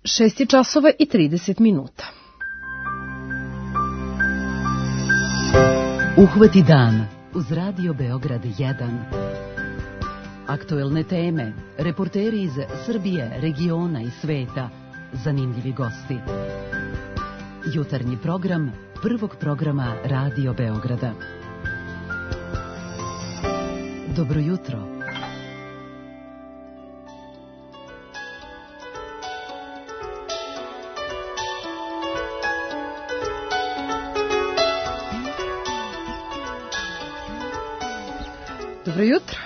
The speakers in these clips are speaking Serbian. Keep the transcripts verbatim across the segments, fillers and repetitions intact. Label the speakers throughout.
Speaker 1: šest je časova i trideset minuta.
Speaker 2: Uhvati dan uz Radio Beograd jedan. Aktuelne teme, reporteri iz Srbije, regiona i sveta, zanimljivi gosti. Jutarnji program prvog programa Radio Beograda. Dobro jutro.
Speaker 1: Dobro jutro.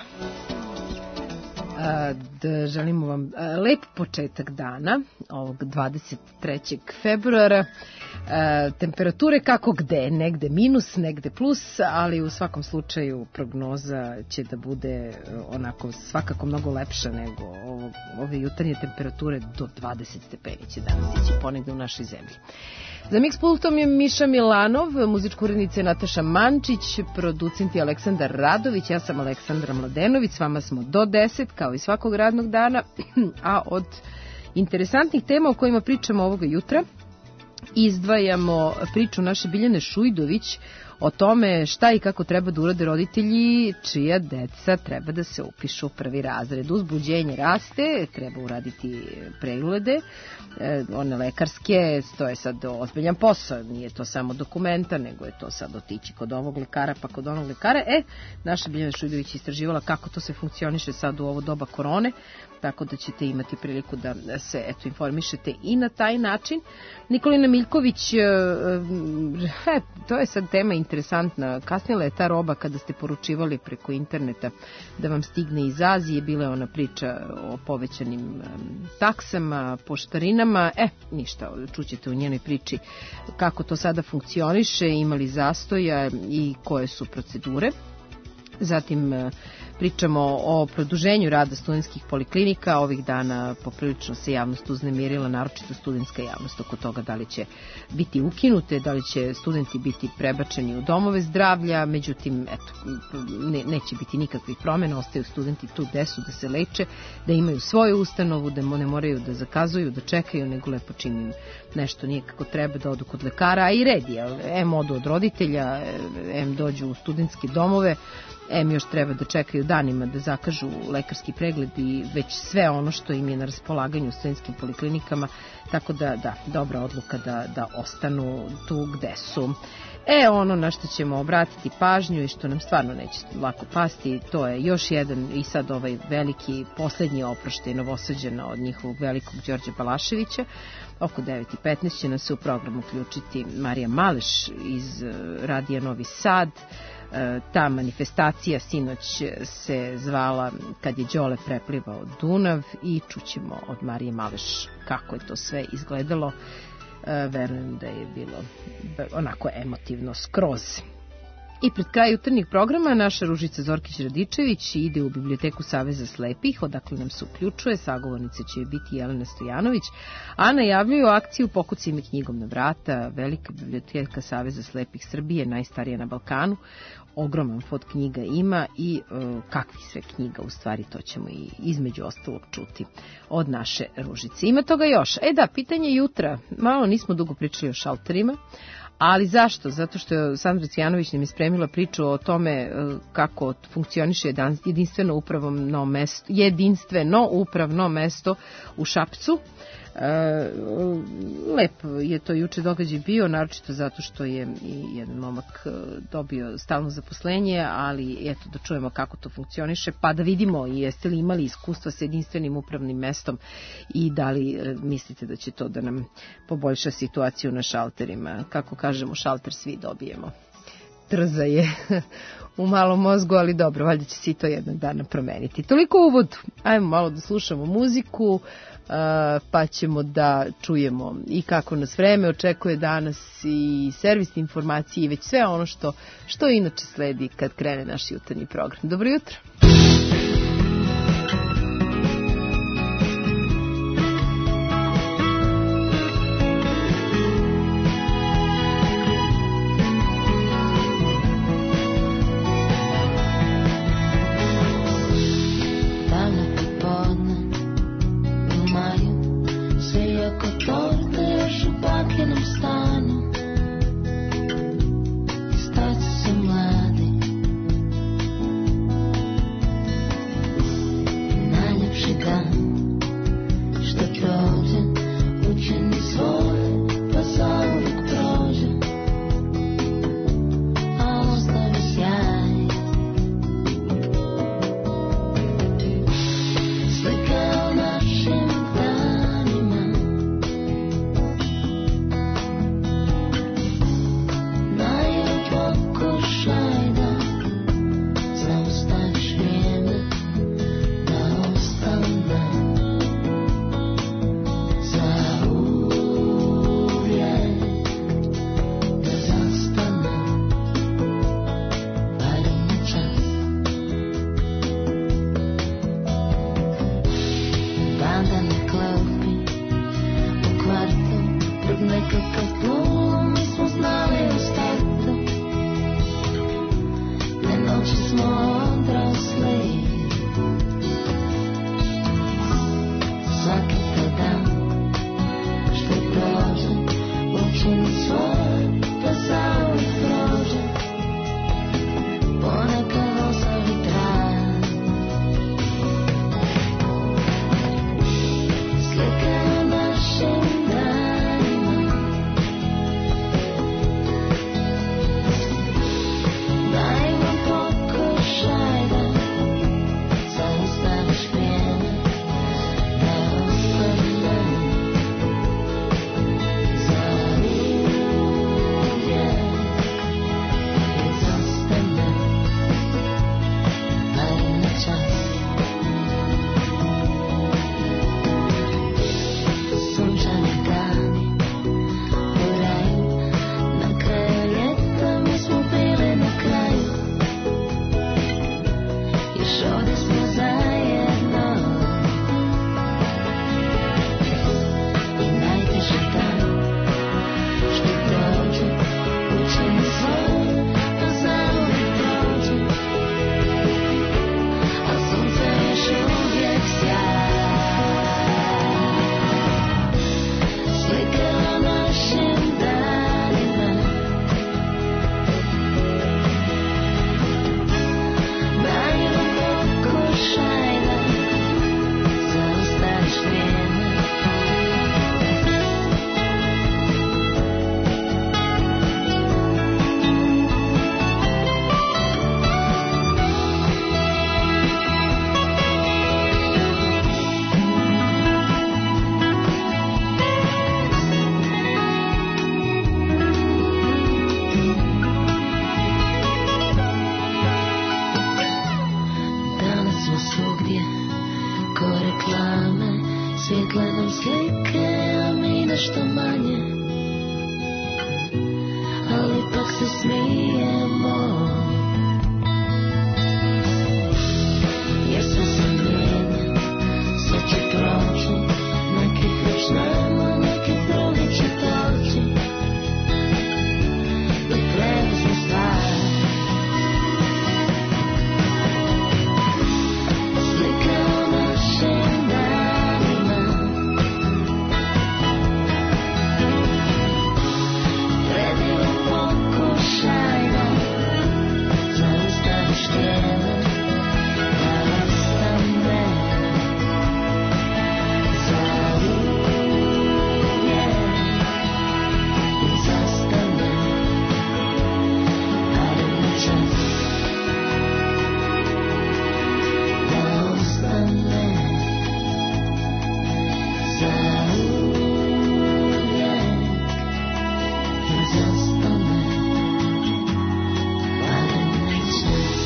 Speaker 1: Da želimo vam lep početak dana, ovog dvadeset trećeg februara. Temperature kako gde, negde minus, negde plus, ali u svakom slučaju prognoza će da bude onako svakako mnogo lepša nego ovo, ove jutarnje temperature do dvadeset stepeni će danas ići ponegde u našoj zemlji. Za Mix pultom je Miša Milanov, muzička urednica je Nataša Mančić, producent je Aleksandar Radović, ja sam Aleksandra Mladenović, s vama smo do deset kao i svakog radnog dana, a od interesantnih tema o kojima pričamo ovoga jutra izdvajamo priču naše Biljane Šujdović o tome šta i kako treba da urade roditelji čija deca treba da se upišu u prvi razred. Uzbuđenje raste, treba uraditi preglede, one lekarske, to je sad ozbiljan posao, nije to samo dokumenta, nego je to sad otići kod ovog lekara pa kod onog lekara. E, naša Biljana Šujdović istraživala kako to se funkcioniše sad u ovo doba korone, tako da ćete imati priliku da se eto, informišete i na taj način. Nikolina Miljković, he, to je sad tema interesantna. Kasnila je ta roba kada ste poručivali preko interneta da vam stigne iz Azije, bila je ona priča o povećanim taksama, poštarinama. E, ništa, čućete u njenoj priči kako to sada funkcioniše, imali zastoja i koje su procedure. Zatim pričamo o produženju rada studentskih poliklinika. Ovih dana poprilično se javnost uznemirila, naročito studentska javnost oko toga da li će biti ukinute, da li će studenti biti prebačeni u domove zdravlja. Međutim, eto, ne, neće biti nikakvih promjena, ostaju studenti tu gde su da se leče, da imaju svoju ustanovu, da ne moraju da zakazuju, da čekaju, nego lepo čim im nešto nije kako treba da odu kod lekara, a i red je, em odu od roditelja, em dođu u studentske domove, em još treba da čekaju danima da zakažu lekarski pregled i već sve ono što im je na raspolaganju u studentskim poliklinikama, tako da, da, dobra odluka da, da ostanu tu gde su. E, ono na što ćemo obratiti pažnju i što nam stvarno neće lako pasti, to je još jedan i sad ovaj veliki, poslednji oproštaj Novosađana od njihovog velikog Đorđa Balaševića. Oko devet i petnaest će nas se u program uključiti Marija Maleš iz Radija Novi Sad. Ta manifestacija sinoć se zvala Kad je Đole preplivao Dunav i čućemo od Marije Maleš kako je to sve izgledalo. Verujem da je bilo onako emotivno skroz. I pred kraj jutarnjeg programa naša Ružica Zorkić-Radičević ide u Biblioteku Saveza slepih, odakle nam se uključuje. Sagovornica će biti Jelena Stojanović, a najavljuju akciju Pokuci mi knjigom na vrata. Velika Biblioteka Saveza slepih Srbije, najstarija na Balkanu, ogroman fond knjiga ima i e, kakvih sve knjiga, u stvari to ćemo i između ostalog čuti od naše Ružice. Ima toga još. E da, pitanje jutra, malo nismo dugo pričali o šalterima, ali zašto? Zato što je Sandra Cvijanović nam je spremila priču o tome kako funkcioniše jedinstveno upravno mesto, jedinstveno upravno mesto u Šapcu. Lep je to juče događaj bio, naročito zato što je i jedan momak dobio stalno zaposlenje, ali eto da čujemo kako to funkcioniše, pa da vidimo jeste li imali iskustva sa jedinstvenim upravnim mestom i da li mislite da će to da nam poboljša situaciju na šalterima. Kako kažemo, šalter svi dobijemo. Trza je u malom mozgu, ali dobro, valjda će se i to jednog dana promeniti. Toliko u uvodu. Ajmo malo da slušamo muziku, pa ćemo da čujemo i kako nas vreme očekuje danas i servisne informacije i već sve ono što, što inače sledi kad krene naš jutarnji program. Dobro jutro!
Speaker 3: Say oko torte još u bakinom stanu. Starci su mladi, najljepši dan što prođe, učini svoje pa zauvijek prođe, a ostavi sjaj. Slika o našim danima, naivan pokušaj da zaustaviš vrijeme, da ostane za uvijek, da zastane barem na čas. Banda na klopi u kvartu, pred nekakav plum, mi smo znali u startu, te noći smo odrasli. Svaki taj dan što prođe, učini svoje da zauvijek prođe, ponekad ostavi trag. Slika o našim danima, naivan pokušaj da zaustaviš vrijeme, da ostane za uvijek, da zastane barem na čas. Sunčani dani u raju, na kraju ljeta mi smo bili na kraju, još ovdje smo zajedno. I najteži dan što dođe, učini svoje pa zauvijek prođe, a sunce još uvijek sjaja. Slika o našim danima, naivan pokušaj da zaustaviš vrijeme, danas smo svugdje ko reklame, svjetle nam slike, a mi nešto manje, ali ipak se smijemo, jer sve se mijenja, sve će proći, nekih još nema, neki drugi će doći, da preuzmu stvar. Slika o našim danima, predivan pokušaj da zaustaviš vrijeme, da ostane za uvijek, da zastane barem na čas, da ostane za uvijek, da zastane barem na čas.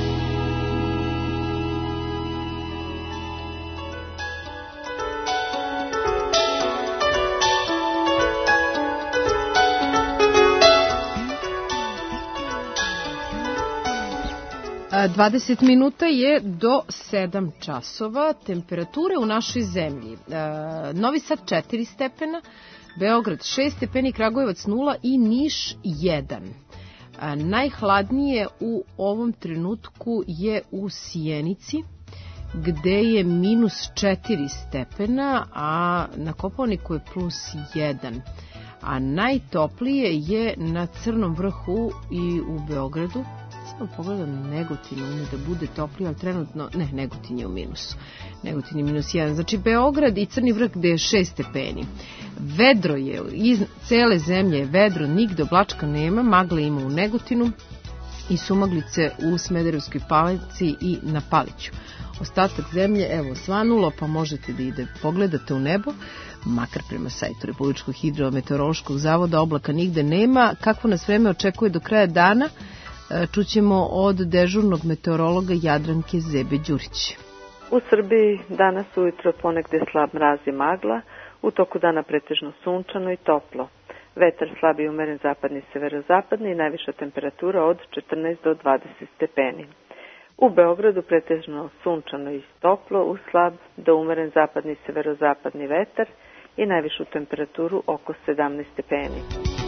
Speaker 1: dvadeset minuta je do sedam časova. Temperature u našoj zemlji. Novi Sad četiri stepena, Beograd šest stepeni, Kragujevac nula i Niš jedan. Najhladnije u ovom trenutku je u Sijenici, gde je minus četiri stepena, a na Kopaoniku je plus jedan. A najtoplije je na Crnom vrhu i u Beogradu. Samo pogledam Negotin, ume da bude toplije, ali trenutno, ne, Negotin je u minusu. Negotin je minus jedan. Znači, Beograd i Crni vrh gde je šest stepeni. Vedro je, iz cele zemlje je vedro, nigde oblačka nema, magle ima u Negotinu i sumaglice u Smederevskoj Palanci i na Paliću. Ostatak zemlje, evo, svanulo, pa možete da ide pogledate u nebo, makar prema sajtu Republičkog hidrometeorološkog zavoda, oblaka nigde nema. Kakvo nas vreme očekuje do kraja dana, čućemo od dežurnog meteorologa Jadranke Zebe-Đurić.
Speaker 4: U Srbiji danas ujutro ponegde slab mraz i magla, u toku dana pretežno sunčano i toplo. Vetar slab i umeren zapadni severozapadni i najviša temperatura od četrnaest do dvadeset stepeni. U Beogradu pretežno sunčano i toplo, uz slab do umeren zapadni severozapadni vetar i najvišu temperaturu oko sedamnaest stepeni.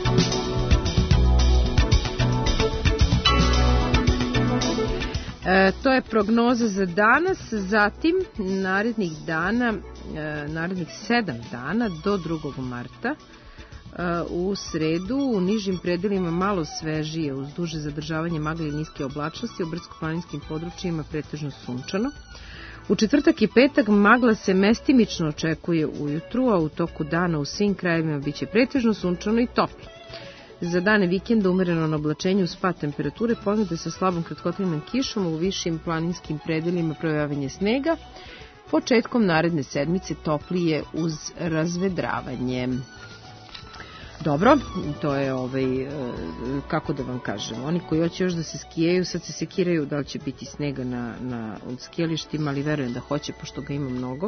Speaker 1: E, to je prognoza za danas, zatim narednih dana, e, narednih sedam dana do drugog marta. E, u sredu u nižim predelima malo svežije uz duže zadržavanje magle i niske oblačnosti, u brdsko-planinskim područjima pretežno sunčano. U četvrtak i petak magla se mestimično očekuje ujutru, a u toku dana u svim krajevima biće pretežno sunčano i toplo. Za dane vikenda umereno na oblačenju uz pad temperature, ponegde sa slabom kratkotrajnom kišom, u višim planinskim predelima projavljanje snega. Početkom naredne sedmice toplije uz razvedravanje. Dobro, to je ovaj, kako da vam kažem, oni koji hoće još da se skijaju, sad se sekiraju da li će biti snega na, na skijalištima, ali verujem da hoće, pošto ga ima mnogo,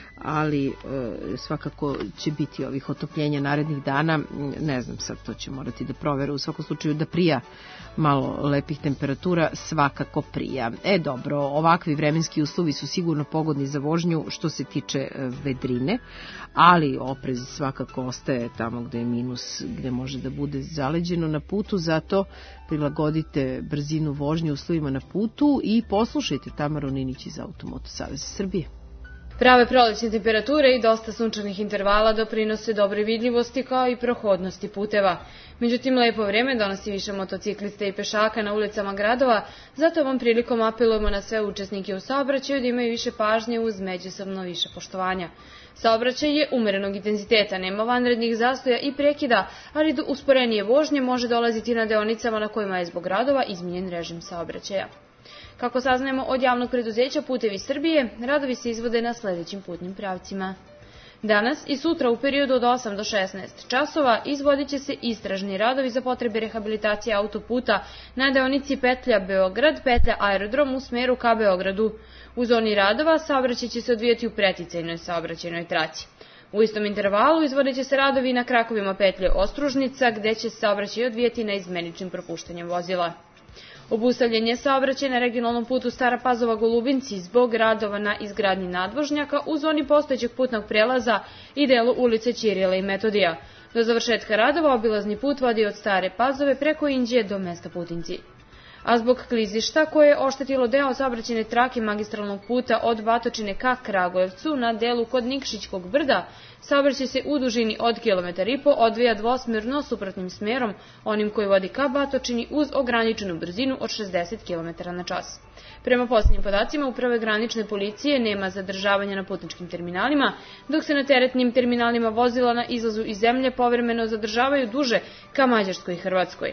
Speaker 1: ali e, svakako će biti ovih otopljenja narednih dana, ne znam, sad to će morati da provere, u svakom slučaju da prija malo lepih temperatura, svakako prija. E dobro, ovakvi vremenski uslovi su sigurno pogodni za vožnju što se tiče vedrine, ali oprez svakako ostaje tamo gde je minus, gde može da bude zaleđeno na putu, zato prilagodite brzinu vožnje uslovima na putu i poslušajte Tamaru Ninić iz Automoto Saveza Srbije.
Speaker 5: Prave prolećne temperature i dosta sunčanih intervala doprinose dobroj vidljivosti kao i prohodnosti puteva. Međutim, lepo vreme donosi više motociklista i pešaka na ulicama gradova, zato ovom prilikom apelujemo na sve učesnike u saobraćaju da imaju više pažnje uz međusobno više poštovanja. Saobraćaj je umerenog intenziteta, nema vanrednih zastoja i prekida, ali do usporenije vožnje može dolaziti na deonicama na kojima je zbog radova izmenjen režim saobraćaja. Kako saznajemo od javnog preduzeća Putevi Srbije, radovi se izvode na sledećim putnim pravcima. Danas i sutra u periodu od osam do šesnaest časova izvodit će se istražni radovi za potrebe rehabilitacije autoputa na deonici petlja Beograd, petlja Aerodrom u smeru ka Beogradu. U zoni radova saobraćaj će se odvijati u preticajnoj saobraćajnoj traci. U istom intervalu izvodit će se radovi na krakovima petlje Ostružnica, gde će se saobraćaj odvijati na izmeničnim propuštanjem vozila. Obustavljen je saobraćaj na regionalnom putu Stara Pazova-Golubinci zbog radova na izgradnji nadvožnjaka u zoni postojećeg putnog prelaza i delu ulice Ćirila i Metodija. Do završetka radova obilazni put vodi od Stare Pazove preko Inđije do mesta Putinci. A zbog klizišta koje je oštetilo deo saobraćajne trake magistralnog puta od Batočine ka Kragujevcu na delu kod Nikšićkog brda, saobraćaj se u dužini od kilometar i po odvija dvosmerno suprotnim smerom, onim koji vodi ka Batočini uz ograničenu brzinu od šezdeset kilometara na čas. Prema posljednjim podacima Uprave granične policije nema zadržavanja na putničkim terminalima, dok se na teretnim terminalima vozila na izlazu iz zemlje povremeno zadržavaju duže ka Mađarskoj i Hrvatskoj.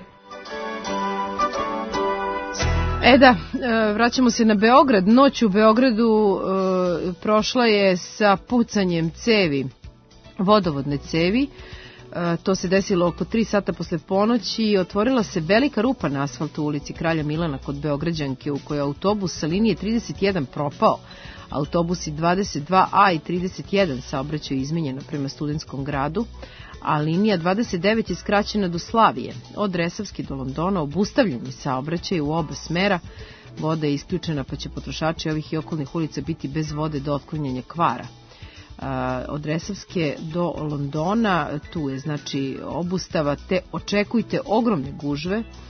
Speaker 1: E da, vraćamo se na Beograd. Noć u Beogradu e, prošla je sa pucanjem cevi, vodovodne cevi. E, to se desilo oko tri sata posle ponoći i otvorila se velika rupa na asfaltu u ulici Kralja Milana kod Beograđanke, u kojoj autobus sa linije trideset jedan propao. Autobusi dvadeset dva A i trideset jedan saobraćaju izmenjeno prema Studentskom gradu, a linija dvadeset devet je skraćena do Slavije. Od Resavske do Londona obustavljen je saobraćaj u oba smera. Voda je isključena, pa će potrošači ovih i okolnih ulica biti bez vode do otklanjanja kvara. Od Resavske do Londona tu je znači obustava, te očekujte ogromne gužve,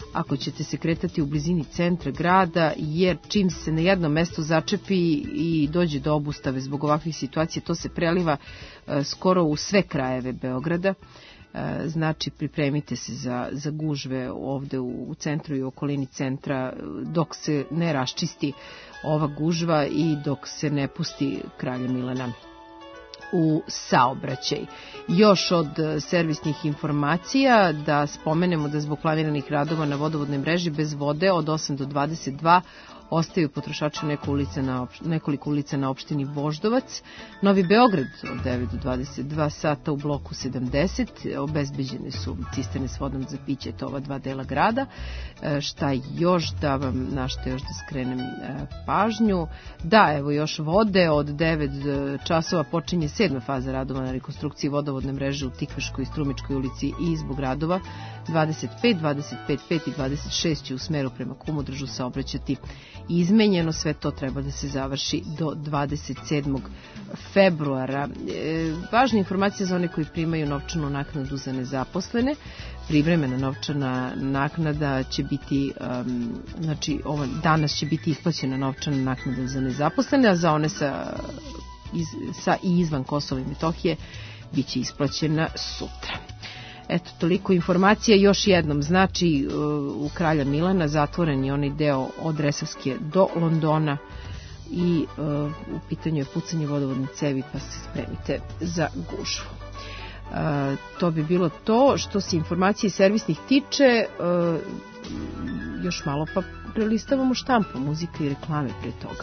Speaker 1: ako ćete se kretati u blizini centra grada, jer čim se na jednom mestu začepi i dođe do obustave zbog ovakvih situacija, to se preliva skoro u sve krajeve Beograda. Znači, pripremite se za, za gužve ovde u, u centru i u okolini centra dok se ne raščisti ova gužva i dok se ne pusti Kralja Milana u saobraćaj. Još od servisnih informacija da spomenemo da zbog planiranih radova na vodovodnoj mreži bez vode od osam do dvadeset dva ostaju potrošači neko ulica na, nekoliko ulica na opštini Voždovac. Novi Beograd od devet do dvadeset dva sata u bloku sedamdeset. Obezbeđene su cisterne s vodom za piće, to ova dva dela grada. E, šta još da vam, na što još da skrenem e, pažnju? Da, evo još vode, od devet časova počinje sedma faza radova na rekonstrukciji vodovodne mreže u Tikveškoj i Strumičkoj ulici i zbog radova dvadeset pet, dvadeset pet pet i dvadeset šest će u smeru prema Kumodržu saobraćati izmenjeno. Sve to treba da se završi do dvadeset sedmog februara. E, važna informacija za one koji primaju novčanu naknadu za nezaposlene. Privremena novčana naknada će biti, um, znači ovo, danas će biti isplaćena novčana naknada za nezaposlene, a za one sa, iz, sa i izvan Kosova i Metohije bit će isplaćena sutra. Eto, toliko informacija. Još jednom, znači u Kralja Milana zatvoren je onaj deo od Resavske do Londona i uh, u pitanju je pucanje vodovodne cevi, pa se spremite za gužvu. Uh, to bi bilo to što se informacije servisnih tiče. Uh, još malo pa prelistavamo štampu, muzika i reklame pre toga.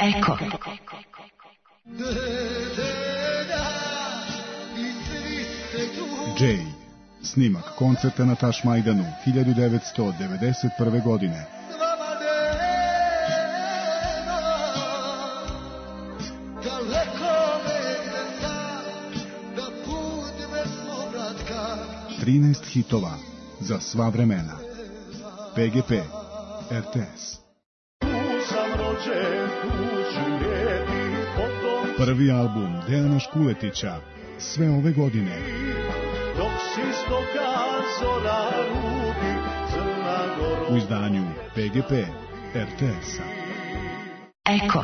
Speaker 2: Eko.
Speaker 6: Jay, snimak koncerta na Tašmajdanu hiljadu devetsto devedeset prve godine. trinaest hitova za sva vremena. P G P, R T S. Prvi album Dejana Škuletića sve ove godine. U izdanju P G P, R T S-a.
Speaker 2: Eko.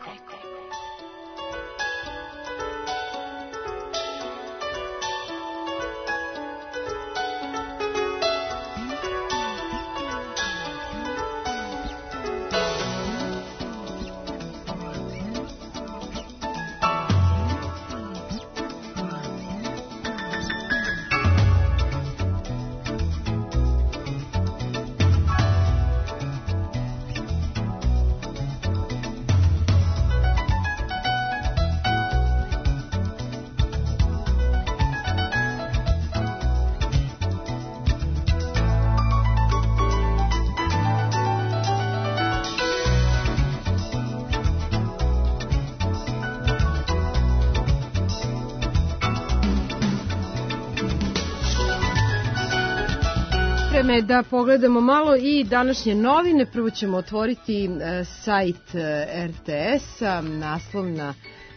Speaker 1: Da pogledamo malo i današnje novine. Prvo ćemo otvoriti e, sajt e, R T S-a, naslovna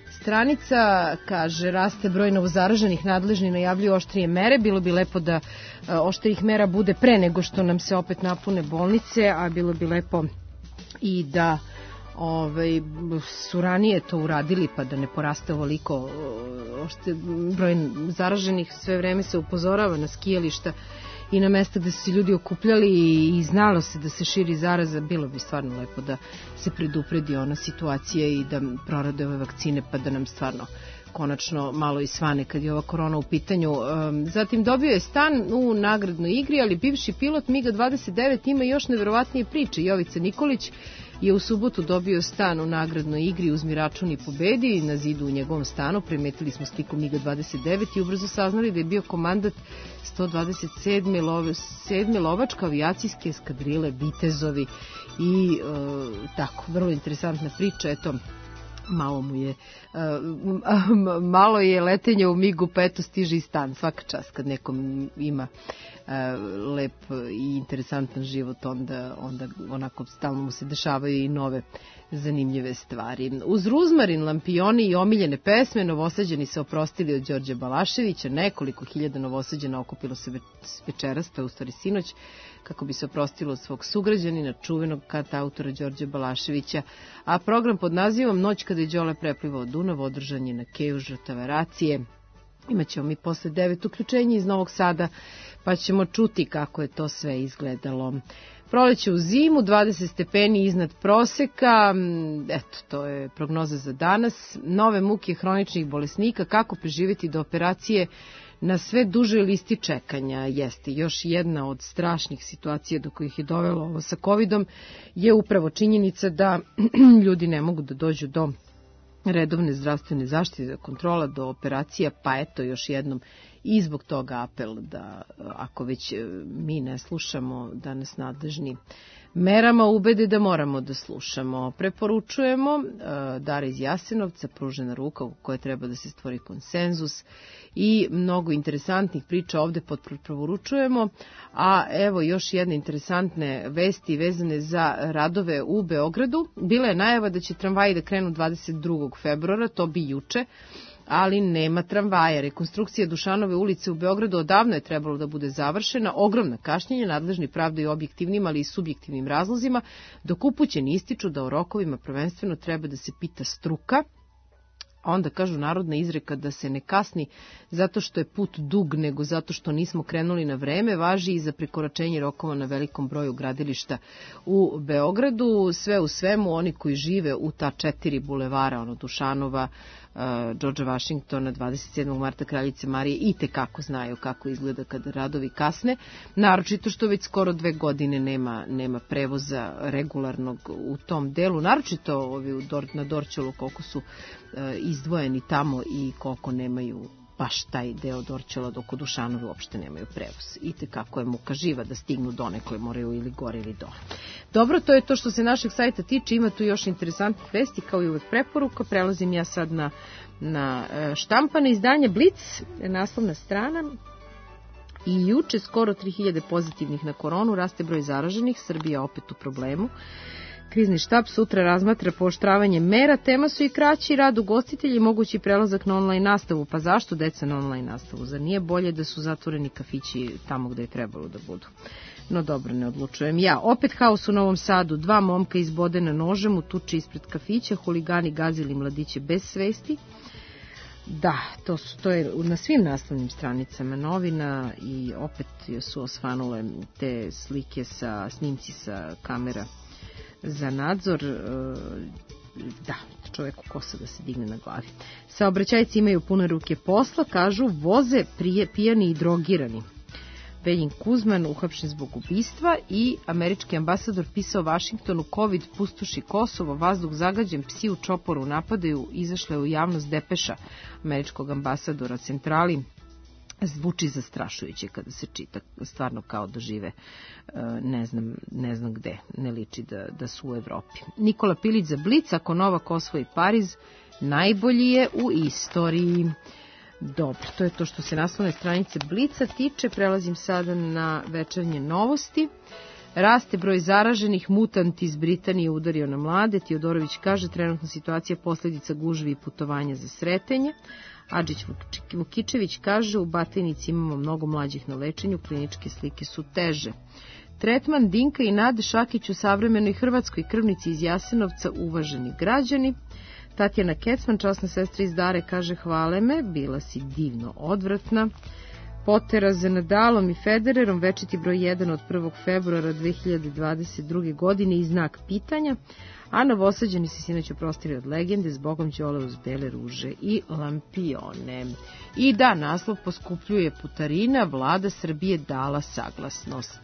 Speaker 1: stranica, kaže raste broj novozaraženih, nadležni najavljuju oštrije mere. Bilo bi lepo da e, oštrih mera bude pre nego što nam se opet napune bolnice, a bilo bi lepo i da Ove, su ranije to uradili pa da ne poraste ovoliko ošte, broj zaraženih. Sve vreme se upozorava na skijališta i na mesta gde su se ljudi okupljali i znalo se da se širi zaraza. Bilo bi stvarno lepo da se predupredi ona situacija i da prorade ove vakcine pa da nam stvarno konačno malo i svane kad je ova korona u pitanju. Zatim dobio je stan u nagradnoj igri, ali bivši pilot MiG dvadeset devet ima još neverovatnije priče. Jovica Nikolić je u subotu dobio stan u nagradnoj igri Uzmi račun i pobedi. Na zidu u njegovom stanu primetili smo sliku MiG dvadeset devet i ubrzo saznali da je bio komandant sto dvadeset sedme Lo, lovačke avijacijske eskadrile Vitezovi i e, tako, vrlo interesantna priča. Eto, malo mu je uh, malo je letenje u migu, pa eto stiže i stan. Svaka čast kad nekom ima uh, lep i interesantan život, onda, onda onako stalno mu se dešavaju i nove zanimljive stvari. Uz ruzmarin, lampioni i omiljene pesme Novosađani se oprostili od Đorđa Balaševića. Nekoliko hiljada Novosađana okupilo se večeras, to je u stvari sinoć, kako bi se oprostilo od svog sugrađanina, čuvenog kantautora Đorđa Balaševića, a program pod nazivom Noć kada je Đole preplivao Dunav održan je na keju žrtava racije. Imaćemo mi posle devet uključenja iz Novog Sada, pa ćemo čuti kako je to sve izgledalo. Proleće u zimu, dvadeset stepeni iznad proseka, eto, to je prognoza za danas. Nove muke hroničnih bolesnika, kako preživjeti do operacije na sve dužoj listi čekanja. Jeste još jedna od strašnih situacija do kojih je dovelo ovo sa covidom, je upravo činjenica da ljudi ne mogu da dođu do redovne zdravstvene zaštite, kontrola do operacija, pa eto još jednom i zbog toga apel da ako već mi ne slušamo, da nas nadležni merama ubede da moramo da slušamo. Preporučujemo uh, Dara iz Jasenovca, Pružena ruka u kojoj treba da se stvori konsenzus i mnogo interesantnih priča ovde preporučujemo. A evo još jedne interesantne vesti vezane za radove u Beogradu. Bila je najava da će tramvaji da krenu dvadeset drugog februara, to bi juče, ali nema tramvaja. Rekonstrukcija Dušanove ulice u Beogradu odavno je trebalo da bude završena. Ogromna kašnjenja, nadležni pravdaju objektivnim, ali i subjektivnim razlozima, dok upućeni ističu da o rokovima prvenstveno treba da se pita struka, A onda kažu narodna izreka da se ne kasni zato što je put dug, nego zato što nismo krenuli na vreme, važi i za prekoračenje rokova na velikom broju gradilišta u Beogradu. Sve u svemu, oni koji žive u ta četiri bulevara, ono Dušanova, uh, Đorđa Vašingtona, dvadeset sedmog marta, Kraljice Marije, i tekako znaju kako izgleda kada radovi kasne, naročito što već skoro dve godine nema, nema prevoza regularnog u tom delu, naročito ovi u Dor, na Dorćolu koliko su uh, izdvojeni tamo i koliko nemaju baš taj deo Dorćola, dok u Dušanovu uopšte nemaju prevoz. I tekako je muka živa da stignu donekle, moraju ili gore ili dole. Dobro, to je to što se našeg sajta tiče. Ima tu još interesantnih vesti, kao i uvek preporuka. Prelazim ja sad na, na štampano izdanje Blic, naslovna strana. I juče skoro tri hiljade pozitivnih na koronu, raste broj zaraženih, Srbija opet u problemu. Krizni štab sutra razmatra pooštravanje mera, tema su i kraći rad ugostitelji i mogući prelazak na online nastavu. Pa zašto deca na online nastavu? Zar nije bolje da su zatvoreni kafići tamo gde je trebalo da budu? No dobro, ne odlučujem ja. Opet haos u Novom Sadu, dva momka izbodena nožem u tuči ispred kafića, huligani gazili mladiće bez svesti. Da, to, su, to je na svim naslovnim stranicama novina i opet su osvanule te slike sa snimci sa kamera za nadzor. Da, čoveku kosa da se digne na glavi. Saobraćajci imaju pune ruke posla, kažu, voze prije, pijani i drogirani. Veljin Kuzman uhapšen zbog ubistva i američki ambasador pisao Vašingtonu: Covid pustoši Kosovo, vazduh zagađen, psi u čoporu napadaju. Izašla je u javnost depeša američkog ambasadora centrali. Zvuči zastrašujuće kada se čita, stvarno kao da žive ne znam, ne znam gde, ne liči da, da su u Evropi. Nikola Pilić za Blic: ako Novak osvoji Pariz, najbolji je u istoriji. Dobro, to je to što se naslovne stranice Blica tiče. Prelazim sada na večernje novosti. Raste broj zaraženih, mutant iz Britanije udario na mlade. Tiodorović kaže: trenutna situacija posljedica gužvi i putovanja za Sretenje. Adžić Vukičević kaže: u Batajnici imamo mnogo mlađih na lečenju, kliničke slike su teže. Tretman Dinka i Nade Šakić u savremenoj Hrvatskoj, krvnici iz Jasenovca, uvaženi građani. Tatjana Kecman, časna sestra iz Dare, kaže: hvale me, bila si divno odvratna. Potera za Nadalom i Federerom, večiti broj jedan od prvog februara dve hiljade dvadeset druge. godine i znak pitanja. A Novosađani se sinoć oprostili od legende: zbogom Đole uz bele ruže i lampione. I da, naslov: poskupljuje putarina, vlada Srbije dala saglasnost.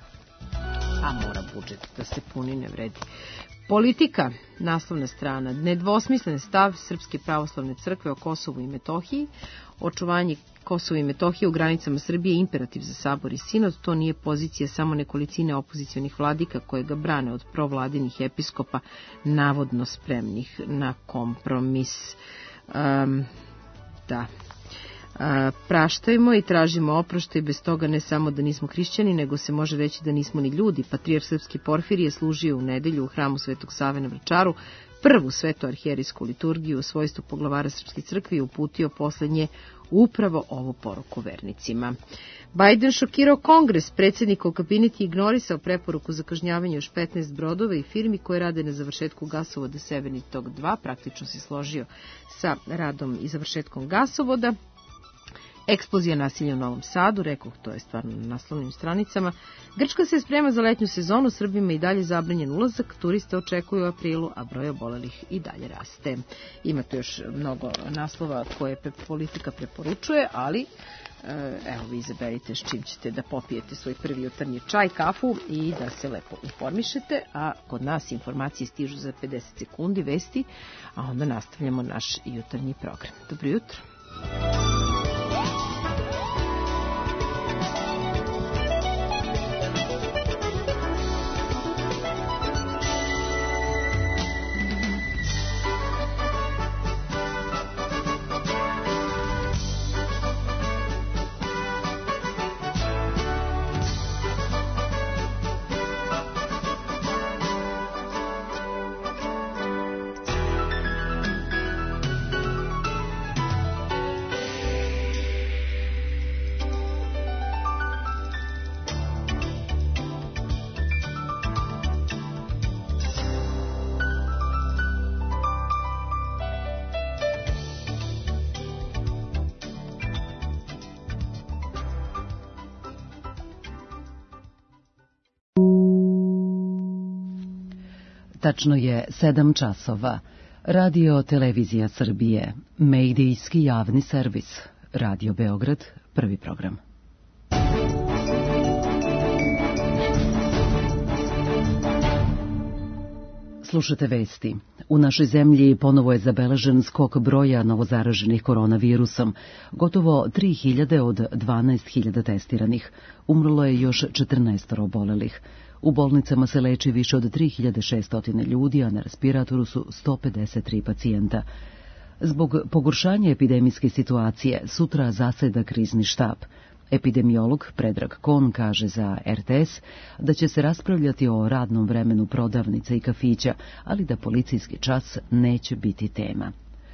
Speaker 1: A mora budžet da se puni, ne vredi. Politika, naslovna strana: nedvosmislen stav Srpske pravoslavne crkve o Kosovu i Metohiji. Očuvanje Kosova i Metohije u granicama Srbije je imperativ za Sabor i Sinod. To nije pozicija samo nekolicine opozicionih vladika koje ga brane od provladinih episkopa, navodno spremnih na kompromis. Um, da. A, praštajmo i tražimo oproštaj, bez toga ne samo da nismo hrišćani, nego se može reći da nismo ni ljudi. Patrijarh srpski Porfirije služio u nedelju u hramu Svetog Save na Vračaru prvu svetoarhijerijsku liturgiju u svojstvu poglavara Srpske crkve i uputio poslednje upravo ovu poruku vernicima. Biden šokirao Kongres, predsjednikov kabinet je ignorisao preporuku za kažnjavanje još petnaest brodova i firmi koje rade na završetku gasovoda Severni tok dva, praktično se složio sa radom i završetkom gasovoda. Eksplozija nasilja u Novom Sadu, rekoh, to je stvarno na naslovnim stranicama. Grčka se sprema za letnju sezonu, Srbima i dalje zabranjen ulazak, turiste očekuju u aprilu, a broj obolelih i dalje raste. Ima tu još mnogo naslova koje politika preporučuje, ali evo vi izaberite s čim ćete da popijete svoj prvi jutarnji čaj, kafu i da se lepo informišete, a kod nas informacije stižu za pedeset sekundi, vesti, a onda nastavljamo naš jutarnji program. Dobro jutro.
Speaker 7: Tačno je sedam časova. Radio Televizija Srbije, medijski javni servis. Radio Beograd, prvi program. Slušate vesti. U našoj zemlji ponovo je zabeležen skok broja novozaraženih koronavirusom. Gotovo tri hiljade od dvanaest hiljada testiranih. Umrlo je još četrnaest obolelih. U bolnicama se leči više od tri hiljade šesto ljudi, a na respiratoru su sto pedeset tri pacijenta. Zbog pogoršanja epidemijske situacije sutra zaseda krizni štab. Epidemiolog Predrag Kon kaže za R T S da će se raspravljati o radnom vremenu prodavnica i kafića, ali da policijski čas neće biti tema.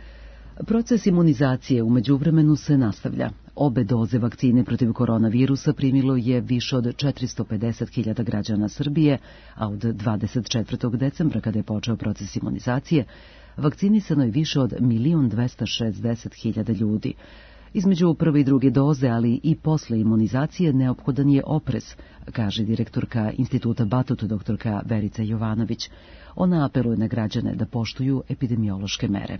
Speaker 7: Proces imunizacije u međuvremenu se nastavlja. Obe doze vakcine protiv koronavirusa primilo je više od četiristo pedeset hiljada građana Srbije, a od dvadeset četvrtog decembra, kada je počeo proces imunizacije, vakcinisano je više od milion dvesta šezdeset hiljada ljudi. Između prve i druge doze, ali i posle imunizacije, neophodan je oprez, kaže direktorka Instituta Batut, doktorka Verica Jovanović. Ona apeluje na građane da poštuju epidemiološke mere.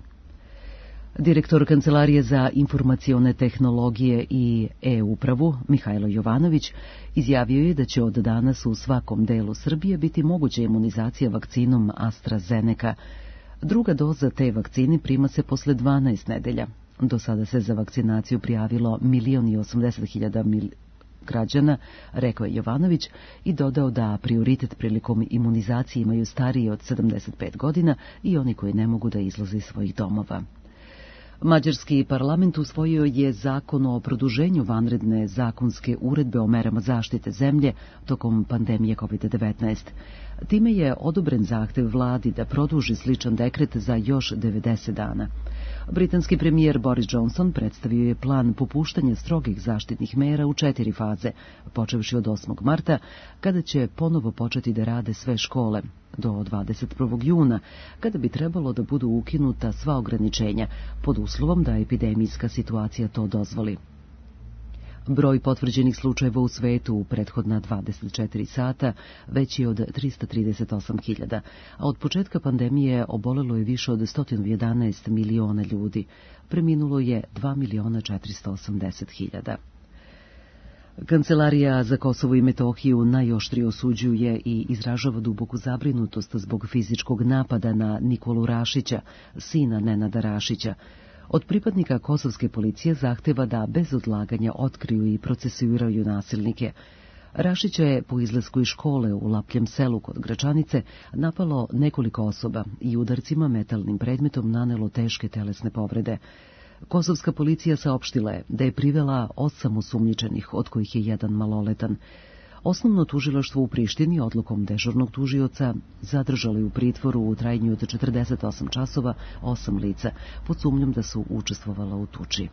Speaker 7: Direktor Kancelarije za informacione tehnologije i e-upravu, Mihajlo Jovanović, izjavio je da će od danas u svakom delu Srbije biti moguća imunizacija vakcinom AstraZeneca. Druga doza te vakcine prima se posle dvanaest nedelja. Do sada se za vakcinaciju prijavilo milion i osamdeset hiljada građana, rekao je Jovanović, i dodao da prioritet prilikom imunizacije imaju stariji od sedamdeset pet godina i oni koji ne mogu da izlaze iz svojih domova. Mađarski parlament usvojio je zakon o produženju vanredne zakonske uredbe o merama zaštite zemlje tokom pandemije kovid devetnaest. Time je odobren zahtev vladi da produži sličan dekret za još devedeset dana. Britanski premijer Boris Johnson predstavio je plan popuštanja strogih zaštitnih mera u četiri faze, počevši od osmog marta, kada će ponovo početi da rade sve škole, do dvadeset prvog juna, kada bi trebalo da budu ukinuta sva ograničenja, pod uslovom da epidemijska situacija to dozvoli. Broj potvrđenih slučajeva u svetu u prethodna dvadeset četiri sata veći je od trista trideset osam hiljada, a od početka pandemije obolelo je više od sto jedanaest miliona ljudi. Preminulo je dva miliona četiristo osamdeset hiljada. Kancelarija za Kosovo i Metohiju najoštrije osuđuje i izražava duboku zabrinutost zbog fizičkog napada na Nikolu Rašića, sina Nenada Rašića. Od pripadnika kosovske policije zahteva da bez odlaganja otkriju i procesuiraju nasilnike. Rašića je po izlasku iz škole u Lapljem selu kod Gračanice napalo nekoliko osoba i udarcima metalnim predmetom nanelo teške telesne povrede. Kosovska policija saopštila je da je privela osam osumnjičenih, od kojih je jedan maloletan. Osnovno tužilaštvo u Prištini odlukom dežurnog tužioca zadržalo je u pritvoru u trajanju od četrdeset osam časova osam lica, pod sumnjom da su učestvovala u tuči.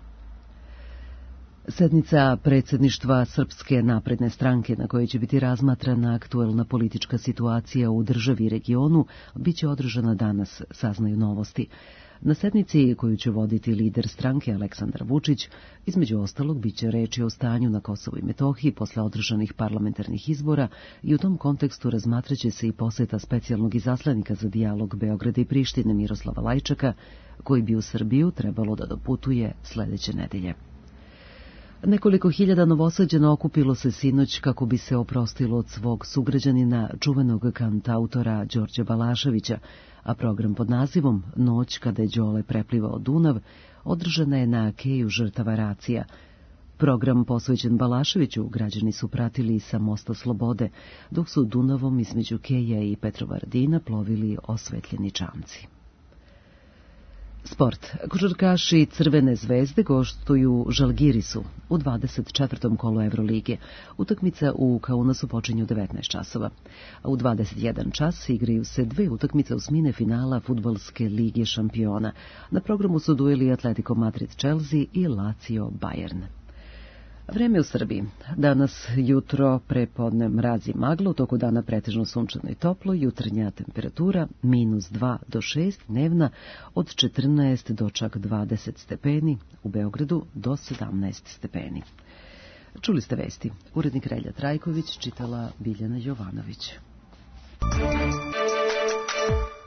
Speaker 7: Sednica predsjedništva Srpske napredne stranke, na kojoj će biti razmatrana aktuelna politička situacija u državi i regionu, biće održana danas, saznaju Novosti. Na sednici koju će voditi lider stranke Aleksandar Vučić, između ostalog biće reči o stanju na Kosovu i Metohiji posle održanih parlamentarnih izbora i u tom kontekstu razmatraće se i poseta specijalnog izaslanika za dijalog Beograda i Prištine Miroslava Lajčaka, koji bi u Srbiju trebalo da doputuje sledeće nedelje. Nekoliko hiljada Novosađana okupilo se sinoć kako bi se oprostilo od svog sugrađanina, čuvenog kantautora Đorđa Balaševića, a program pod nazivom Noć kada je Đole preplivao Dunav održana je na keju žrtava racija. Program posvećen Balaševiću građani su pratili sa Mosta Slobode, dok su Dunavom između Keja i Petrovaradina plovili osvetljeni čamci. Sport. Košarkaši Crvene zvezde gostuju Žalgirisu u dvadeset četvrtom kolu Evrolige. Utakmica u Kaunasu počinje u devetnaest časova. A u dvadeset jedan čas igraju se dve utakmice osmine finala Fudbalske lige šampiona. Na programu su dueli Atletico Madrid-Chelsea i Lazio-Bayern. Vreme u Srbiji. Danas jutro prepodne mraz i magla, u toku dana pretežno sunčano i toplo, jutarnja temperatura minus dva do šest, dnevna od četrnaest do čak dvadeset stepeni, u Beogradu do sedamnaest stepeni. Čuli ste vesti. Urednik Relja Trajković, čitala Biljana Jovanović.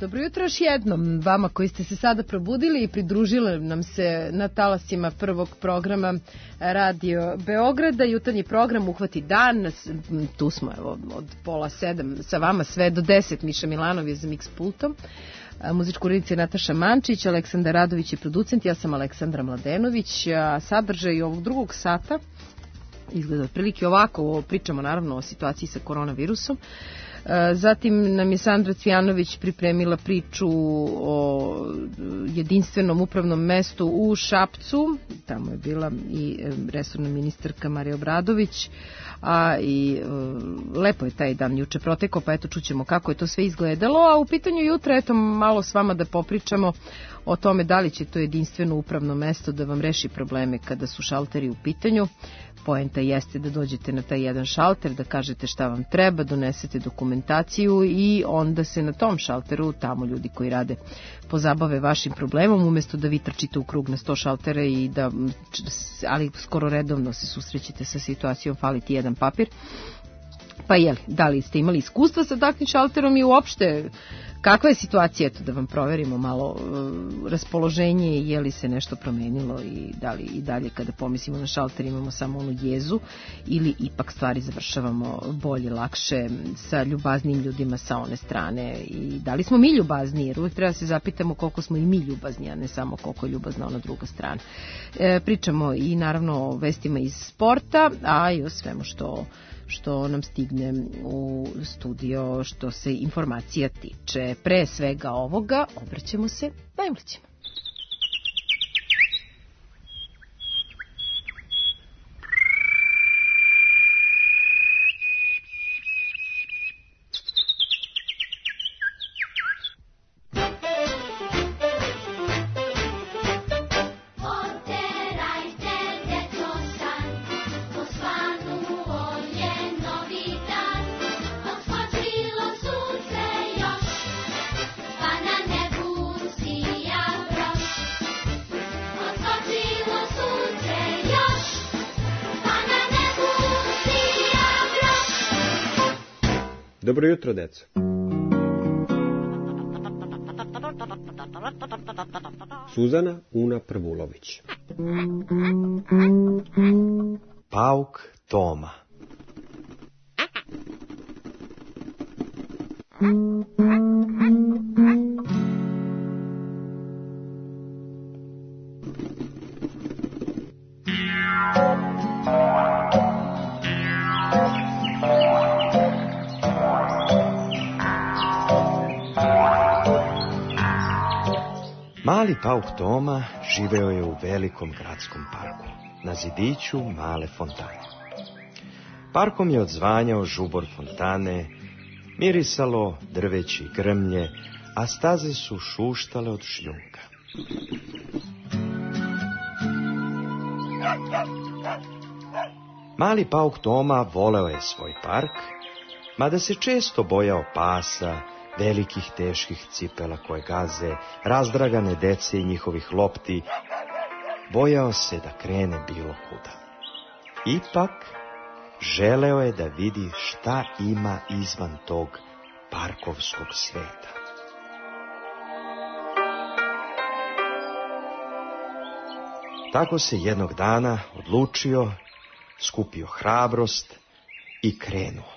Speaker 1: Dobro jutro još jednom vama koji ste se sada probudili i pridružili nam se na talasima prvog programa Radio Beograda. Jutarnji program Uhvati dan. Tu smo evo, od pola sedam sa vama sve do deset. Miša Milanov je za mix pultom. Muzičku urednicu je Nataša Mančić, Aleksandar Radović je producent, ja sam Aleksandra Mladenović. A sadržaj ovog drugog sata izgleda otprilike ovako. Pričamo naravno o situaciji sa koronavirusom. Zatim nam je Sandra Cvijanović pripremila priču o jedinstvenom upravnom mestu u Šapcu. Tamo je bila i resorna ministarka Marija Obradović, a i lepo je taj dan juče protekao, pa eto čućemo kako je to sve izgledalo. A u pitanju jutra, eto malo s vama da popričamo o tome da li će to jedinstveno upravno mesto da vam reši probleme kada su šalteri u pitanju. Poenta jeste da dođete na taj jedan šalter, da kažete šta vam treba, donesete dokumentaciju i onda se na tom šalteru tamo ljudi koji rade pozabave vašim problemom, umesto da vi trčite u krug na sto šaltera i da, ali skoro redovno se susrećete sa situacijom, fali ti jedan papir. Pa jeli, da li ste imali iskustva sa takvim šalterom i uopšte kakva je situacija, eto da vam proverimo malo uh, raspoloženje, je li se nešto promenilo i da li i dalje kada pomislimo na šalter imamo samo onu jezu ili ipak stvari završavamo bolje, lakše sa ljubaznim ljudima sa one strane i da li smo mi ljubazni, jer uvijek treba da se zapitamo koliko smo i mi ljubazni, a ne samo koliko je ljubazna ona druga strana. E, pričamo i naravno o vestima iz sporta, a i o svemu što što nam stigne u studio što se informacija tiče. Pre svega ovoga obraćamo se najmlađima.
Speaker 8: Dobro jutro, deco. Suzana Una Prvulović.
Speaker 9: Pauk Toma. Mali pauk Toma živeo je u velikom gradskom parku, na zidiću male fontane. Parkom je odzvanjao žubor fontane, mirisalo drveće i grmlje, a staze su šuštale od šljunka. Mali pauk Toma voleo je svoj park, mada se često bojao pasa, velikih teških cipela koje gaze, razdragane dece i njihovih lopti, bojao se da krene bilo kuda. Ipak, želeo je da vidi šta ima izvan tog parkovskog sveta. Tako se jednog dana odlučio, skupio hrabrost i krenuo.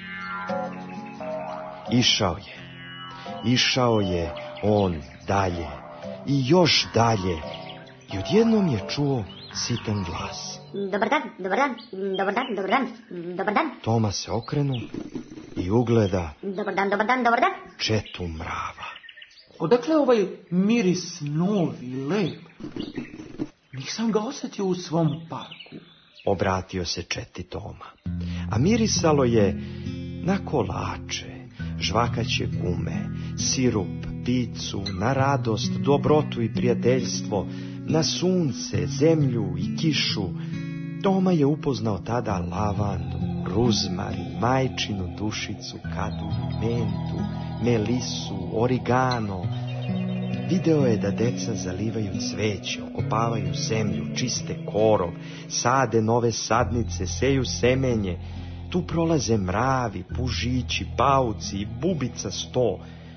Speaker 9: Išao je. Išao je on dalje i još dalje i odjednom je čuo sitan glas.
Speaker 10: Dobar dan, dobar dan, dobar dan, dobar dan, dobar dan.
Speaker 9: Toma se okrenu i ugleda.
Speaker 10: Dobar dan, dobar dan, dobar dan.
Speaker 9: Četu mrava.
Speaker 11: Odakle ovaj miris novi, lep? Nisam ga osjetio u svom parku.
Speaker 9: Obratio se Četi Toma. A mirisalo je na kolače, žvakaće gume, sirup, picu, na radost, dobrotu i prijateljstvo, na sunce, zemlju i kišu. Toma je upoznao tada lavandu, ruzmarin, majčinu dušicu, kadu, mentu, melisu, origano. Video je da deca zalivaju cveće, okopavaju zemlju, čiste korov, sade nove sadnice, seju semenje. Tu prolaze mravi, pužići, pauci i bubica sto.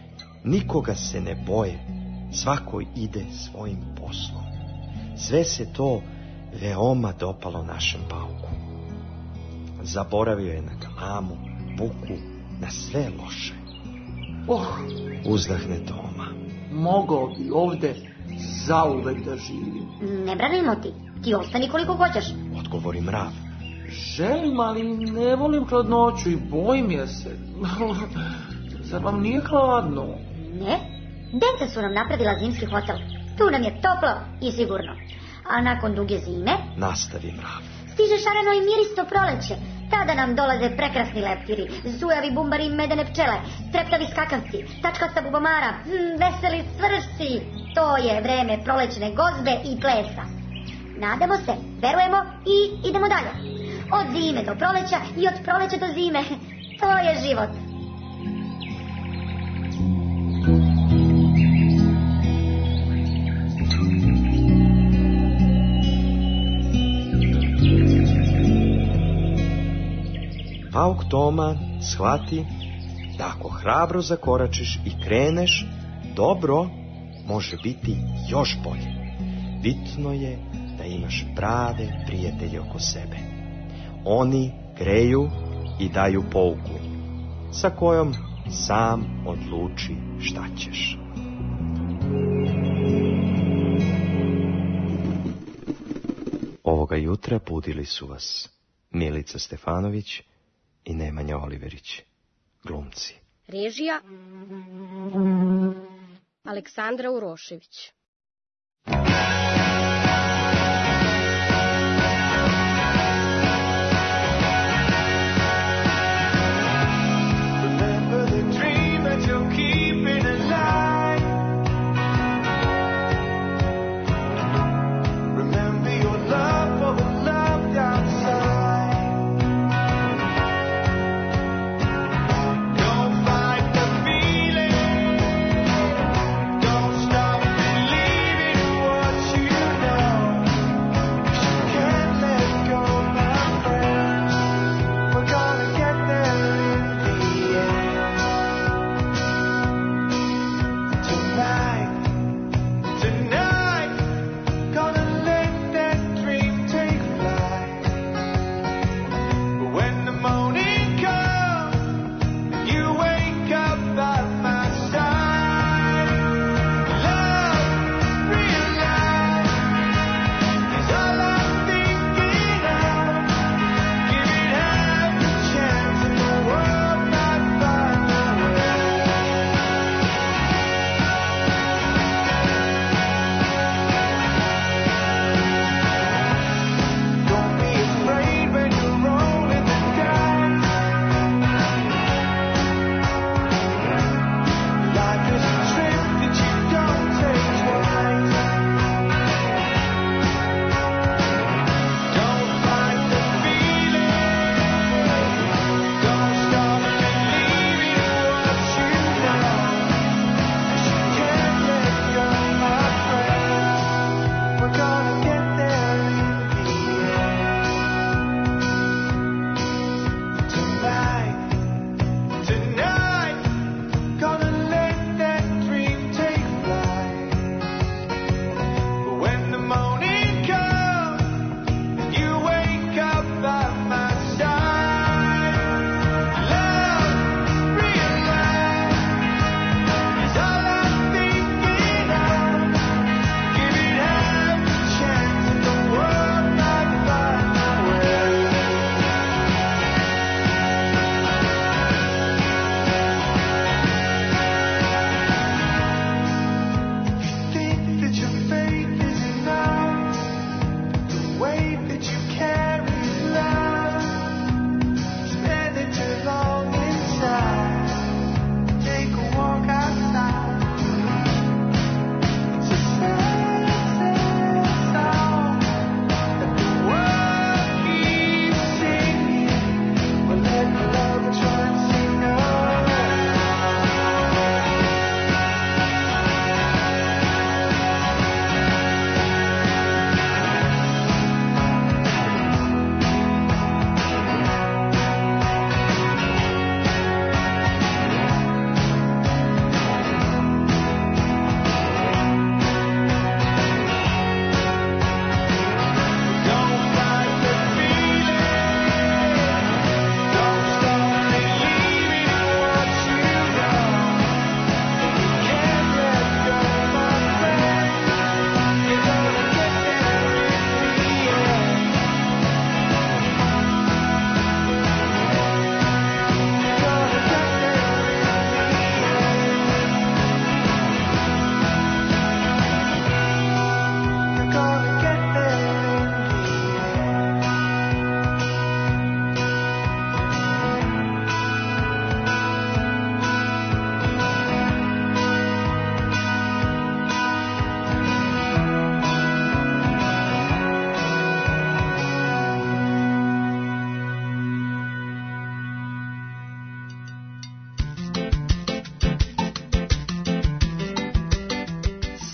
Speaker 9: nikoga se ne boje, svako ide svojim poslom. Sve se to veoma dopalo našem Pauku. Zaboravio je na galamu, buku, na sve loše.
Speaker 11: Oh,
Speaker 9: Uzdahne Toma.
Speaker 11: mogao bi ovde zauvek da živim.
Speaker 10: Ne branimo ti, ti ostani koliko hoćeš.
Speaker 9: Odgovori mrav.
Speaker 11: Želim, ali ne volim hladnoću i bojim je se. Zar vam nije hladno?
Speaker 10: Ne, deca su nam napravila zimski hotel. Tu nam je toplo i sigurno. A nakon duge zime
Speaker 9: Nastavi mrav.
Speaker 10: stiže šareno i miristo proleće. Tada nam dolaze prekrasni leptiri, zujavi bumbari i medene pčele, treptavi skakavci, tačkasta bubamara, hm, veseli svršci. To je vreme prolećne gozbe i plesa. Nadamo se, verujemo i idemo dalje. Od zime do proleća i od proleća do zime. To je život.
Speaker 9: Pauk Toma shvati da ako hrabro zakoračiš i kreneš, dobro može biti još bolje. Bitno je da imaš prave prijatelje oko sebe. Oni greju i daju pouku, sa kojom sam odluči šta ćeš. Ovoga jutra budili su vas Milica Stefanović i Nemanja Oliverić, glumci.
Speaker 12: Režija Aleksandra Urošević.
Speaker 3: Don't stop believing what you know.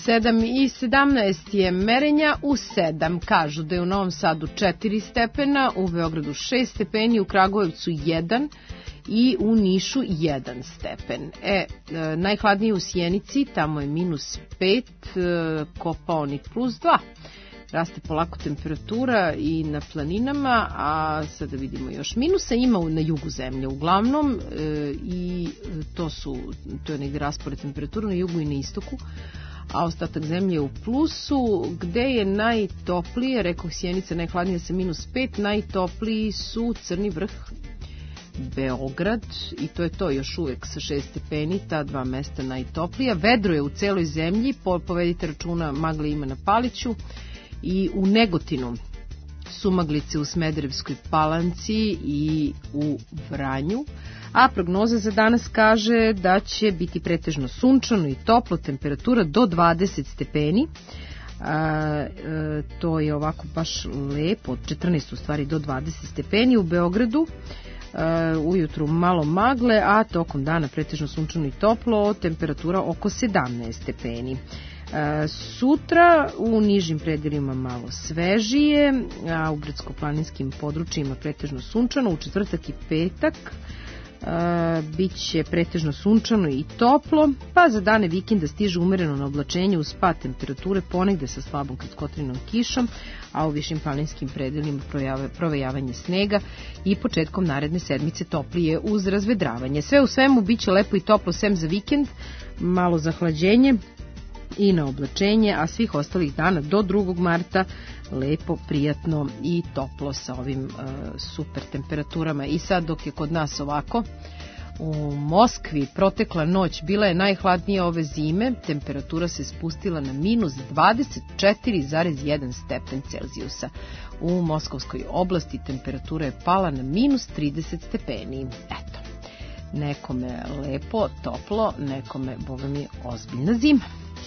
Speaker 1: sedam i sedamnaest je merenja, u sedam kažu da je u Novom Sadu četiri stepena, u Beogradu šest stepeni, u Kragujevcu jedan i u Nišu jedan stepen. E, e najhladnije u Sjenici, tamo je minus pet, e, Kopaonik plus dva. Raste polako temperatura i na planinama, a sada vidimo još minusa ima na jugu zemlje uglavnom e, i to su, to je negde raspored temperatura na jugu i na istoku, a ostatak zemlje je u plusu. Gde je najtoplije, rekao Sjenica najhladnije sa minus pet, najtopliji su Crni Vrh, Beograd i to je to još uvek sa šest stepeni, ta dva mesta najtoplija. Vedro je u celoj zemlji, povedite računa, magle ima na Paliću i u Negotinu su maglice u Smederevskoj Palanci i u Vranju, a prognoza za danas kaže da će biti pretežno sunčano i toplo, temperatura do dvadeset stepeni. A, e, to je ovako baš lepo, od četrnaest u stvari do dvadeset stepeni u Beogradu. Uh, ujutru malo magle, a tokom dana pretežno sunčano i toplo, temperatura oko sedamnaest stepeni. Uh, sutra u nižim predelima malo svežije, a u brdsko-planinskim područjima pretežno sunčano, u četvrtak i petak Uh, bit će pretežno sunčano i toplo, pa za dane vikenda stiže umereno na oblačenje uz pad temperature ponegde sa slabom kratkotrajnom kišom, a u višim planinskim predelima provejavanje snega i početkom naredne sedmice toplije uz razvedravanje. Sve u svemu bit će lepo i toplo sem za vikend, malo zahlađenje i na oblačenje, a svih ostalih dana do drugog marta lepo, prijatno i toplo sa ovim uh, super temperaturama. I sad dok je kod nas ovako, u Moskvi protekla noć bila je najhladnija ove zime, temperatura se spustila na minus dvadeset četiri zarez jedan stepen Celzijusa. U Moskovskoj oblasti temperatura je pala na minus trideset stepeni. Eto, nekome lepo, toplo, nekome, boga mi, ozbiljna zima.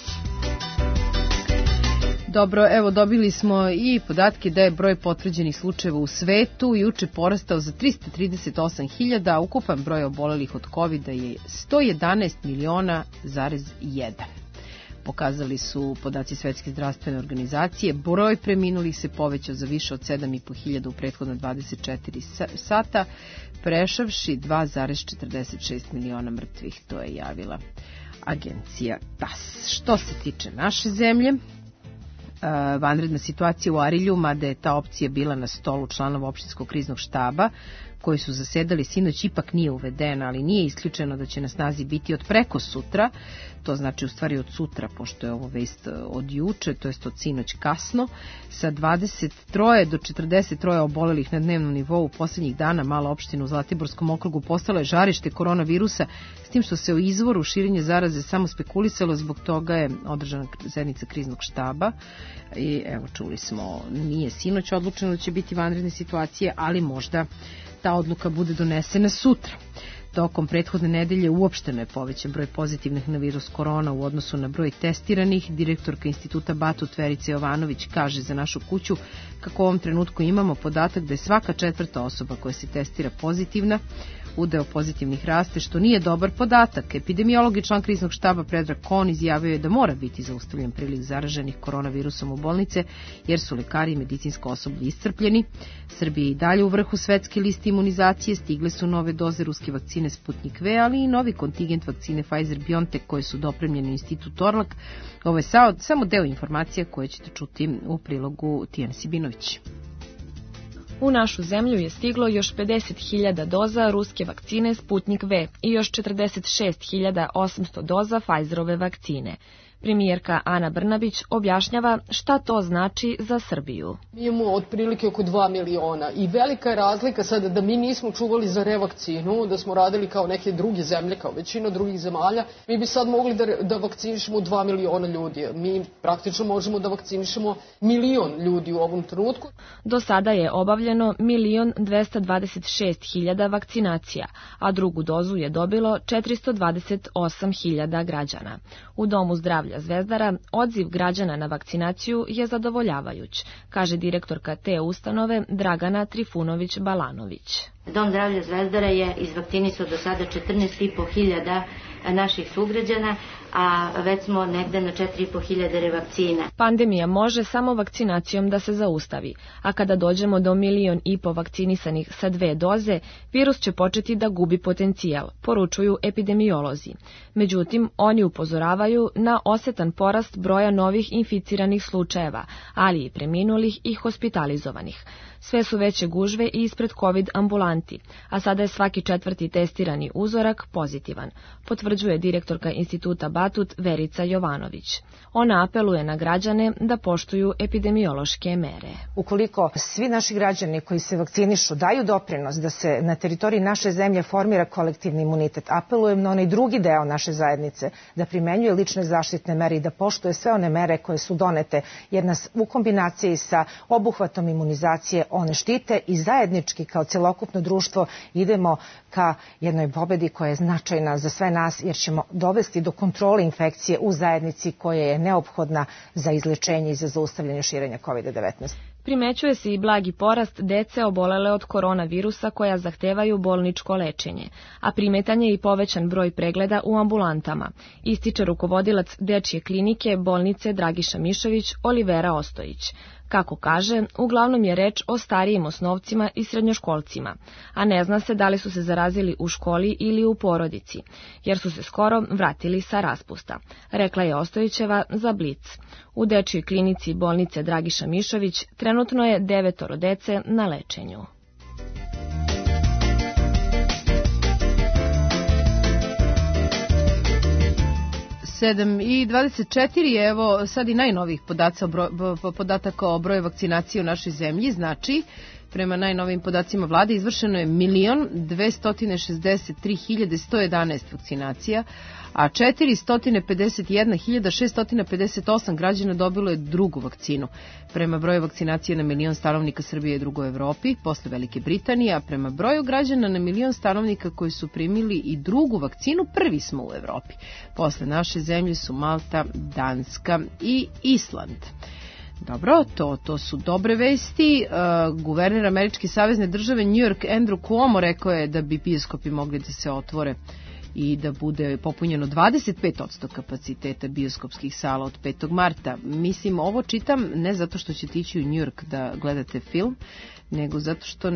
Speaker 1: Dobro, evo dobili smo i podatke da je broj potvrđenih slučajeva u svetu juče porastao za trista trideset osam hiljada, a ukupan broj obolelih od kovida je sto jedanaest miliona zarez jedan. Pokazali su podaci Svetske zdravstvene organizacije. Broj preminulih se povećao za više od sedam i po hiljada u prethodno dvadeset četiri sata, prešavši dva zarez četrdeset šest miliona mrtvih, to je javila agencija T A S. Što se tiče naše zemlje, Uh, vanredna situacija u Arilju, mada je ta opcija bila na stolu članova opštinskog kriznog štaba koji su zasedali sinoć, ipak nije uvedena, ali nije isključeno da će na snazi biti od preko sutra, to znači u stvari od sutra, pošto je ovo vest od juče, to jest od sinoć kasno, sa dvadeset tri do četrdeset tri obolelih na dnevnom nivou u poslednjih dana. Mala opština u Zlatiborskom okrugu postala je žarište koronavirusa, s tim što se o izvoru širenja zaraze samo spekulisalo, zbog toga je održana sednica kriznog štaba i evo čuli smo, nije sinoć odlučeno da će biti vanredne situacije, ali možda ta odluka bude donesena sutra. Tokom prethodne nedelje uopšteno je povećan broj pozitivnih na virus korona u odnosu na broj testiranih. Direktorka instituta Batut Verica Jovanović kaže za Našu kuću kako u ovom trenutku imamo podatak da je svaka četvrta osoba koja se testira pozitivna. Udeo pozitivnih raste, što nije dobar podatak. Epidemiolog i član kriznog štaba Predrag Kon izjavio je da mora biti zaustavljen priliv zaraženih koronavirusom u bolnice, jer su lekari i medicinsko osoblje iscrpljeni. Srbija je i dalje u vrhu svetske liste imunizacije, stigle su nove doze ruske vakcine Sputnik V, ali i novi kontingent vakcine Pfizer-BioNTech koje su dopremljene u institut Torlak. Ovo je samo deo informacija koje ćete čuti u prilogu Tijana Sibinović.
Speaker 13: U našu zemlju je stiglo još pedeset hiljada doza ruske vakcine Sputnik V i još četrdeset šest hiljada osamsto doza Pfizerove vakcine. Premijerka Ana Brnabić objašnjava šta to znači za Srbiju.
Speaker 14: Mi imamo otprilike oko dva miliona i velika je razlika sada da mi nismo čuvali za revakcinu, da smo radili kao neke druge zemlje, kao većina drugih zemalja. Mi bi sad mogli da, da vakcinišemo dva miliona ljudi. Mi praktično možemo da vakcinišemo milion ljudi u ovom trenutku.
Speaker 13: Do sada je obavljeno milion dvesta dvadeset šest hiljada vakcinacija, a drugu dozu je dobilo četiristo dvadeset osam hiljada građana. U Domu zdravlja Zvezdara odziv građana na vakcinaciju je zadovoljavajuć, kaže direktorka te ustanove Dragana Trifunović-Balanović.
Speaker 15: Dom zdravlja Zvezdara je izvakcinisao do sada četrnaest i po hiljada naših sugrađana, a već smo negde na četiri i po hiljade revakcina.
Speaker 13: Pandemija može samo vakcinacijom da se zaustavi, a kada dođemo do milion i po vakcinisanih sa dve doze, virus će početi da gubi potencijal, poručuju epidemiolozi. Međutim, oni upozoravaju na osetan porast broja novih inficiranih slučajeva, ali i preminulih i hospitalizovanih. Sve su veće gužve i ispred COVID ambulanti, a sada je svaki četvrti testirani uzorak pozitivan, potvrđuje direktorka Instituta Batut Verica Jovanović. Ona apeluje na građane da poštuju epidemiološke mere.
Speaker 16: Ukoliko svi naši građani koji se vakcinišu daju doprinos da se na teritoriji naše zemlje formira kolektivni imunitet, apelujem na onaj drugi deo naše zajednice da primenjuje lične zaštitne mere i da poštuje sve one mere koje su donete, jer nas u kombinaciji sa obuhvatom imunizacije one štite i zajednički kao celokupno društvo idemo ka jednoj pobedi koja je značajna za sve nas, jer ćemo dovesti do kontrole infekcije u zajednici koja je neophodna za izlečenje i za zaustavljanje širenja kovid devetnaest.
Speaker 13: Primećuje se i blagi porast dece obolele od koronavirusa koja zahtevaju bolničko lečenje, a primetan je i povećan broj pregleda u ambulantama, ističe rukovodilac Dečje klinike bolnice Dragiša Mišović Olivera Ostojić. Kako kaže, uglavnom je reč o starijim osnovcima i srednjoškolcima, a ne zna se da li su se zarazili u školi ili u porodici, jer su se skoro vratili sa raspusta, rekla je Ostojićeva za Blic. U Dečjoj klinici bolnice Dragiša Mišović trenutno je devetoro dece na lečenju.
Speaker 1: sedam i dvadeset četiri, evo sad i najnovijih podataka o broju vakcinacije u našoj zemlji, znači prema najnovijim podacima vlade izvršeno je milion dvesta šezdeset tri hiljade sto jedanaest vakcinacija, a četiristo pedeset jedna hiljada šeststo pedeset osam građana dobilo je drugu vakcinu. Prema broju vakcinacije na milion stanovnika Srbije je drugo u Evropi, posle Velike Britanije, a prema broju građana na milion stanovnika koji su primili i drugu vakcinu, prvi smo u Evropi. Posle naše zemlje su Malta, Danska i Island. Dobro, to, to su dobre vesti. Uh, guverner Američke savezne države New York Andrew Cuomo rekao je da bi bioskopi mogli da se otvore i da bude popunjeno dvadeset pet posto kapaciteta bioskopskih sala od petog marta. Mislim, ovo čitam ne zato što ćete ići u New York da gledate film, nego zato što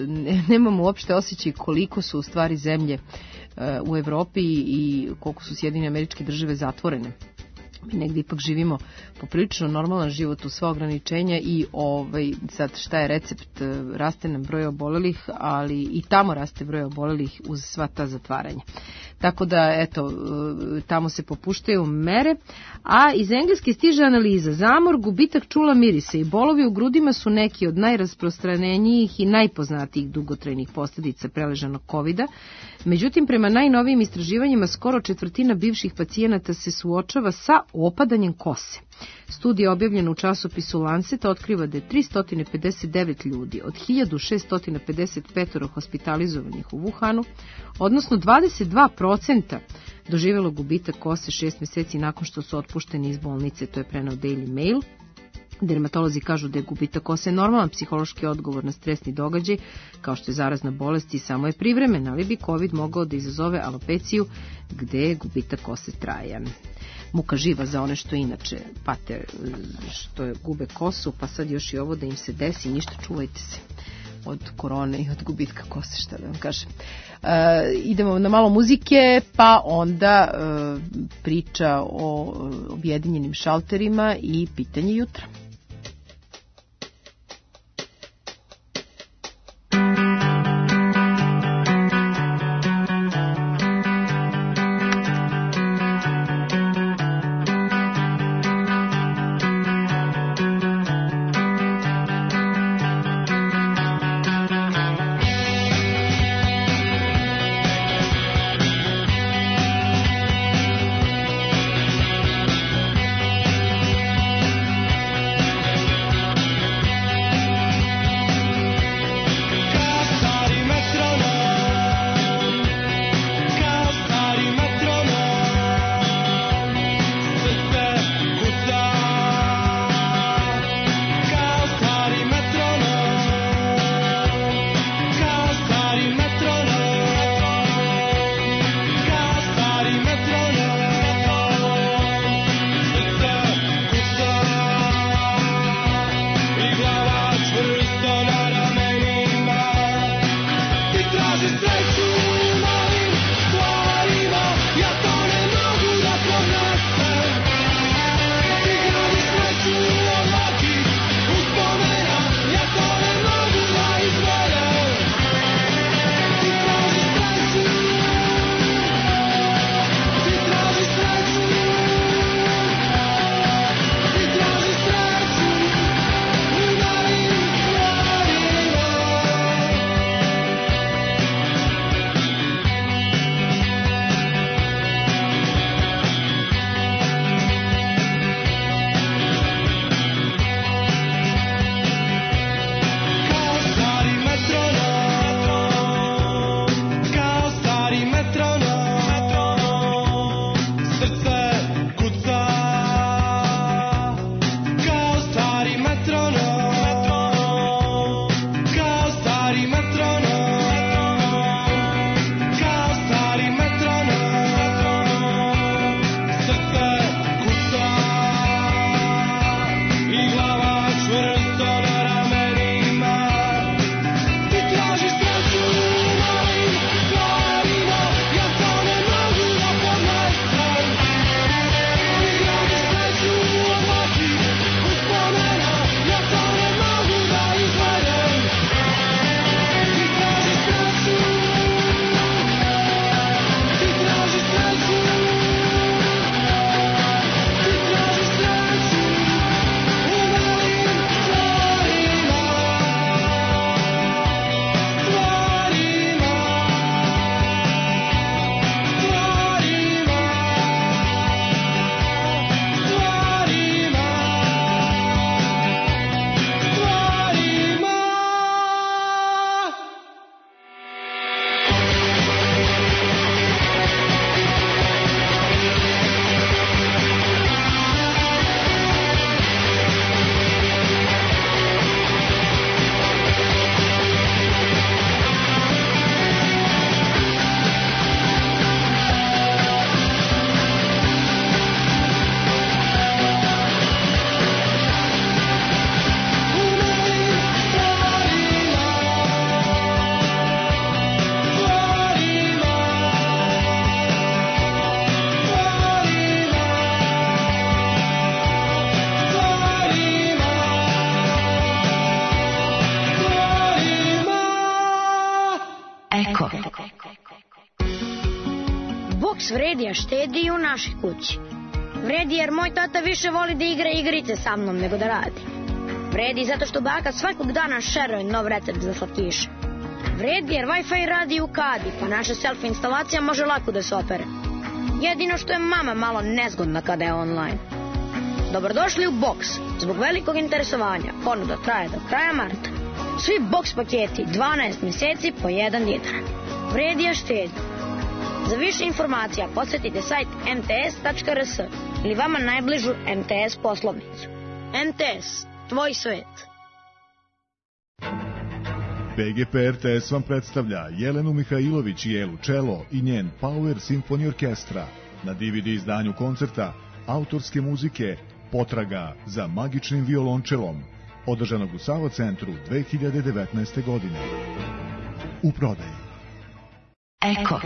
Speaker 1: nemam uopšte osjećaj koliko su u stvari zemlje uh, u Evropi i koliko su Sjedinjene Američke Države zatvorene. Mi negdje ipak živimo poprilično normalan život u sva ograničenja i ovaj, sad šta je recept, raste nam broj obolelih, ali i tamo raste broj obolelih uz sva ta zatvaranja. Tako da, eto, tamo se popuštaju mere, a iz Engleske stiže analiza. Zamor, gubitak čula, mirisa i bolovi u grudima su neki od najrasprostranjenijih i najpoznatijih dugotrajnih posljedica preležanog kovida. Međutim, prema najnovijim istraživanjima, skoro četvrtina bivših pacijenata se suočava sa opadanjem kose. Studija objavljena u časopisu Lancet otkriva da je tristo pedeset devet ljudi od hiljadu šeststo pedeset pet hospitalizovanih u Wuhanu, odnosno dvadeset dva procenta doživjelo gubitak kose šest mjeseci nakon što su otpušteni iz bolnice, to je preneo Daily Mail. Dermatolozi kažu da je gubitak kose normalan psihološki odgovor na stresni događaj, kao što je zarazna bolest i samo je privremen, ali bi COVID mogao da izazove alopeciju gde je gubitak kose trajan. Muka živa za one što inače pate, što je gube kosu, pa sad još i ovo da im se desi, ništa, čuvajte se od korone i od gubitka kose, šta da vam kažem. E, idemo na malo muzike, pa onda e, priča o objedinjenim šalterima i pitanje jutra.
Speaker 12: boks vredi, a štedi i u našoj kući. Vredi jer moj tata više voli da igra igrice sa mnom nego da radi. Vredi zato što baka svakog dana šeruje nov recept za slatkiše. Vredi jer Wi-Fi radi u kadi, pa naša selfie instalacija može lako da se opere. Jedino što je mama malo nezgodna kada je online. Dobrodošli u boks. Zbog velikog interesovanja ponuda traje do kraja marta. Svi boks paketi dvanaest meseci po jedan dinar. Vredi, a štedi. Za više informacija posjetite sajt em te es tačka er es ili vama najbližu em te es poslovnicu. em te es, tvoj svet.
Speaker 6: P G P R T S vam predstavlja Jelenu Mihajlović i Elu Čelo i njen Power Symphony Orkestra na D V D izdanju koncerta autorske muzike Potraga za magičnim violončelom, održanog u Savo centru dve hiljade devetnaeste. godine. U prodaji.
Speaker 2: Eko.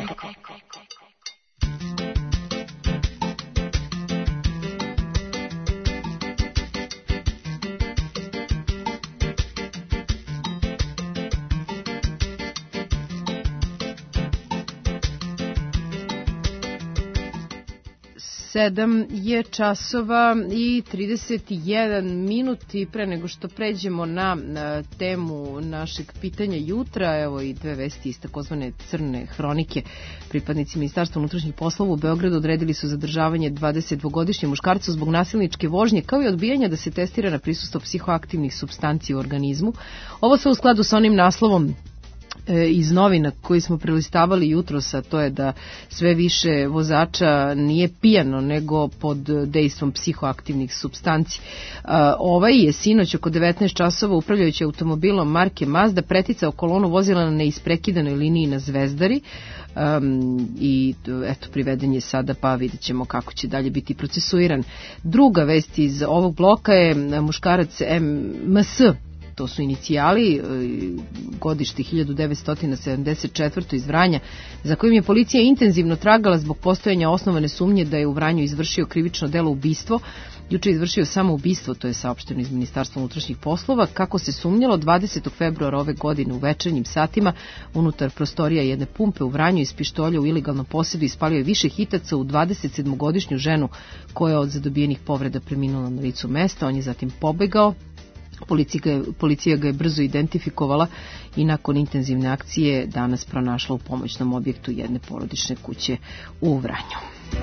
Speaker 1: Sedam je časova i trideset jedan minuti. Pre nego što pređemo na, na temu našeg pitanja jutra, evo i dve vesti iz takozvane crne hronike. Pripadnici Ministarstva unutrašnjih poslova u Beogradu odredili su zadržavanje dvadesetdvogodišnjem muškarcu zbog nasilničke vožnje, kao i odbijanja da se testira na prisustvo psihoaktivnih supstanci u organizmu. Ovo se u skladu sa onim naslovom iz novina koji smo prelistavali jutros, a to je da sve više vozača nije pijano nego pod dejstvom psihoaktivnih supstanci. Ovaj je sinoć oko devetnaest časova upravljajući automobilom marke Mazda preticao kolonu vozila na neisprekidanoj liniji na Zvezdari um, i eto, priveden je sada, pa vidjet ćemo kako će dalje biti procesuiran. Druga vest iz ovog bloka je muškarac M S, to su inicijali, godište hiljadu devetsto sedamdeset četvrte iz Vranja, za kojim je policija intenzivno tragala zbog postojanja osnovane sumnje da je u Vranju izvršio krivično delo ubistvo. Juče je izvršio samo ubistvo, to je saopšteno iz Ministarstva unutrašnjih poslova. Kako se sumnjalo, dvadesetog februara ove godine u večernjim satima unutar prostorija jedne pumpe u Vranju iz pištolja u ilegalnom posjedu ispalio je više hitaca u dvadesetsedmogodišnju ženu koja je od zadobijenih povreda preminula na licu mesta. On je zatim pobegao. Policija ga, je, policija ga je brzo identifikovala i nakon intenzivne akcije danas pronašla u pomoćnom objektu jedne porodične kuće u Vranju.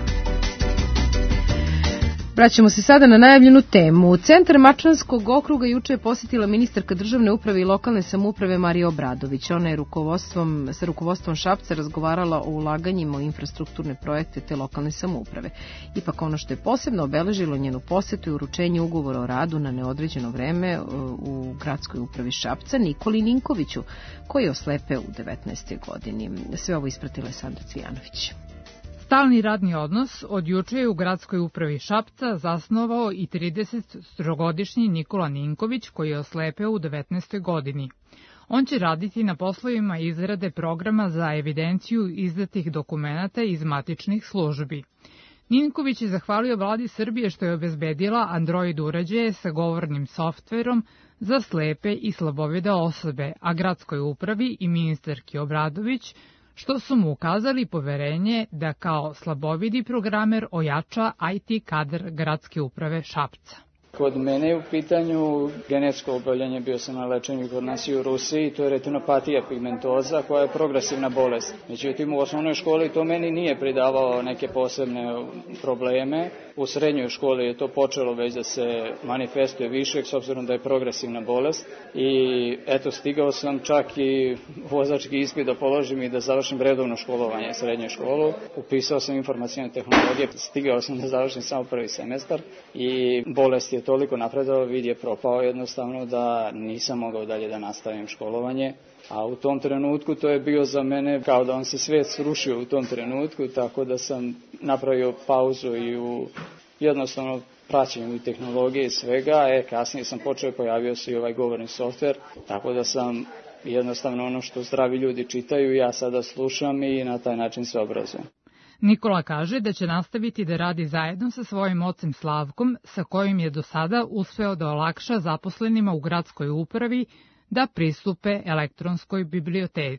Speaker 1: Vraćamo se sada na najavljenu temu. Centar Mačvanskog okruga juče je posjetila ministarka državne uprave i lokalne samouprave Marija Obradović. Ona je rukovodstvom, sa rukovodstvom Šapca razgovarala o ulaganjima u infrastrukturne projekte te lokalne samouprave. Ipak ono što je posebno obeležilo njenu posjetu je uručenje ugovora o radu na neodređeno vreme u gradskoj upravi Šapca Nikoli Ninkoviću, koji je oslepeo u devetnaestoj godini. Sve ovo ispratila je Sandra Cvijanović.
Speaker 17: Stalni radni odnos od juče je u gradskoj upravi Šapca zasnovao i tridesetogodišnji Nikola Ninković, koji je oslepeo u devetnaestoj godini. On će raditi na poslovima izrade programa za evidenciju izdatih dokumenata iz matičnih službi. Ninković je zahvalio vladi Srbije što je obezbedila Android uređaje sa govornim softverom za slepe i slabovide osobe, a gradskoj upravi i ministarki Obradović što su mu ukazali poverenje da kao slabovidi programer ojača I T kadar gradske uprave Šapca.
Speaker 18: Kod mene je u pitanju genetsko oboljenje, bio sam na lečenju kod nas i u Rusiji, to je retinopatija pigmentoza koja je progresivna bolest. Međutim, u osnovnoj školi to meni nije pridavao neke posebne probleme. U srednjoj školi je to počelo već da se manifestuje više, s obzirom da je progresivna bolest. I eto, stigao sam čak i vozački ispit da položim i da završim redovno školovanje, srednju školu. Upisao sam informacijne tehnologije, stigao sam da završim samo prvi semestar i bolest je toliko napredovao, vid je propao jednostavno da nisam mogao dalje da nastavim školovanje. A u tom trenutku to je bio za mene kao da on se svet srušio u tom trenutku, tako da sam napravio pauzu i u jednostavno praćenju i tehnologije i svega. E, kasnije sam počeo, pojavio se i ovaj govorni softver, tako da sam jednostavno ono što zdravi ljudi čitaju, ja sada slušam i na taj način se obrazujem.
Speaker 17: Nikola kaže da će nastaviti da radi zajedno sa svojim ocem Slavkom, sa kojim je do sada uspeo da olakša zaposlenima u gradskoj upravi da pristupe elektronskoj biblioteci.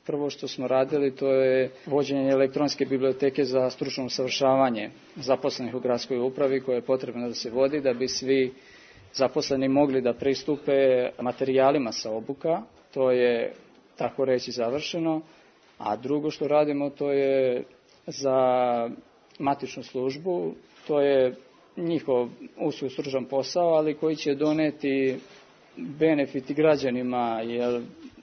Speaker 18: Prvo što smo radili to je vođenje elektronske biblioteke za stručno usavršavanje zaposlenih u gradskoj upravi koje je potrebno da se vodi da bi svi zaposleni mogli da pristupe materijalima sa obuka. To je tako reći završeno. A drugo što radimo to je za matičnu službu. To je njihov usko stručan posao, ali koji će doneti benefiti građanima, jer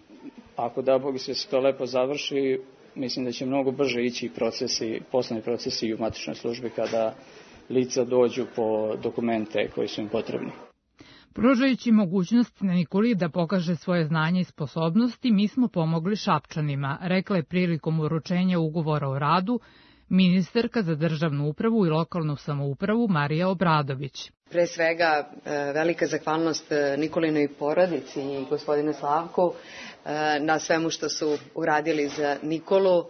Speaker 18: ako da Bog se to lepo završi, mislim da će mnogo brže ići procesi, poslovni procesi u matičnoj službi kada lica dođu po dokumente koji su im potrebni.
Speaker 17: Pružajući mogućnost Nikoli da pokaže svoje znanje i sposobnosti, mi smo pomogli Šapčanima, rekla je prilikom uručenja ugovora o radu ministarka za državnu upravu i lokalnu samoupravu Marija Obradović.
Speaker 19: Pre svega velika zahvalnost Nikolinoj porodici i gospodinu Slavku na svemu što su uradili za Nikolu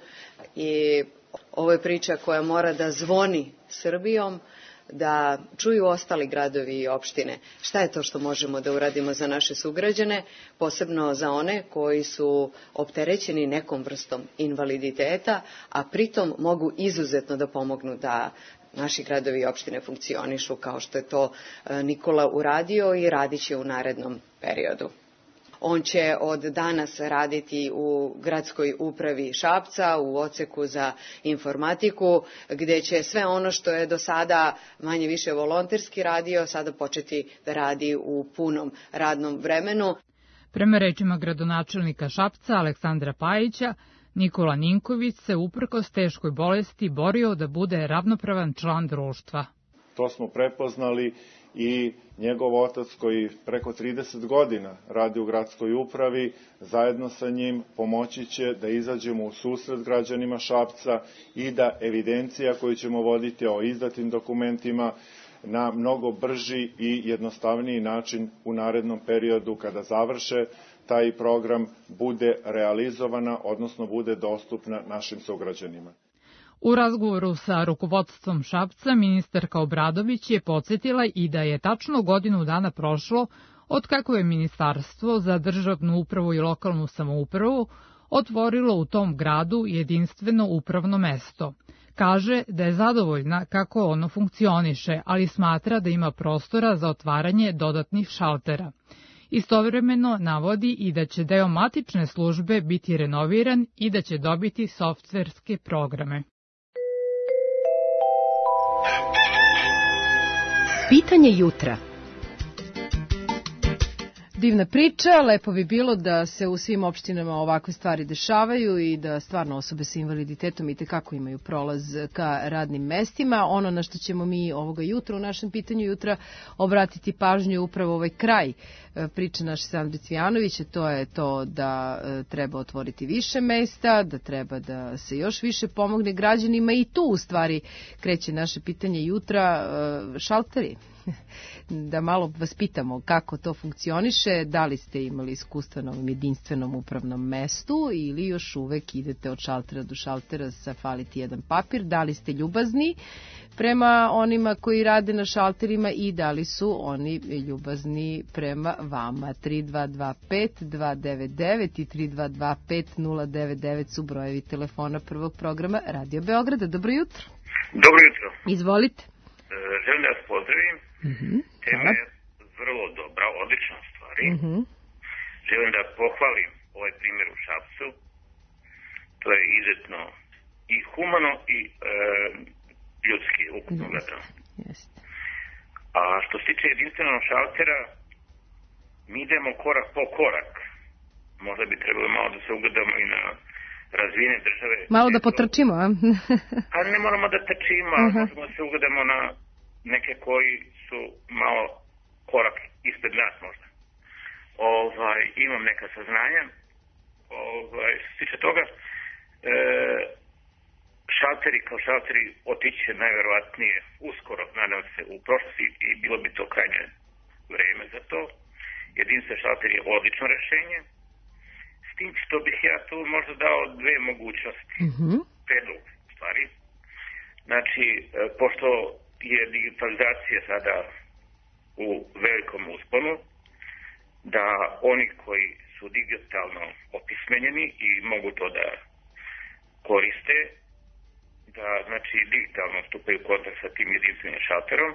Speaker 19: i ovo je priča koja mora da zvoni Srbijom, da čuju ostali gradovi i opštine šta je to što možemo da uradimo za naše sugrađane, posebno za one koji su opterećeni nekom vrstom invaliditeta, a pritom mogu izuzetno da pomognu da naši gradovi i opštine funkcionišu kao što je to Nikola uradio i radit će u narednom periodu. On će od danas raditi u gradskoj upravi Šapca, u odseku za informatiku, gde će sve ono što je do sada manje više volonterski radio, sada početi da radi u punom radnom vremenu.
Speaker 17: Prema rečima gradonačelnika Šapca Aleksandra Pajića, Nikola Ninković se uprkos teškoj bolesti borio da bude ravnopravan član društva.
Speaker 20: To smo prepoznali i njegov otac koji preko trideset godina radi u gradskoj upravi, zajedno sa njim pomoći će da izađemo u susret građanima Šapca i da evidencija koju ćemo voditi o izdatim dokumentima na mnogo brži i jednostavniji način u narednom periodu kada završe taj program bude realizovana, odnosno bude dostupna našim sugrađanima.
Speaker 17: U razgovoru sa rukovodstvom Šapca, ministarka Obradović je podsjetila i da je tačno godinu dana prošlo od kako je Ministarstvo za državnu upravu i lokalnu samoupravu otvorilo u tom gradu jedinstveno upravno mesto. Kaže da je zadovoljna kako ono funkcioniše, ali smatra da ima prostora za otvaranje dodatnih šaltera. Istovremeno navodi i da će deo matične službe biti renoviran i da će dobiti softverske programe.
Speaker 7: Pitanje jutra.
Speaker 1: Divna priča, lepo bi bilo da se u svim opštinama ovakve stvari dešavaju i da stvarno osobe sa invaliditetom i tekako imaju prolaz ka radnim mestima. Ono na što ćemo mi ovoga jutra u našem pitanju jutra obratiti pažnju je upravo ovaj kraj priče naše Sandre Cvijanović, to je to da treba otvoriti više mesta, da treba da se još više pomogne građanima i tu u stvari kreće naše pitanje jutra, šalteri. Da malo vas pitamo kako to funkcioniše, da li ste imali iskustva na ovom jedinstvenom upravnom mestu ili još uvek idete od šaltera do šaltera sa faliti jedan papir, da li ste ljubazni prema onima koji rade na šalterima i da li su oni ljubazni prema vama. tri dva dva pet dva devet devet i tri dva dva pet nula devet devet su brojevi telefona prvog programa Radio Beograda. Dobro jutro.
Speaker 21: Dobro jutro.
Speaker 1: Izvolite.
Speaker 21: Želim da vas pozdravim.
Speaker 1: Mm-hmm.
Speaker 21: Tema je vrlo dobra, odlična stvari.
Speaker 1: Mm-hmm.
Speaker 21: Želim da pohvalim ovaj primjer u Šapcu. To je izuzetno i humano i e, ljudski, ukupno gledano.
Speaker 1: Yes.
Speaker 21: A što se tiče jedinstvenog šaltera, mi idemo korak po korak. Možda bi trebalo malo da se ugledamo i na razvijene države.
Speaker 1: Malo da potrčimo, a?
Speaker 21: A ne moramo da trčimo, uh-huh. možemo da se ugledamo na neke koji su malo korak ispred nas možda. Ovaj, imam neka saznanja. Ovaj, što se tiče toga, e, šalteri kao šalteri otići će najverovatnije uskoro, nadam se, u prošlosti i bilo bi to krajnje vreme za to. Jedinstven šalter je odlično rešenje. S tim što bih ja tu možda dao dve mogućnosti.
Speaker 1: Mm-hmm.
Speaker 21: Predlog, stvari. Znači, pošto je digitalizacija sada u velikom usponu, da oni koji su digitalno opismeni opismenjeni i mogu to da koriste, da znači digitalno stupaju u kontakt sa tim jedinstvenim šalterom. E,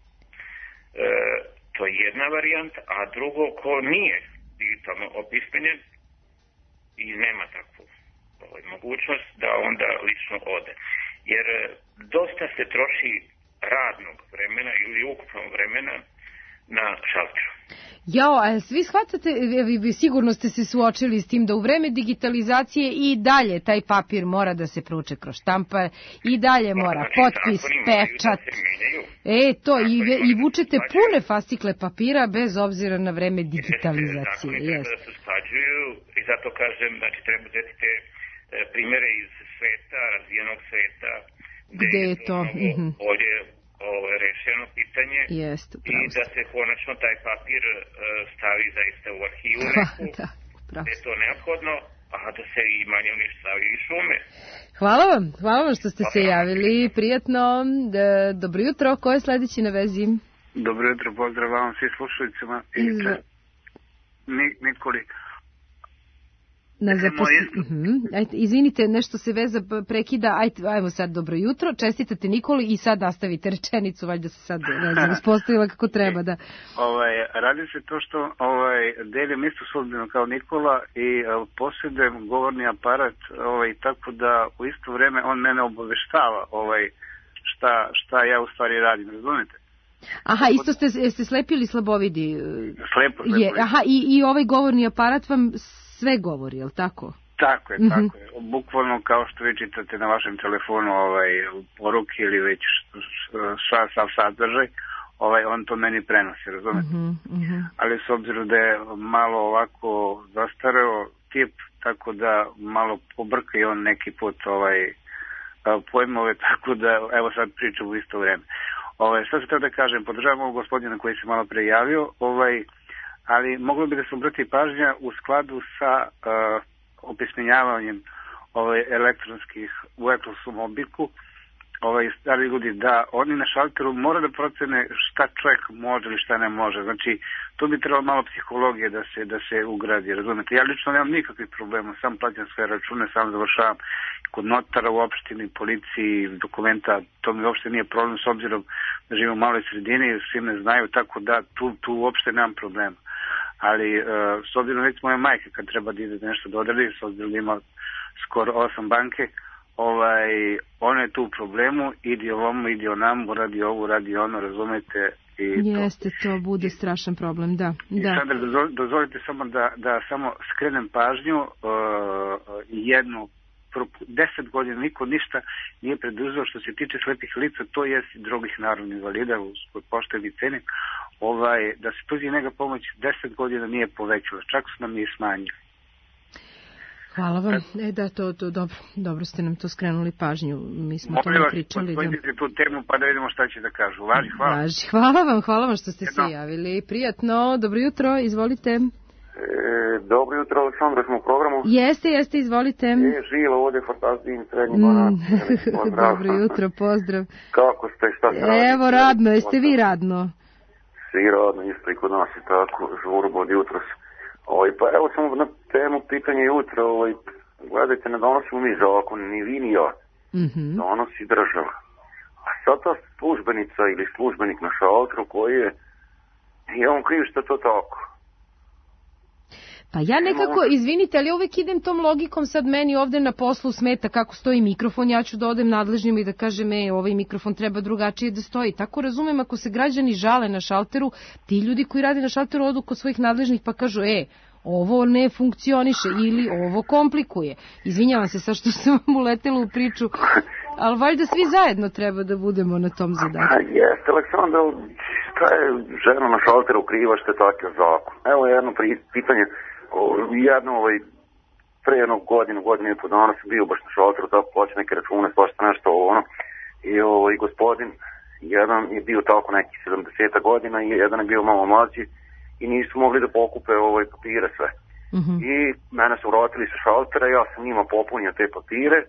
Speaker 21: to je jedna varijanta, a drugo, ko nije digitalno opismenjen i nema takvu ovaj, mogućnost, da onda lično ode. Jer dosta se troši radnog vremena ili ukupnog vremena na šalteru.
Speaker 1: Jao, a svi shvatate, vi, vi sigurno ste se suočili s tim da u vreme digitalizacije i dalje taj papir mora da se pruče kroz štampar, i dalje mora
Speaker 21: znači,
Speaker 1: potpis, pečat. E, to, i, i vučete pune fascikle papira bez obzira na vreme digitalizacije.
Speaker 21: Zakoni treba da se usklađuju i zato kažem, znači treba uzeti te e, primere iz sveta, razvijenog sveta,
Speaker 1: gde je to
Speaker 21: mm-hmm. ovdje ovo je rešeno pitanje.
Speaker 1: Jest,
Speaker 21: i da se konačno taj papir uh, stavi zaista u arhivu neku, da, je to neophodno, a da se i manje uniš stavi i šume.
Speaker 1: Hvala vam, hvala vam što ste se javili, prijatno, da, dobro jutro, ko je sledeći na vezi?
Speaker 4: Dobro jutro, pozdrav vam svi slušalicima i Izva... Nikoli.
Speaker 1: Na zaposli... uh-huh. Ajde, izvinite, nešto se veza prekida. Ajde, ajmo sad dobro jutro. Čestitate Nikoli i sad nastavite rečenicu, valjda se sad ne znam, ispostavila kako treba. Da.
Speaker 4: Ovaj, radi se to što ovaj, delim istu sudbinu kao Nikola i uh, posjedujem govorni aparat, ovaj, tako da u isto vreme on mene obaveštava ovaj, šta, šta ja u stvari radim, razumete?
Speaker 1: Aha, isto ste, ste slepili slabovidi?
Speaker 4: Slepo, slepo.
Speaker 1: Je, aha, i, i ovaj govorni aparat vam sve govori, je li tako?
Speaker 4: Tako je, mm-hmm. tako je. Bukvalno kao što vi čitate na vašem telefonu ovaj, poruke ili već šta sav sadržaj, ovaj, on to meni prenosi, razumete?
Speaker 1: Mm-hmm.
Speaker 4: Ali s obzirom da je malo ovako zastareo tip, tako da malo pobrka i on neki put ovaj, pojmove, tako da evo sad pričam u isto vreme. Ovaj, šta se treba da kažem, podržavam ovog gospodina koji se malo pre javio, ovaj, ali moglo bi da se obrati pažnja u skladu sa uh, opismenjavanjem ovaj, elektronskih u elektronskom obliku, ovaj, stari ljudi, da oni na šalteru mora da procene šta čovjek može ili šta ne može. Znači, tu bi trebalo malo psihologije da se, da se ugradi, razumete. Ja lično nemam nikakvih problema, sam plaćam sve račune, sam završavam kod notara u opštini, policiji, dokumenta, to mi uopšte nije problem s obzirom da živim u maloj sredini, svi me znaju, tako da tu, tu uopšte nemam problema. Ali uh, s obzirom već moja majka kad treba da ide nešto da odradi, s obzirom da ima skoro osam banke, ovaj, ona je tu u problemu, idi ovomu, idi onamo, radi ovo, radi ono, razumete. I
Speaker 1: Jeste, to. to bude strašan problem, da.
Speaker 4: I
Speaker 1: da.
Speaker 4: Sandra, dozvolite samo da, da samo skrenem pažnju, uh, jednu, deset godina niko ništa nije preduzeo što se tiče slepih lica, to je drugih narodnih invalida u pošteni ceni, ovaj, da se tuzi njega pomoć deset godina nije povećala, čak su nam i smanjili.
Speaker 1: Hvala vam. E da, to, to dobro, dobro ste nam to skrenuli pažnju. Mi smo to pričali.
Speaker 4: Molim vas, tu temu pa da vidimo šta će da kažu. Važi, hvala.
Speaker 1: Važi, hvala vam, hvala vam što ste Jedno. se javili. Prijatno, dobro jutro, izvolite.
Speaker 22: E, dobro jutro, Aleksandra, smo u programu.
Speaker 1: Jeste, jeste, izvolite.
Speaker 22: E, žila ovdje, Fortazin, Srednji Banat.
Speaker 1: Mm. Dobro jutro, pozdrav.
Speaker 22: Kako ste, šta se radi?
Speaker 1: Evo, radno, jeste vi radno?
Speaker 22: Svi radno, isto i kod nas je tako, žurbo od jutros. Ovaj, pa evo samo na temu pitanje jutra, ovaj, gledajte, ne donosimo mi zakon, ni vi ni ja,
Speaker 1: mm-hmm.
Speaker 22: donosi država. A sad ta službenica ili službenik na šalteru koji je, je on kriv što to tako.
Speaker 1: Pa ja nekako, izvinite, ali uvek idem tom logikom, sad meni ovde na poslu smeta kako stoji mikrofon, ja ću da odem nadležnim i da kažem, e, ovaj mikrofon treba drugačije da stoji. Tako razumem, ako se građani žale na šalteru, ti ljudi koji radi na šalteru odu kod svojih nadležnih pa kažu, e, ovo ne funkcioniše ili ovo komplikuje. Izvinjavam se sad što sam vam uletela u priču, ali valjda svi zajedno treba da budemo na tom zadatku.
Speaker 22: Jeste, Aleksandra, šta je žena na šalteru kriva što je takav zakon? Evo jedno pitanje. Jedno ovaj, pre jednog godinu, godinu i po dana sam bio baš na šalteru, tako plaća neke račune, svašta nešto ono. I ovaj, gospodin, jedan je bio tako neki sedamdeset godina i jedan je bio malo mlađi i nisu mogli da pokupe ovaj, papire sve.
Speaker 1: Mm-hmm.
Speaker 22: I mene su vratili sa šaltera, ja sam njima popunio te papire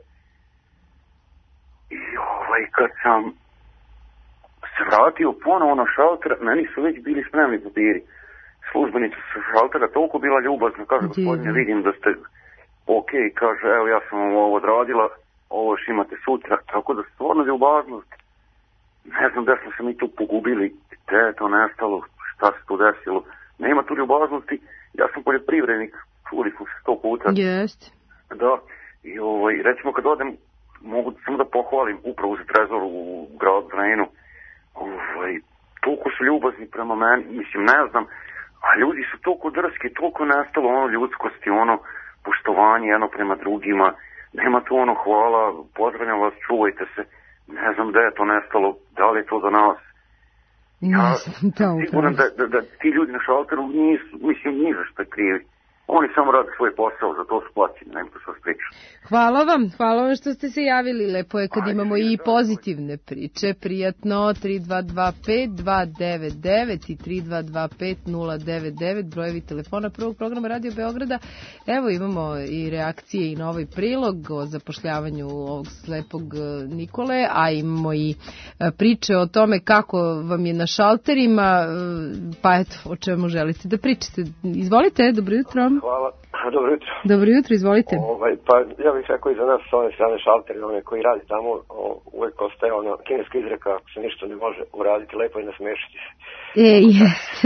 Speaker 22: i ovaj, kad sam se vratio ponovo na šalter, meni su već bili spremni papiri. Službenica sa šaltera toliko bila ljubazna, kaže, gospodine, vidim da ste ok, kaže, evo ja sam vam ovo odradila, ovo još imate sutra, tako da stvarno ljubaznost, ne znam da smo se mi tu pogubili, gde je to nestalo, šta se tu desilo, nema tu ljubaznosti, ja sam poljoprivrednik, čuli smo se sto puta.
Speaker 1: Jest.
Speaker 22: Da, i ovaj, recimo kad odem, mogu samo da pohvalim upravo za Trezor u gradu Drenu, ovaj, toliko su ljubazni prema meni, mislim, ne znam, a ljudi su toliko drski, toliko nestalo ono ljudskosti, ono poštovanje jedno prema drugima, nema tu ono hvala, pozdravljam vas, čuvajte se, ne znam da je to nestalo, da li je to za nas.
Speaker 1: Ja sam
Speaker 22: siguran da, da, da ti ljudi na šalteru nisu, mislim, ni za što krivi. Oni samo rade svoj posao, za to su plaćeni, nema to sve priča.
Speaker 1: Hvala vam, hvala vam što ste se javili, lepo je kad Ajde, imamo i pozitivne priče, prijatno, tri dva dva pet dva devet devet i tri dva dva pet nula devet devet, brojevi telefona prvog programa Radio Beograda. Evo imamo i reakcije i na ovaj prilog o zapošljavanju ovog slepog Nikole, a imamo i priče o tome kako vam je na šalterima, pa eto, o čemu želite da pričate. Izvolite, dobro jutro.
Speaker 5: Hvala, dobro jutro.
Speaker 1: Dobro jutro, izvolite.
Speaker 5: Ovaj, pa ja bih rekao i za nas s ove strane šalteri, one koji radi tamo, o, uvek ostaje ono kineska izreka, ako se ništa ne može uraditi, lepo je nasmešiti se.
Speaker 1: E, jeste.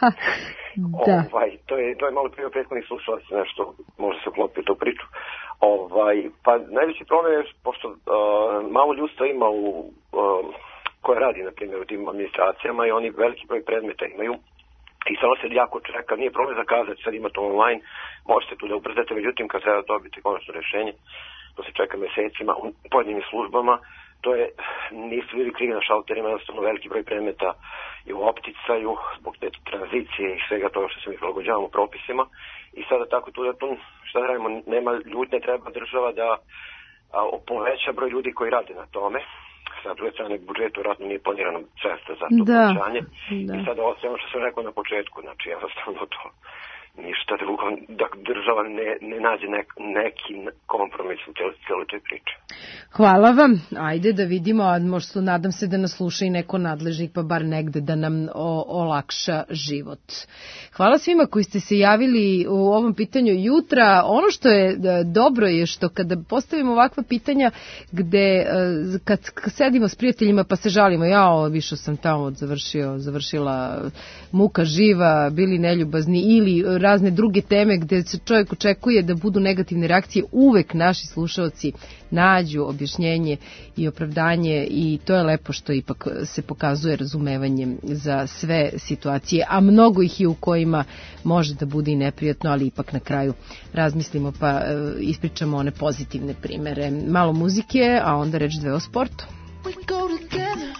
Speaker 1: Da.
Speaker 5: Ovaj, to je, to je malo prije prethodnih slušalaca, nešto može se uklopiti u tu priču. Ovaj, pa najveći problem je, pošto uh, malo ljudstva ima u, uh, koje radi, na primjer, u tim administracijama i oni veliki broj predmeta imaju. I samo se jako čeka, nije problem zakazati, sad ima to online, možete tu da ubrzate, međutim kad treba dobiti konačno rješenje, to se čeka mesecima u pojedinim službama, to je, nisu bili krivi na šalterima, jednostavno veliki broj predmeta i u opticaju, zbog te tranzicije i svega toga što se mi prilagođavamo propisima. I sada tako tu da tu, šta da radimo, nema ljudi, ne treba država da a, poveća broj ljudi koji rade na tome. Sa druge strane, u budžetu vjerojatno nije planirano sredstva za to povećanje. I sada ovo sve ono što sam rekao na početku, znači jednostavno to ništa drugo, da država ne, ne nađe nek, neki kompromis u cijeloj toj priči.
Speaker 1: Hvala vam. Ajde da vidimo, a možda nadam se da nas sluša i neko nadležnik, pa bar negde da nam o, olakša život. Hvala svima koji ste se javili u ovom pitanju jutra. Ono što je dobro je što kada postavimo ovakva pitanja gde kad sedimo s prijateljima pa se žalimo, ja više sam tamo završio, završila muka živa, bili neljubazni ili razne druge teme gde se čovjek očekuje da budu negativne reakcije, uvek naši slušaoci nađu objašnjenje i opravdanje i to je lepo što ipak se pokazuje razumevanje za sve situacije, a mnogo ih je u kojima može da bude i neprijatno, ali ipak na kraju razmislimo pa ispričamo one pozitivne primere. Malo muzike, a onda reč dve o sportu.
Speaker 3: We go together,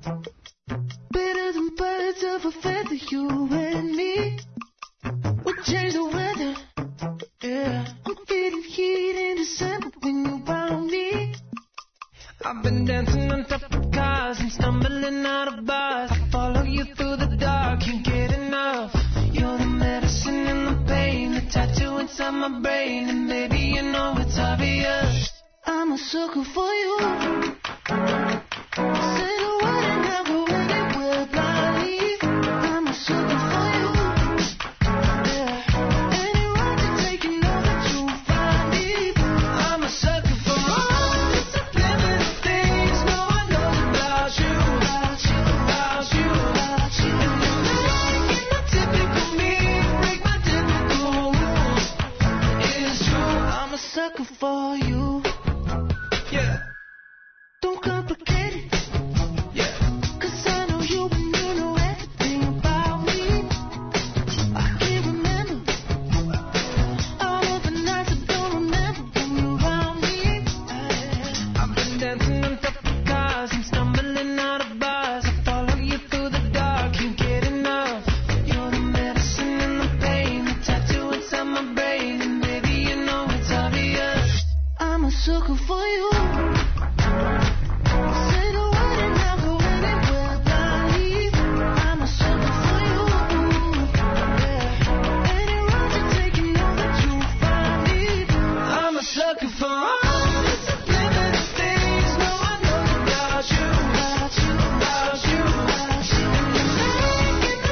Speaker 3: better than birds of a feather, you and me. We change the weather, yeah. I'm getting heat in December when you're around me. I've been dancing on top of cars and stumbling out of bars. I follow you through the dark, can't get enough. You're the medicine and the pain, the tattoo inside my brain, and maybe you know it's obvious. I'm a sucker for you. Say the word and I'll go anywhere blindly. I'm a sucker for you. Yeah. Any road you take, you know that you'll find me. I'm a sucker for all the subliminal things no one knows about you, about you, about you, about you. And you make my typical me, break my typical rules. It's true, I'm a sucker for you. Yeah. Don't complicate it. Yeah. Cause I know you and you know everything about me. I can't remember all of the nights I don't remember when you're around me. I've been dancing on top of cars and stumbling out of bars. I follow you through the dark, can't get enough. You're the medicine and the pain, the tattoo inside my brain, and maybe you know it's obvious. I'm a sucker for you.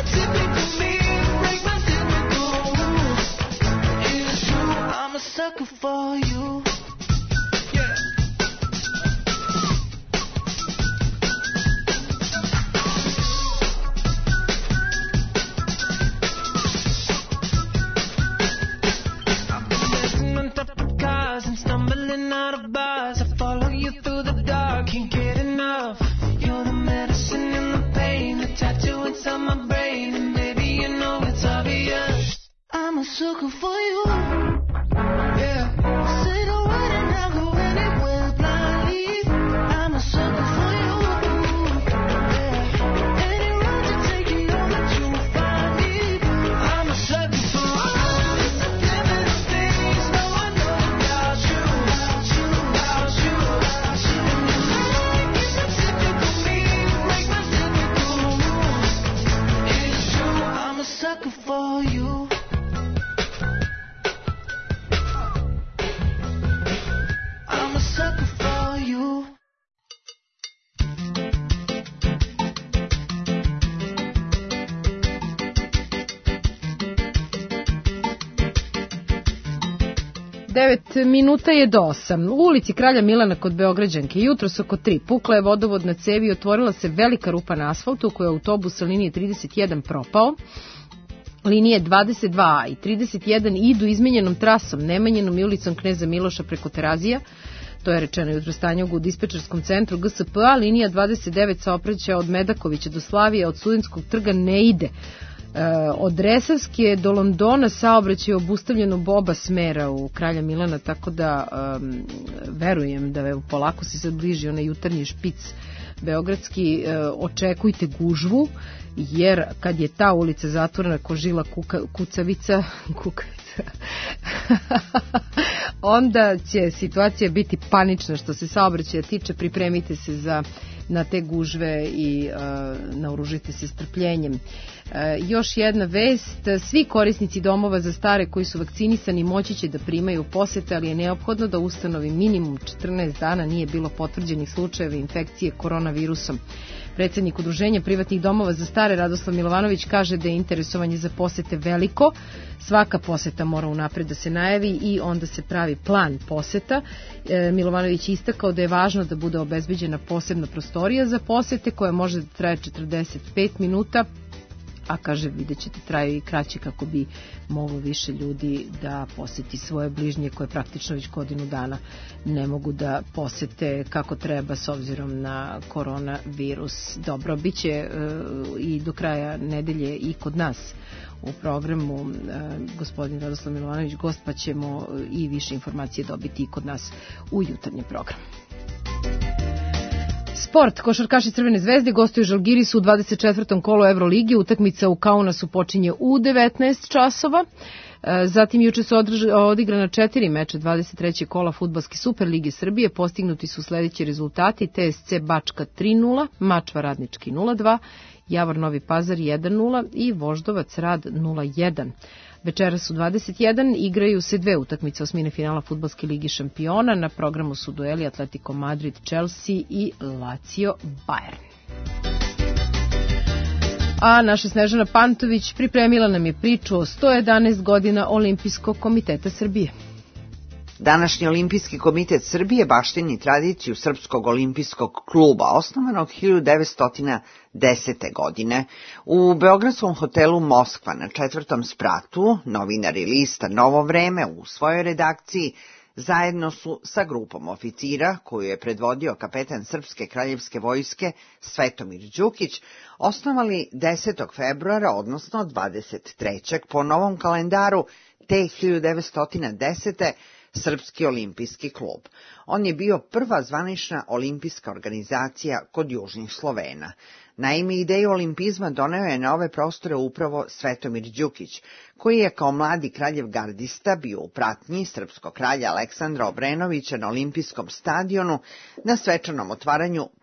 Speaker 3: Sucker for you. And stumbling out of bars, I follow you through the dark, can't get enough. You're the medicine and the pain, the tattoo inside my brain, and baby you know it's obvious. I'm a sucker for you. Yeah. Say the word and I'll go anywhere blindly. I'm a sucker for you. Yeah. Any road you take, you know that you'll find me. I'm a sucker for all the subliminal things no one knows about you, about you, about you, about you. And you make it so typical me, break my typical rules. It's true, I'm a sucker for you. I'm a sucker for you.
Speaker 1: Devet minuta je do osam. U ulici Kralja Milana kod Beograđanke jutros oko tri pukla je vodovodna cev i otvorila se velika rupa na asfaltu u kojoj je autobus sa linije trideset jedan propao. Linije dvadeset dva i trideset jedan idu izmenjenom trasom, Nemanjinom i ulicom Kneza Miloša preko Terazija. To je rečeno jutro Stanjogu u dispečerskom centru G S P A. Linija dvadeset devet saobraća od Medakovića do Slavije, od Studentskog trga ne ide. E, od Resavske do Londona saobraćaj je obustavljen u oba smera u Kralja Milana, tako da um, verujem da evo, polako se sad bliži onaj jutarnji špic beogradski, e, očekujte gužvu, jer kad je ta ulica zatvorena ko žila kuka, kucavica, kukavica, onda će situacija biti panična što se saobraćaja tiče. Pripremite se za na te gužve i uh, naoružite se strpljenjem. Uh, još jedna vest, svi korisnici domova za stare koji su vakcinisani moći će da primaju posete, ali je neophodno da ustanovi minimum četrnaest dana nije bilo potvrđenih slučajeva infekcije koronavirusom. Predsednik Udruženja privatnih domova za stare Radoslav Milovanović kaže da je interesovanje za posete veliko. Svaka poseta mora unapred da se najavi i onda se pravi plan poseta. E, Milovanović je istakao da je važno da bude obezbeđena posebna prostorija za posete koja može da traje četrdeset pet minuta, a kaže vidjet ćete traju i kraće kako bi moglo više ljudi da poseti svoje bližnje koje praktično već godinu dana ne mogu da posete kako treba s obzirom na koronavirus. Dobro, bit će uh, i do kraja nedelje i kod nas u programu uh, gospodin Radoslav Milovanović gost, pa ćemo uh, i više informacije dobiti i kod nas u jutarnjem programu. Sport, košarkaši Crvene zvezde gostuju Žalgirisu u dvadeset četvrtom kolu Evroligi, utakmica u Kaunasu počinje u devetnaest časova. Zatim juče su odigrana četiri meča dvadeset trećeg kola Fudbalske Superlige Srbije, postignuti su sledeći rezultati: T S C Bačka tri nula, Mačva Radnički nula dva, Javor Novi Pazar jedan nula i Voždovac Rad nula jedan. Večeras u dvadeset jedan igraju se dve utakmice osmine finala Fudbalske ligi šampiona. Na programu su dueli Atletico Madrid Chelsea i Lazio Bayern. A naša Snežana Pantović pripremila nam je priču o sto jedanaest godina Olimpijskog komiteta Srbije.
Speaker 8: Današnji Olimpijski komitet Srbije baštini tradiciju Srpskog olimpijskog kluba, osnovanog hiljadu devetsto desete. godine. U beogradskom hotelu Moskva na četvrtom spratu, novinari lista Novo vreme u svojoj redakciji zajedno su sa grupom oficira, koju je predvodio kapetan Srpske kraljevske vojske Svetomir Đukić, osnovali desetog februara, odnosno dvadeset trećeg po novom kalendaru te hiljadu devetsto desete. Srpski olimpijski klub. On je bio prva zvanična olimpijska organizacija kod južnih Slovena. Naime, ideju olimpizma doneo je na ove prostore upravo Svetomir Đukić, koji je kao mladi kraljev gardista bio u pratnji srpskog kralja Aleksandra Obrenovića na olimpijskom stadionu na svečanom otvaranju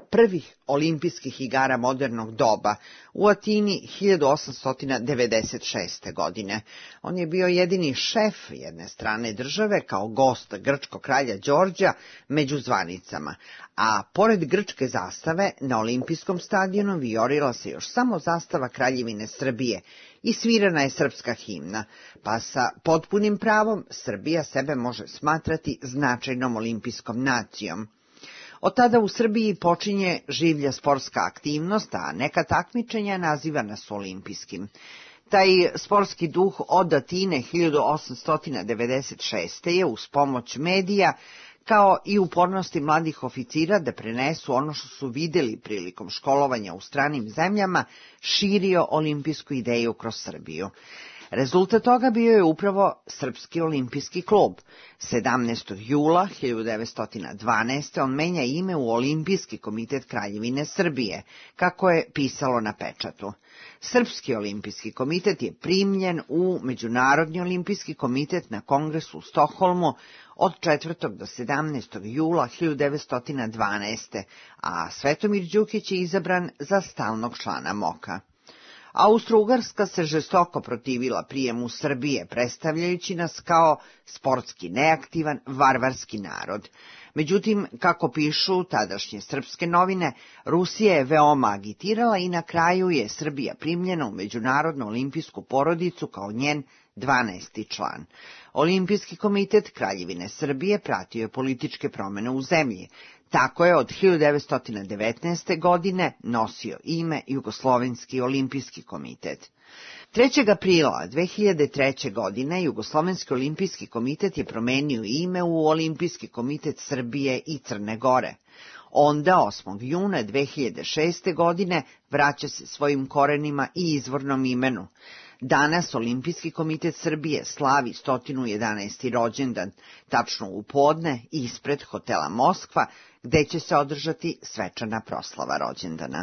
Speaker 8: prvih olimpijskih igara modernog doba u Atini hiljadu osamsto devedeset šeste. godine. On je bio jedini šef jedne strane države kao gost grčkog kralja Đorđa među zvanicama, a pored grčke zastave na olimpijskom stadionu vijorila se još samo zastava Kraljevine Srbije i svirana je srpska himna, pa sa potpunim pravom Srbija sebe može smatrati značajnom olimpijskom nacijom. Od tada u Srbiji počinje življa sportska aktivnost, a neka takmičenja nazivana su olimpijskim. Taj sportski duh od Atine hiljadu osamsto devedeset šeste. je uz pomoć medija, kao i upornosti mladih oficira da prenesu ono što su videli prilikom školovanja u stranim zemljama, širio olimpijsku ideju kroz Srbiju. Rezultat toga bio je upravo Srpski olimpijski klub. sedamnaestog jula hiljadu devetsto dvanaeste. on menja ime u Olimpijski komitet Kraljevine Srbije, kako je pisalo na pečatu. Srpski olimpijski komitet je primljen u Međunarodni olimpijski komitet na kongresu u Stokholmu od četvrtog do sedamnaestog jula hiljadu devetsto dvanaeste. a Svetomir Đukić je izabran za stalnog člana MOK-a. Austro-Ugarska se žestoko protivila prijemu Srbije, predstavljajući nas kao sportski neaktivan, varvarski narod. Međutim, kako pišu tadašnje srpske novine, Rusija je veoma agitirala i na kraju je Srbija primljena u Međunarodnu olimpijsku porodicu kao njen dvanaesti član. Olimpijski komitet Kraljevine Srbije pratio je političke promene u zemlji. Tako je od hiljadu devetsto devetnaeste. godine nosio ime Jugoslovenski olimpijski komitet. trećeg aprila dve hiljade treće. godine Jugoslovenski olimpijski komitet je promenio ime u Olimpijski komitet Srbije i Crne Gore. Onda, osmog juna dve hiljade šeste. godine, vraća se svojim korenima i izvornom imenu. Danas Olimpijski komitet Srbije slavi sto jedanaesti. rođendan, tačno u podne ispred hotela Moskva, gde će se održati svečana proslava rođendana.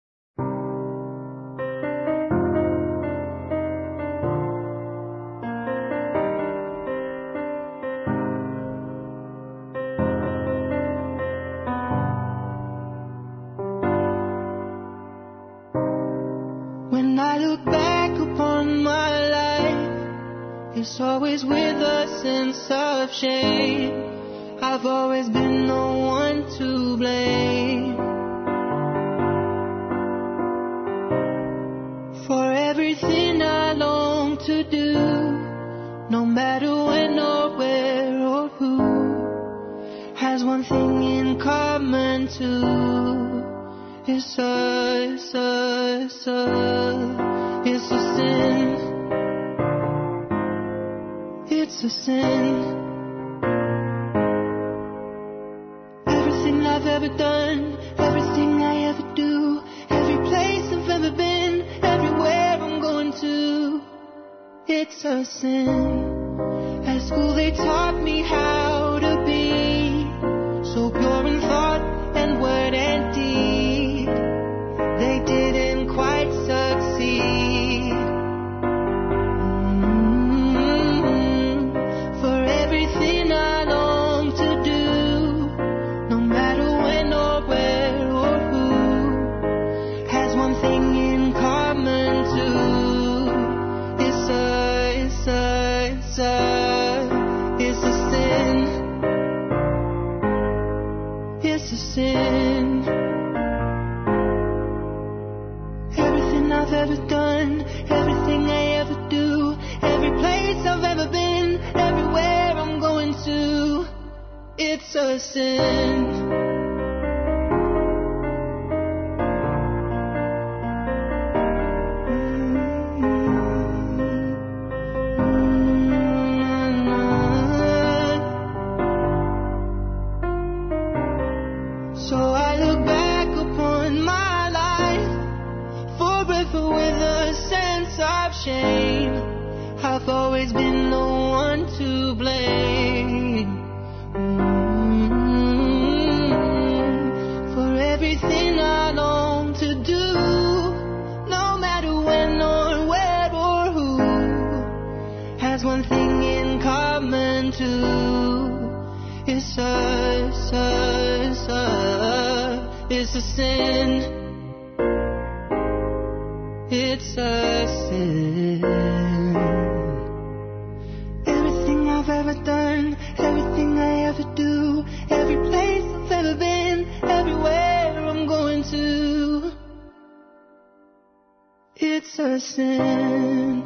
Speaker 3: When I look back upon my life, it's always with a sense of shame. I've always been the one to blame for everything I long to do, no matter when or where or who, has one thing in common too. It's a, it's a, it's a, it's a sin. It's a sin. Everything I've ever done, everything I ever do, every place I've ever been, everywhere I'm going to, it's a sin. At school they taught me how to be so pure in thought and word and deed. They didn't quite succeed. Mm-hmm. For everything I long to do, no matter when or where or who, has one thing in common too. It's a, it's a, it's a, it's a sin. It's a sin. Everything I've ever done, everything I ever do, every place I've ever been, everywhere I'm going to, it's a sin. So I look back upon my life, forever with a sense of shame. I've always been the one to blame. Mm-hmm. For everything I long to do, no matter when or where or who, has one thing in common too. It's a, it's a, it's a, It's a sin. It's a sin. Everything I've ever done, everything I ever do, every place I've ever been, everywhere I'm going to, it's a sin.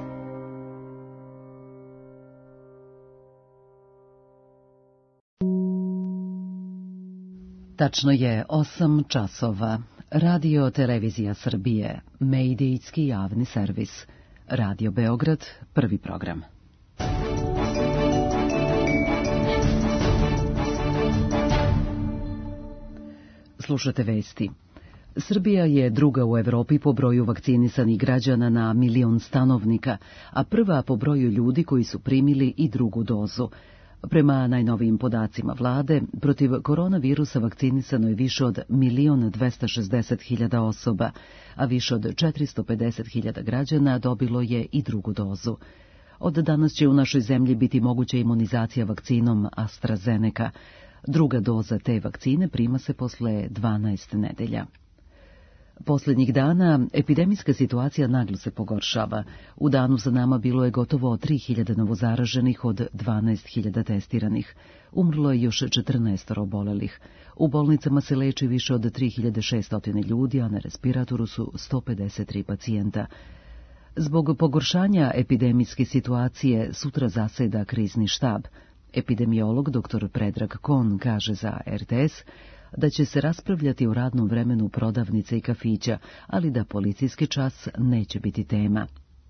Speaker 7: Tačno je osam časova. Radio Televizija Srbije, medijski javni servis. Radio Beograd, prvi program. Slušate vesti. Srbija je druga u Evropi po broju vakcinisanih građana na milion stanovnika, a prva po broju ljudi koji su primili i drugu dozu. Prema najnovijim podacima vlade, protiv koronavirusa vakcinisano je više od milion dvesta šezdeset hiljada osoba, a više od četiristo pedeset hiljada građana dobilo je i drugu dozu. Od danas će u našoj zemlji biti moguća imunizacija vakcinom AstraZeneca. Druga doza te vakcine prima se posle dvanaest nedelja. Posljednjih dana epidemijska situacija naglo se pogoršava. U danu za nama bilo je gotovo tri hiljade novozaraženih od dvanaest hiljada testiranih. Umrlo je još četrnaest obolelih. U bolnicama se leči više od tri hiljade šesto ljudi, a na respiratoru su sto pedeset tri pacijenta. Zbog pogoršanja epidemijske situacije sutra zaseda krizni štab. Epidemiolog dr. Predrag Kon kaže za R T S da će se raspravljati o radnom vremenu prodavnice i kafića, ali da policijski čas neće biti tema.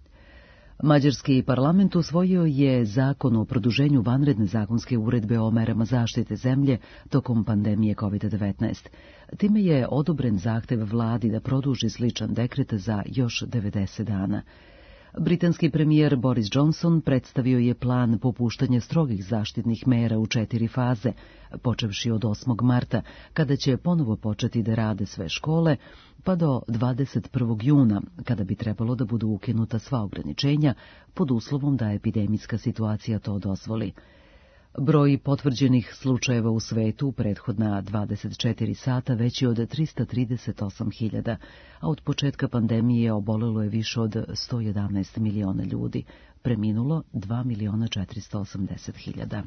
Speaker 7: Mađarski parlament usvojio je zakon o produženju vanredne zakonske uredbe o merama zaštite zemlje tokom pandemije kovid devetnaest. Time je odobren zahtev vladi da produži sličan dekret za još devedeset dana. Britanski premijer Boris Johnson predstavio je plan popuštanja strogih zaštitnih mera u četiri faze, počevši od osmog marta, kada će ponovo početi da rade sve škole, pa do dvadeset prvog juna, kada bi trebalo da budu ukinuta sva ograničenja, pod uslovom da epidemijska situacija to dozvoli. Broj potvrđenih slučajeva u svetu u prethodna dvadeset četiri sata veći od trista trideset osam hiljada, a od početka pandemije obolelo je više od sto jedanaest miliona ljudi, preminulo dva miliona četiristo osamdeset hiljada.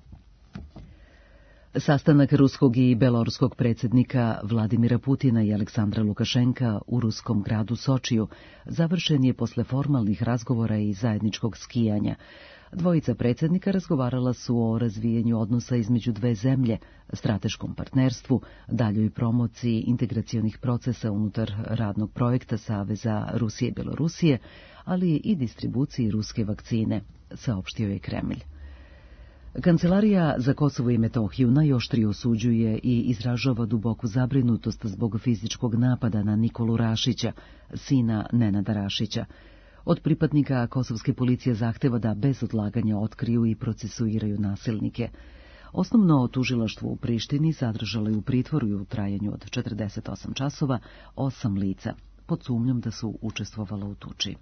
Speaker 7: Sastanak ruskog i beloruskog predsjednika Vladimira Putina i Aleksandra Lukašenka u ruskom gradu Sočiju završen je posle formalnih razgovora i zajedničkog skijanja. Dvojica predsjednika razgovarala su o razvijanju odnosa između dve zemlje, strateškom partnerstvu, daljoj promociji integracionih procesa unutar radnog projekta Saveza Rusije i Belorusije, ali i distribuciji ruske vakcine, saopštio je Kremlj. Kancelarija za Kosovo i Metohiju najoštrije osuđuje i izražava duboku zabrinutost zbog fizičkog napada na Nikolu Rašića, sina Nenada Rašića. Od pripadnika kosovske policije zahteva da bez odlaganja otkriju i procesuiraju nasilnike. Osnovno tužilaštvo u Prištini zadržalo je u pritvoru i u trajanju od četrdeset osam časova osam lica, pod sumnjom da su učestvovala u tuči.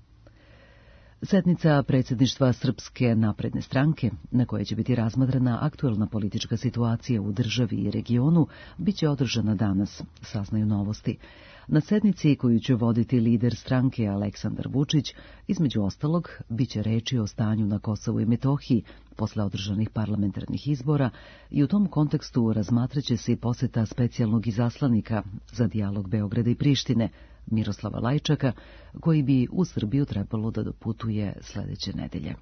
Speaker 7: Sednica predsjedništva Srpske napredne stranke, na kojoj će biti razmatrana aktuelna politička situacija u državi i regionu, bit će održana danas, saznaju Novosti. Na sednici koju će voditi lider stranke Aleksandar Vučić, između ostalog, bit će reči o stanju na Kosovu i Metohiji posle održanih parlamentarnih izbora i u tom kontekstu razmatraće se i poseta specijalnog izaslanika za dijalog Beograda i Prištine, Miroslava Lajčaka, koji bi u Srbiju trebalo da doputuje sledeće nedelje.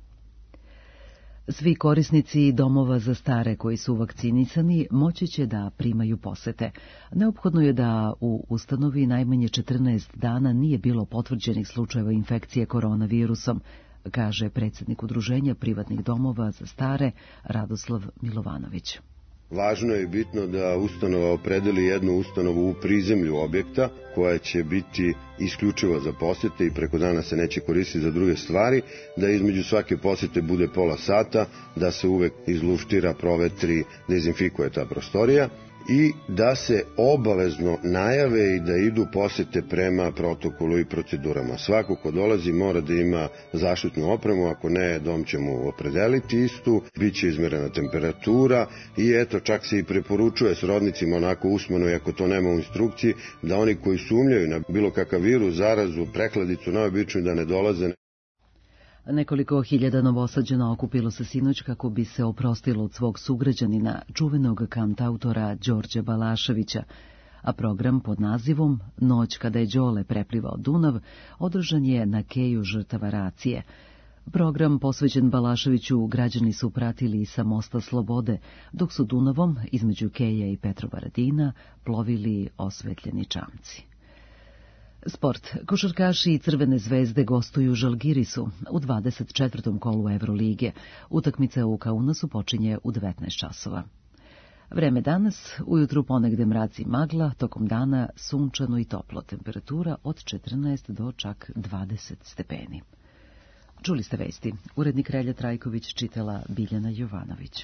Speaker 7: Svi korisnici domova za stare koji su vakcinisani moći će da primaju posete. Neophodno je da u ustanovi najmanje četrnaest dana nije bilo potvrđenih slučajeva infekcije koronavirusom, kaže predsjednik Udruženja privatnih domova za stare Radoslav Milovanović.
Speaker 10: Važno je bitno da ustanova opredeli jednu ustanovu u prizemlju objekta koja će biti isključivo za posete i preko dana se neće koristiti za druge stvari, da između svake posete bude pola sata, da se uvek izluštira, provetri, dezinfikuje ta prostorija i da se obavezno najave i da idu posete prema protokolu i procedurama. Svako ko dolazi mora da ima zaštitnu opremu, ako ne, dom će mu opredeliti istu, bit će izmerena temperatura i eto, čak se i preporučuje srodnicima onako usmeno, i ako to nema u instrukciji, da oni koji sumnjaju na bilo kakav virus, zarazu, prekladicu, najobičniju da ne dolaze.
Speaker 7: Nekoliko hiljada Novosađana okupilo se sinoć kako bi se oprostilo od svog sugrađanina, čuvenog kantautora Đorđa Balaševića, a program pod nazivom Noć kada je Đole preplivao Dunav održan je na keju žrtava racije. Program posvećen Balaševiću građani su pratili sa Mosta Slobode, dok su Dunavom između Keja i Petrovaradina plovili osvetljeni čamci. Sport. Košarkaši i Crvene zvezde gostuju u Žalgirisu u dvadeset četvrtom kolu Evrolige. Utakmica u Kaunasu počinje u devetnaest časova. Vreme danas, ujutru ponegde mraci magla, tokom dana sunčano i toplo, temperatura od četrnaest do čak dvadeset stepeni. Čuli ste vesti. Urednik Relja Trajković čitala Biljana Jovanović.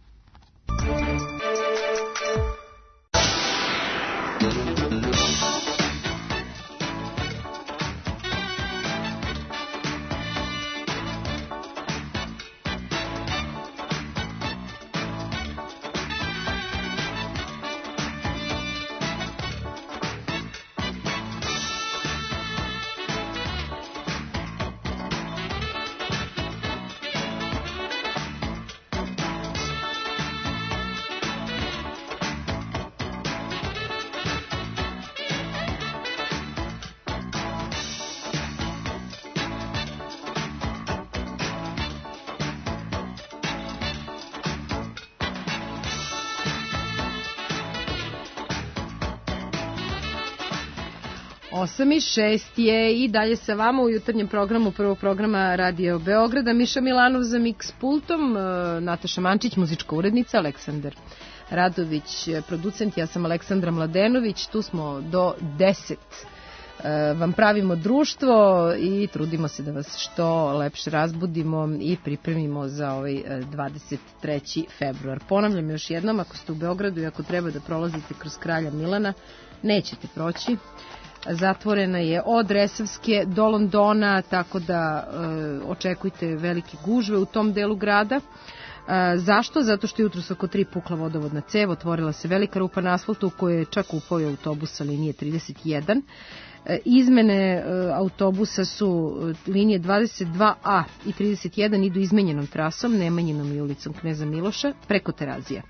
Speaker 1: osam i šest je i dalje sa vama u jutarnjem programu prvog programa Radio Beograda. Miša Milanov za Mix pultom, Nataša Mančić, muzička urednica, Aleksandar Radović, producent, ja sam Aleksandra Mladenović. Tu smo do deset. Vam pravimo društvo i trudimo se da vas što lepše razbudimo i pripremimo za ovaj dvadeset treći februar. Ponavljam još jednom, ako ste u Beogradu i ako treba da prolazite kroz Kralja Milana, nećete proći. Zatvorena je od Resavske do Londona, tako da e, očekujte velike gužve u tom delu grada. E, zašto? Zato što je jutros oko tri pukla vodovodna cev, otvorila se velika rupa na asfaltu u kojoj je čak upao autobus sa linije trideset jedan. E, izmene e, autobusa su linije dvadeset dva A i trideset jedan idu izmenjenom trasom, Nemanjinom i ulicom Kneza Miloša preko Terazija.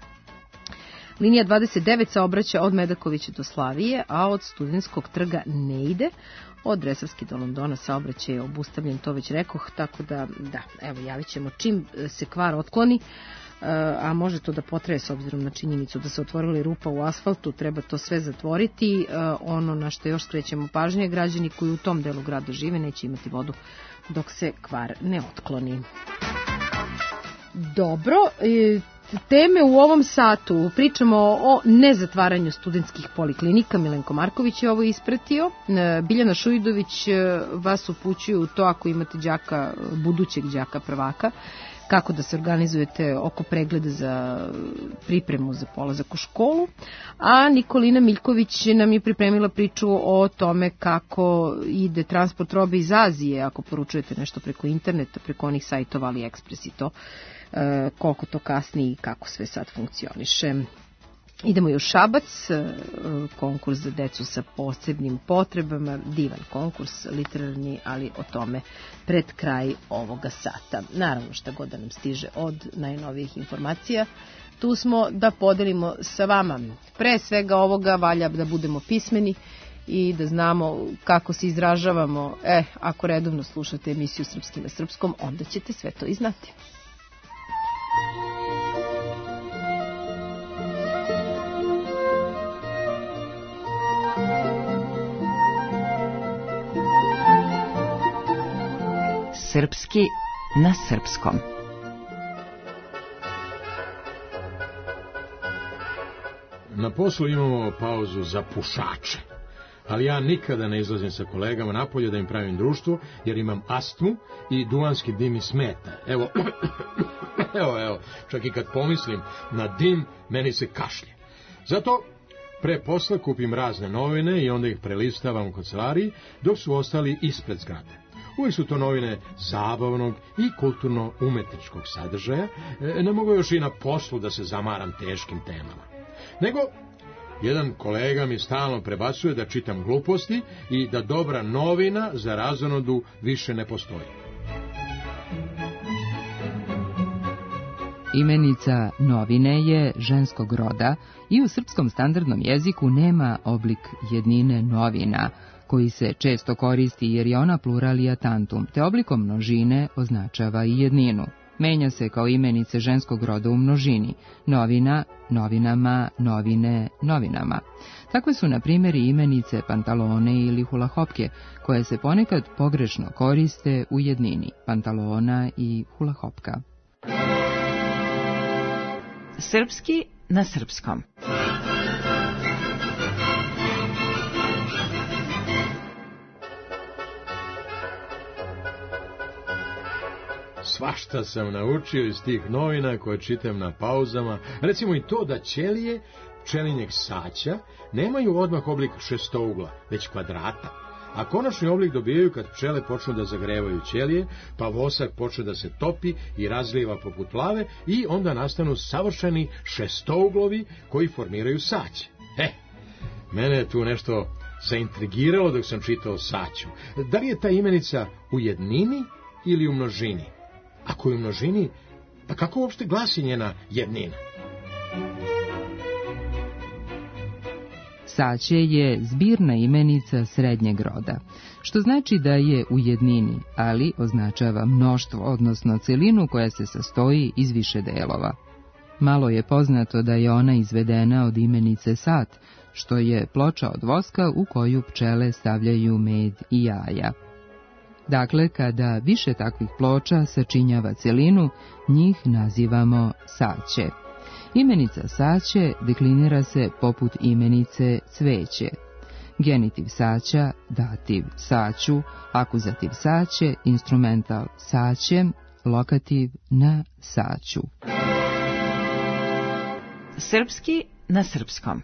Speaker 1: Linija dvadeset devet saobraća od Medakovića do Slavije, a od Studenskog trga ne ide. Od Resavske do Londona saobraćaj je obustavljen, to već rekoh, tako da, da, evo, javit ćemo čim se kvar otkloni, a može to da potraje s obzirom na činjenicu da se otvorila rupa u asfaltu, treba to sve zatvoriti. Ono na što još skrećemo pažnje, građani koji u tom delu grada žive neće imati vodu dok se kvar ne otkloni. Dobro, teme u ovom satu. Pričamo o nezatvaranju studentskih poliklinika. Milenko Marković je ovo ispratio. Biljana Šujdović vas upućuju u to ako imate đaka, budućeg đaka prvaka, kako da se organizujete oko pregleda za pripremu za polazak u školu. A Nikolina Miljković nam je pripremila priču o tome kako ide transport robe iz Azije, ako poručujete nešto preko interneta, preko onih sajtova AliExpress i to, e, koliko to kasni i kako sve sad funkcioniše. Idemo i u Šabac, konkurs za decu sa posebnim potrebama, divan konkurs, literarni, ali o tome pred kraj ovoga sata. Naravno, šta god da nam stiže od najnovijih informacija, tu smo da podelimo sa vama. Pre svega ovoga valja da budemo pismeni i da znamo kako se izražavamo. E, ako redovno slušate emisiju Srpski na srpskom, onda ćete sve to i znati.
Speaker 2: Srpski na srpskom.
Speaker 9: Na poslu imamo pauzu za pušače, ali ja nikada ne izlazim sa kolegama napolje da im pravim društvo, jer imam astmu i duvanski dim mi smeta. Evo, evo, evo, čak i kad pomislim na dim, meni se kašlje. Zato pre posla kupim razne novine i onda ih prelistavam u kancelariji, dok su ostali ispred zgrade. Uvijek su to novine zabavnog i kulturno-umetničkog sadržaja, ne mogu još i na poslu da se zamaram teškim temama. Nego, jedan kolega mi stalno prebacuje da čitam gluposti i da dobra novina za razonodu više ne postoji.
Speaker 11: Imenica novine je ženskog roda i u srpskom standardnom jeziku nema oblik jednine novina, koji se često koristi jer je ona pluralija tantum, te oblikom množine označava i jedninu. Menja se kao imenice ženskog roda u množini, novina, novinama, novine, novinama. Takve su, na primjer, i imenice pantalone ili hulahopke, koje se ponekad pogrešno koriste u jednini, pantalona i hulahopka.
Speaker 2: Srpski na srpskom.
Speaker 9: Svašta sam naučio iz tih novina koje čitam na pauzama, recimo i to da ćelije pčelinjeg saća nemaju odmah oblik šestougla, već kvadrata, a konačni oblik dobijaju kad pčele počnu da zagrevaju ćelije, pa vosak počne da se topi i razliva poput lave i onda nastanu savršeni šestouglovi koji formiraju saće. E, mene je tu nešto zaintrigiralo dok sam čitao saću. Da li je ta imenica u jednini ili u množini? Ako je u množini, pa kako uopšte glasi njena jednina?
Speaker 11: Saće je zbirna imenica srednjeg roda, što znači da je u jednini, ali označava mnoštvo, odnosno celinu koja se sastoji iz više delova. Malo je poznato da je ona izvedena od imenice sat, što je ploča od voska u koju pčele stavljaju med i jaja. Dakle, kada više takvih ploča sačinjava celinu, njih nazivamo saće. Imenica saće deklinira se poput imenice cveće. Genitiv saća, dativ saću, akuzativ saće, instrumental saćem, lokativ na saću.
Speaker 2: Srpski na srpskom.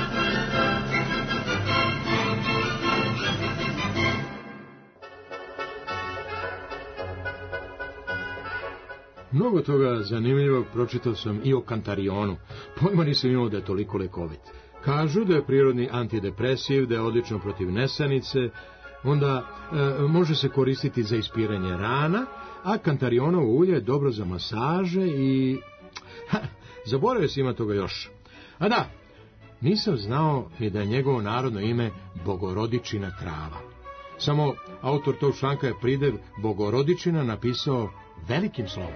Speaker 9: Mnogo toga zanimljivog pročitao sam i o kantarionu. Pojma nisam imao da je toliko lekovit. Kažu da je prirodni antidepresiv, da je odlično protiv nesanice, onda e, može se koristiti za ispiranje rana, a kantarionovo ulje je dobro za masaže i... Ha, zaboravio sam ima toga još. A da, nisam znao ni da je njegovo narodno ime Bogorodičina trava. Samo autor tog članka je pridev Bogorodičina napisao velikim slovom.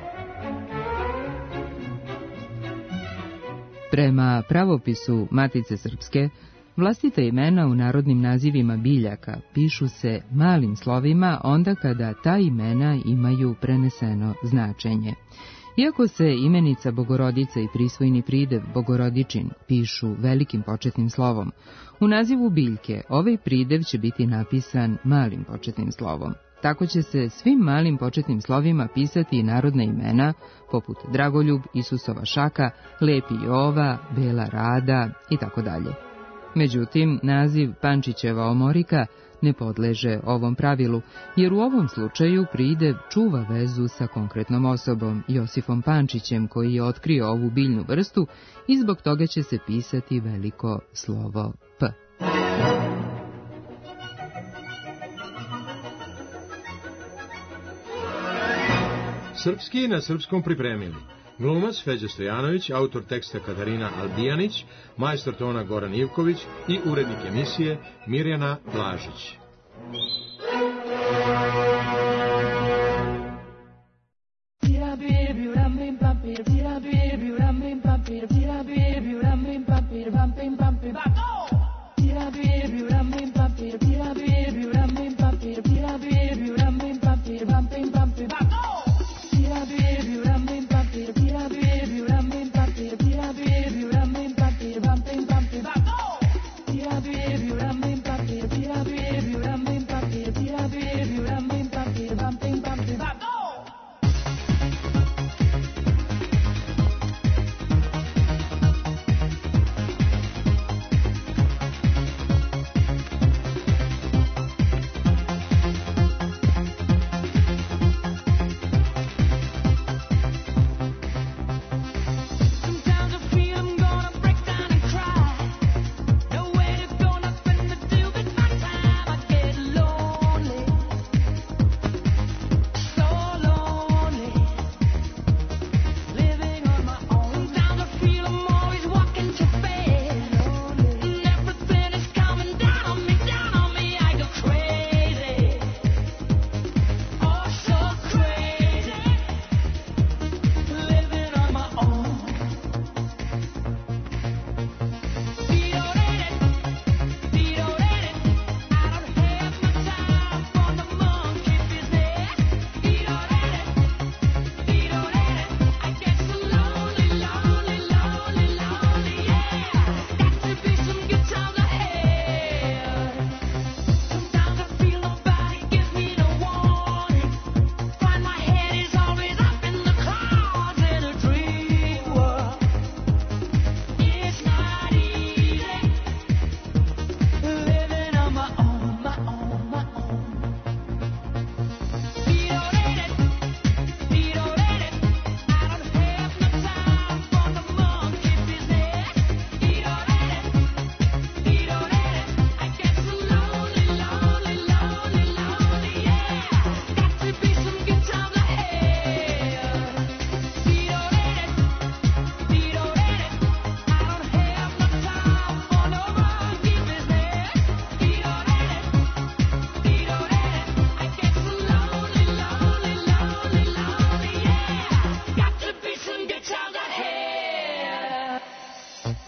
Speaker 11: Prema pravopisu Matice Srpske, vlastita imena u narodnim nazivima biljaka pišu se malim slovima onda kada ta imena imaju preneseno značenje. Iako se imenica Bogorodica i prisvojni pridev Bogorodičin pišu velikim početnim slovom, u nazivu biljke ovaj pridev će biti napisan malim početnim slovom. Tako će se svim malim početnim slovima pisati i narodna imena, poput Dragoljub, Isusova šaka, Lepi Jova, Bela Rada i tako dalje. Međutim, naziv Pančićeva omorika ne podleže ovom pravilu, jer u ovom slučaju pridev čuva vezu sa konkretnom osobom, Josifom Pančićem, koji je otkrio ovu biljnu vrstu i zbog toga će se pisati veliko slovo P.
Speaker 9: Srpski na srpskom pripremili glumac Feđa Stojanović, autor teksta Katarina Albijanić, majstor tona Goran Ivković i urednik emisije Mirjana Blažić.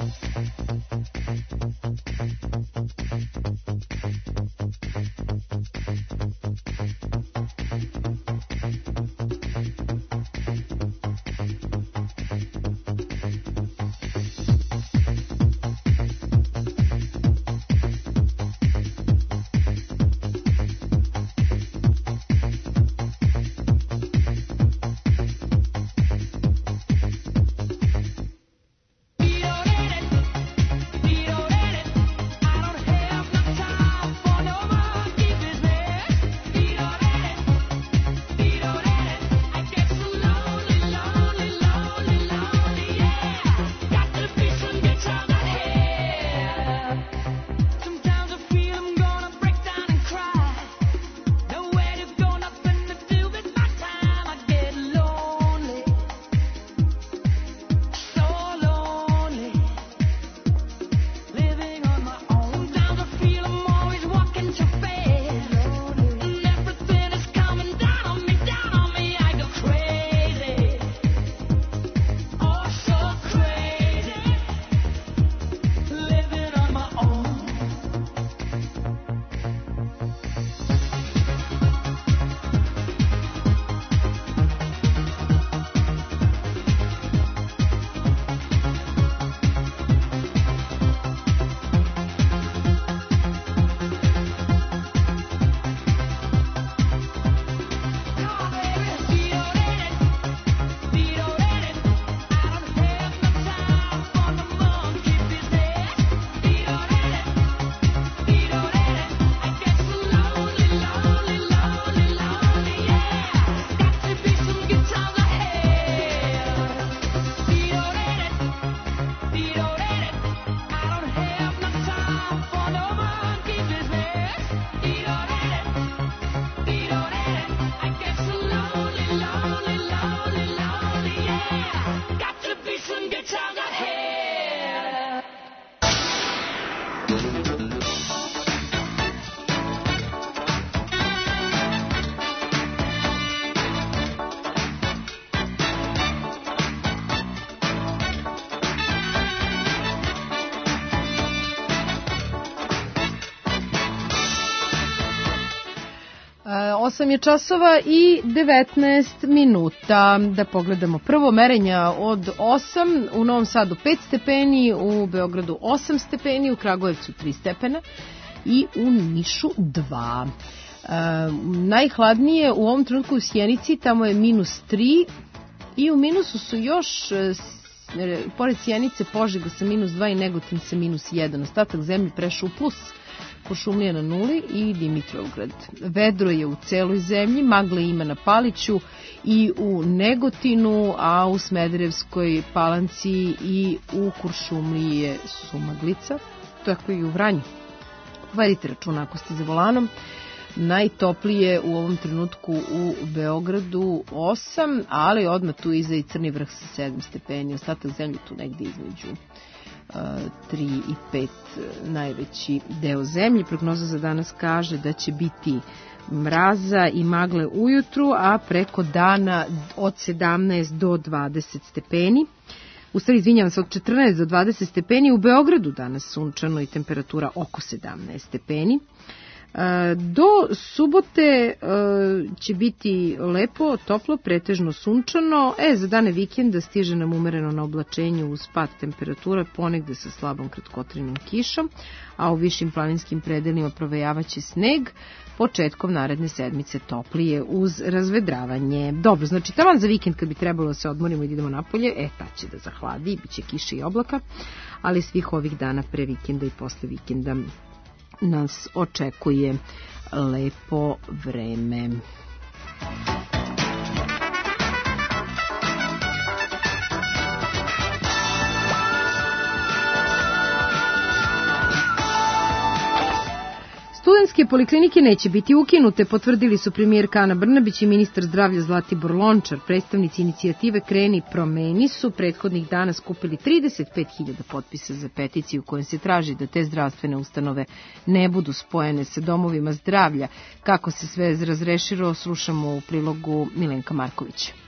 Speaker 1: osam je časova i devetnaest minuta. Da pogledamo prvo merenja od osam, u Novom Sadu pet stepeni, u Beogradu osam stepeni, u Kragujevcu tri stepena i u Nišu dva. E, najhladnije u ovom trenutku u Sjenici, tamo je minus tri i u minusu su još, pored Sjenice, Požega sa minus dva i Negotin sa minus jedan. Ostatak zemlje prešao u plus. Kuršumlija na nuli i Dimitrovgrad. Vedro je u celoj zemlji, magle ima na Paliću i u Negotinu, a u Smederevskoj Palanci i u Kuršumliji je sumaglica, tako i u Vranju. Povedite računa ako ste za volanom. Najtoplije u ovom trenutku u Beogradu osam, ali odmah tu iza i Crni vrh sa sedam stepeni. Ostatak zemlje tu negdje između tri i pet, najveći deo zemlje. Prognoza za danas kaže da će biti mraza i magle ujutru, a preko dana od sedamnaest do dvadeset stepeni. U stvari, izvinjavam se, od četrnaest do dvadeset stepeni. U Beogradu danas sunčano i temperatura oko sedamnaest stepeni. Do subote će biti lepo, toplo, pretežno sunčano. E, za dane vikenda stiže nam umereno na oblačenju uz pad temperature, ponegde sa slabom kratkotrajnom kišom, a u višim planinskim predelima provejavaće sneg. Početkom naredne sedmice toplije uz razvedravanje. Dobro, znači taman za vikend kad bi trebalo da se odmorimo i da idemo napolje, e, ta će da zahladi, bit će kiše i oblaka, ali svih ovih dana pre vikenda i posle vikenda nas očekuje lepo vreme. Studentske poliklinike neće biti ukinute, potvrdili su premijerka Ana Brnabić i ministar zdravlja Zlatibor Lončar. Predstavnici inicijative Kreni promeni su prethodnih dana skupili trideset pet hiljada potpisa za peticiju kojom se traži da te zdravstvene ustanove ne budu spojene sa domovima zdravlja. Kako se sve razrešilo, slušamo u prilogu Milenka Markovića.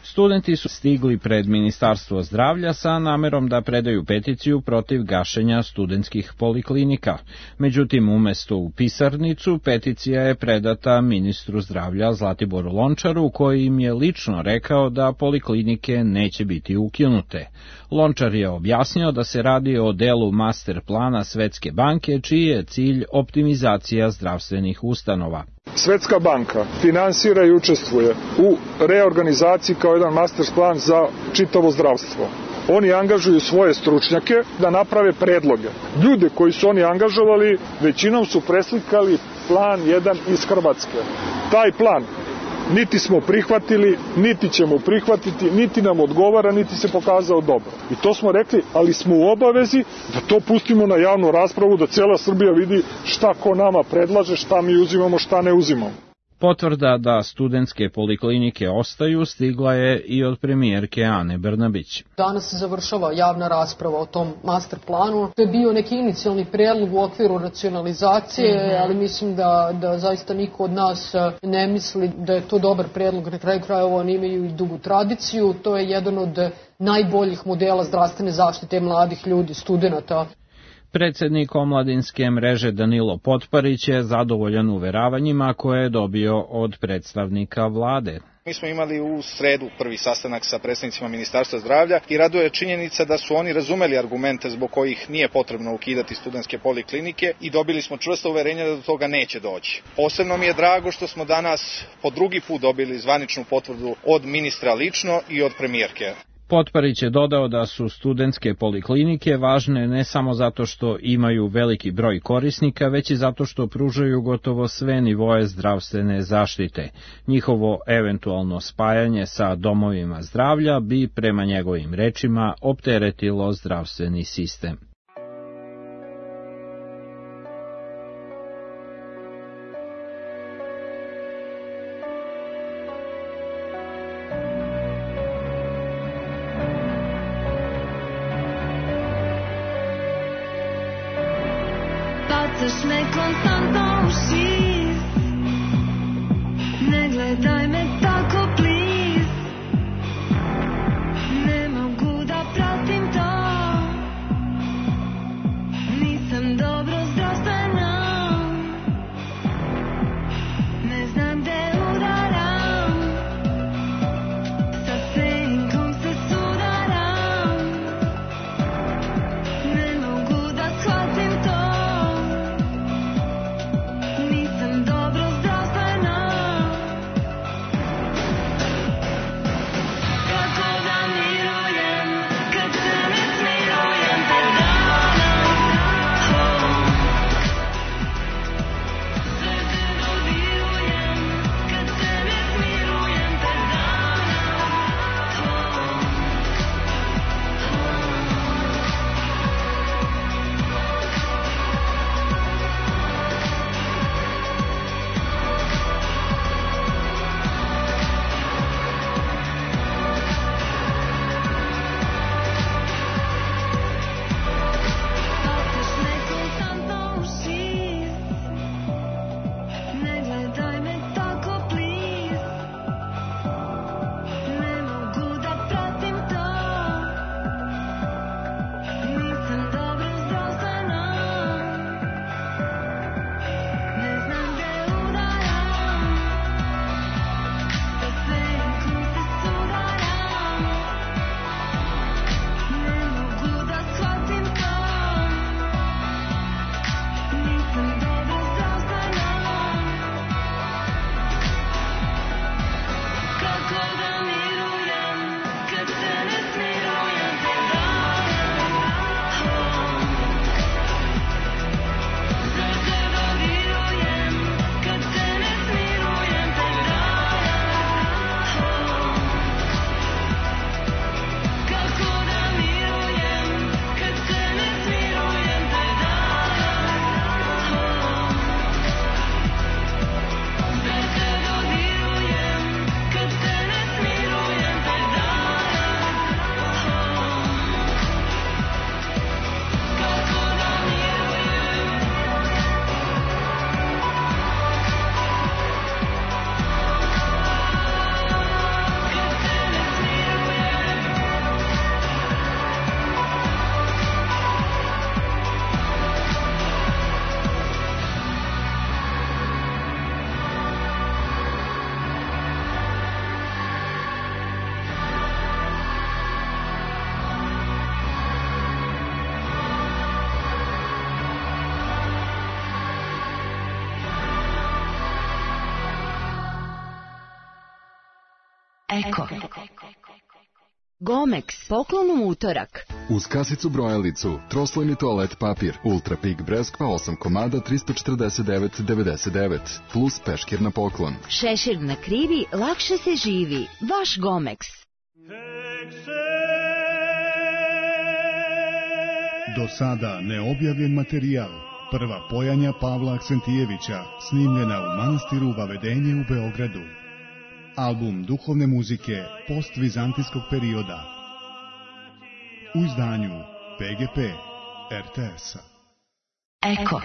Speaker 14: Studenti su stigli pred Ministarstvo zdravlja sa namerom da predaju peticiju protiv gašenja studentskih poliklinika. Međutim, umesto u pisarnicu, peticija je predata ministru zdravlja Zlatiboru Lončaru, koji im je lično rekao da poliklinike neće biti ukinute. Lončar je objasnio da se radi o delu master plana Svetske banke, čiji je cilj optimizacija zdravstvenih ustanova.
Speaker 15: Svetska banka finansira i učestvuje u reorganizaciji kao jedan master plan za čitavo zdravstvo. Oni angažuju svoje stručnjake da naprave predloge. Ljude koji su oni angažovali većinom su preslikali plan jedan iz Hrvatske. Taj plan niti smo prihvatili, niti ćemo prihvatiti, niti nam odgovara, niti se pokazao dobro. I to smo rekli, ali smo u obavezi da to pustimo na javnu raspravu, da cijela Srbija vidi šta ko nama predlaže, šta mi uzimamo, šta ne uzimamo.
Speaker 14: Potvrda da studentske poliklinike ostaju stigla je i od premijerke Ane Brnabić.
Speaker 23: Danas se završava javna rasprava o tom master planu. To je bio neki inicijalni predlog u okviru racionalizacije, mm-hmm. ali mislim da, da zaista niko od nas ne misli da je to dobar predlog. Na kraju krajeva oni imaju i dugu tradiciju. To je jedan od najboljih modela zdravstvene zaštite mladih ljudi, studenta.
Speaker 14: Predsednik omladinske mreže Danilo Potparić je zadovoljan uveravanjima koje je dobio od predstavnika vlade.
Speaker 24: Mi smo imali u sredu prvi sastanak sa predstavnicima Ministarstva zdravlja i raduje činjenica da su oni razumeli argumente zbog kojih nije potrebno ukidati studentske poliklinike i dobili smo čvrsto uverenje da do toga neće doći. Posebno mi je drago što smo danas po drugi put dobili zvaničnu potvrdu od ministra lično i od premijerke.
Speaker 14: Potparić je dodao da su studentske poliklinike važne ne samo zato što imaju veliki broj korisnika, već i zato što pružaju gotovo sve nivoe zdravstvene zaštite. Njihovo eventualno spajanje sa domovima zdravlja bi, prema njegovim rečima, opteretilo zdravstveni sistem.
Speaker 3: Bacaš me konstantno u šir, ne gledaj me tako please, ne mogu da pratim to, nisam dobro zdravstveno, ne znam gde udaram, sa senkom se sudaram, ne mogu da shvatim to. Nisam dobro zdravstveno,
Speaker 6: Eko. Gomex, poklon u utorak.
Speaker 12: Uz kasicu brojalicu, troslojni toalet papir, Ultra Pig breskva osam komada tristo četrdeset devet devedeset devet, plus peškir na poklon.
Speaker 6: Šešir na krivi, lakše se živi. Vaš Gomex.
Speaker 13: Do sada neobjavljen materijal. Prva pojanja Pavla Aksentijevića, snimljena u manastiru Vavedenje u Beogradu. Album duhovne muzike postvizantijskog perioda. U izdanju P G P R T S-a.
Speaker 6: Eko.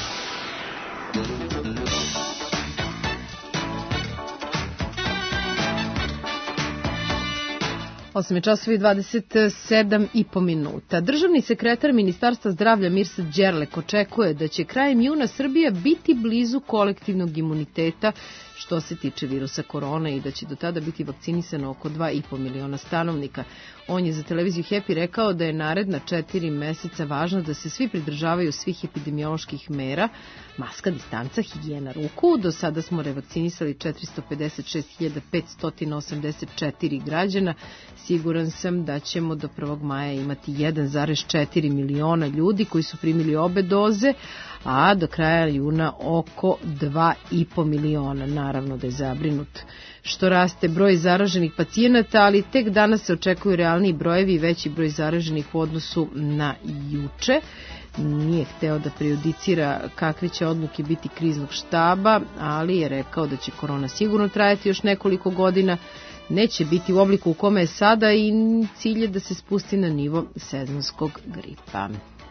Speaker 1: osam časova i dvadeset sedam i po minuta. Državni sekretar Ministarstva zdravlja Mirsad Đerlek očekuje da će krajem juna Srbija biti blizu kolektivnog imuniteta što se tiče virusa korona i da će do tada biti vakcinisano oko dva i po miliona stanovnika. On je za televiziju Happy rekao da je naredna četiri meseca važno da se svi pridržavaju svih epidemioloških mera, maska, distanca, higijena ruku. Do sada smo revakcinisali četiristo pedeset šest hiljada petsto osamdeset četiri građana. Siguran sam da ćemo do prvog maja imati jedan zarez četiri miliona ljudi koji su primili obe doze, a do kraja juna oko dva i po miliona. Naravno da je zabrinut što raste broj zaraženih pacijenata, ali tek danas se očekuju realniji brojevi i veći broj zaraženih u odnosu na juče. Nije hteo da prejudicira kakve će odluke biti kriznog štaba, ali je rekao da će korona sigurno trajati još nekoliko godina, neće biti u obliku u kome je sada i cilj je da se spusti na nivo sezonskog gripa.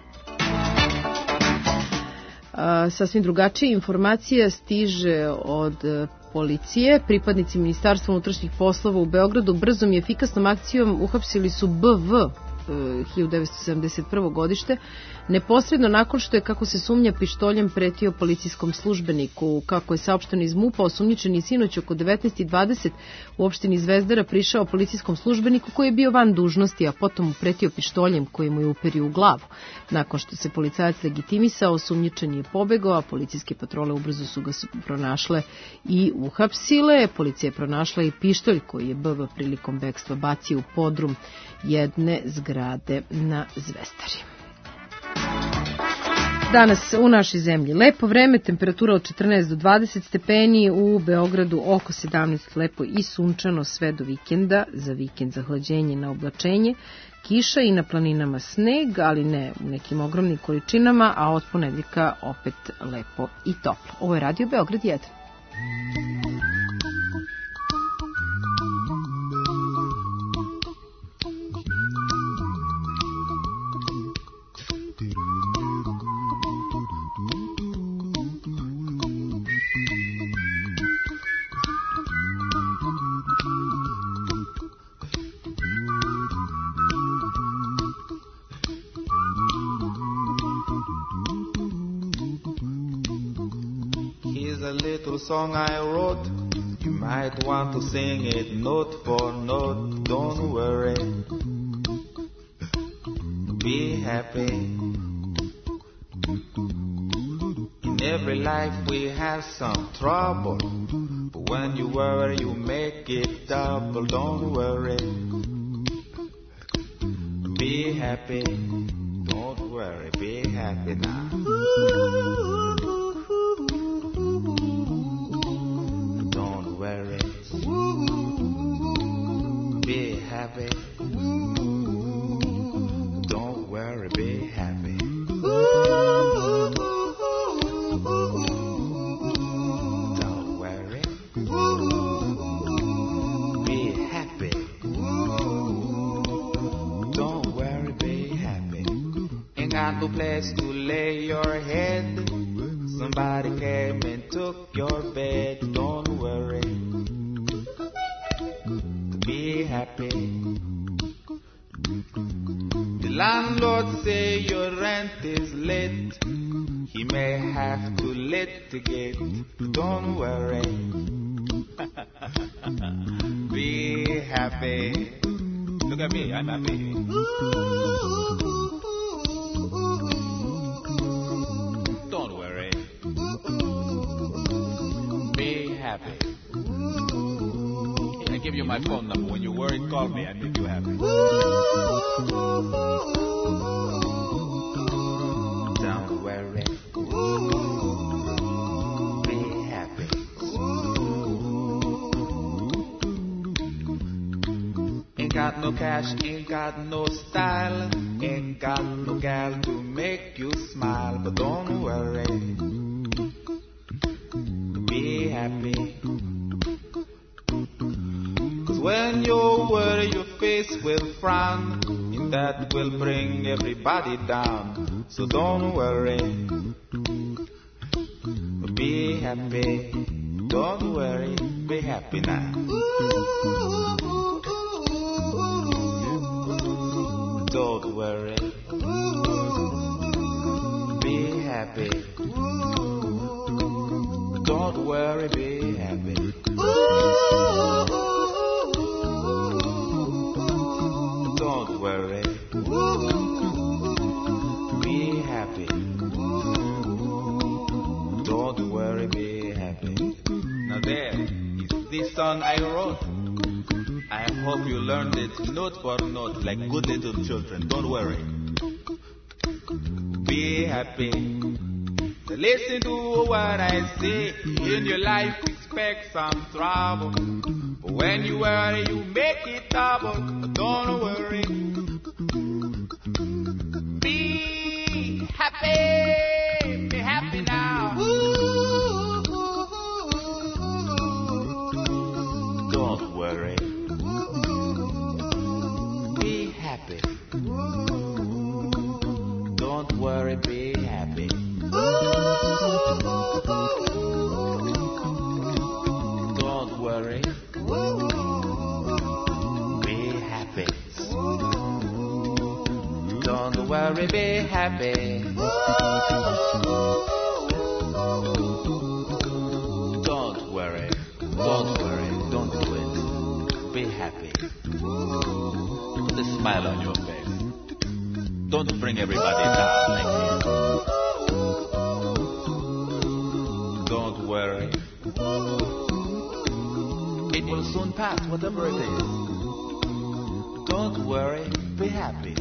Speaker 1: Sasvim drugačije informacija stiže od policije. Pripadnici Ministarstva unutrašnjih poslova u Beogradu brzom i efikasnom akcijom uhapsili su B V hiljadu devetsto sedamdeset prvo godište, neposredno nakon što je, kako se sumnja, pištoljem pretio policijskom službeniku. Kako je saopšteno iz MUP-a, osumnjičeni sinoć oko devetnaest i dvadeset u opštini Zvezdara prišao policijskom službeniku koji je bio van dužnosti, a potom mu pretio pištoljem koji mu je uperio u glavu. Nakon što se policajac legitimisao, osumnjičeni je pobegao, a policijske patrole ubrzo su ga pronašle i uhapsile. Policija je pronašla i pištolj koji je B V prilikom bekstva bacio u podrum jedne zgrade na Zvezdari. Danas u našoj zemlji lepo vreme, temperatura od četrnaest do dvadeset stepeni, u Beogradu oko sedamnaest, lepo i sunčano sve do vikenda, za vikend zahlađenje na oblačenje, kiša i na planinama sneg, ali ne u nekim ogromnim količinama, a od ponedeljka opet lepo i toplo. Ovo je Radio Beograd jedan.
Speaker 16: Song I wrote, you might want to sing it note for note. Don't worry, be happy. In every life we have some trouble, but when you worry you make it double. Don't worry, be happy. Don't worry, be happy now. Be happy. Don't worry, be happy. Don't worry. Be happy. Don't worry, be happy. Ain't got no place to lay your head. Somebody came and took your bed. Don't worry. Be happy. The landlord say your rent is late. He may have to litigate. Don't worry. Be happy. Look at me, I'm happy. Don't worry. Be happy. I give you my my phone number. When you're worried, call me. I make you happy. Don't worry. Be happy. Ain't got no cash, ain't got no style, ain't got no gal to make you smile, but don't worry. Be happy. Cause when you worry, your face will frown, and that will bring everybody down. So don't worry. Be happy. Don't worry. Be happy now. Don't worry. Be happy. Don't worry, be happy. Don't worry. Be happy. Don't worry, be happy. Now there is this song I wrote. I hope you learned it note for note like good little children. Don't worry. Be happy. So listen to what I say. In your life expect some trouble. But when you worry you make it double. But don't worry. Be happy. Be happy now. Don't worry. Be happy. Don't worry, be happy. Don't worry. Be happy. Don't worry, be happy. Don't worry. Don't worry. Don't do it. Be happy. Put a smile on your face. Don't bring everybody down like this. Don't worry. It will soon pass, whatever it is. Don't worry, be happy.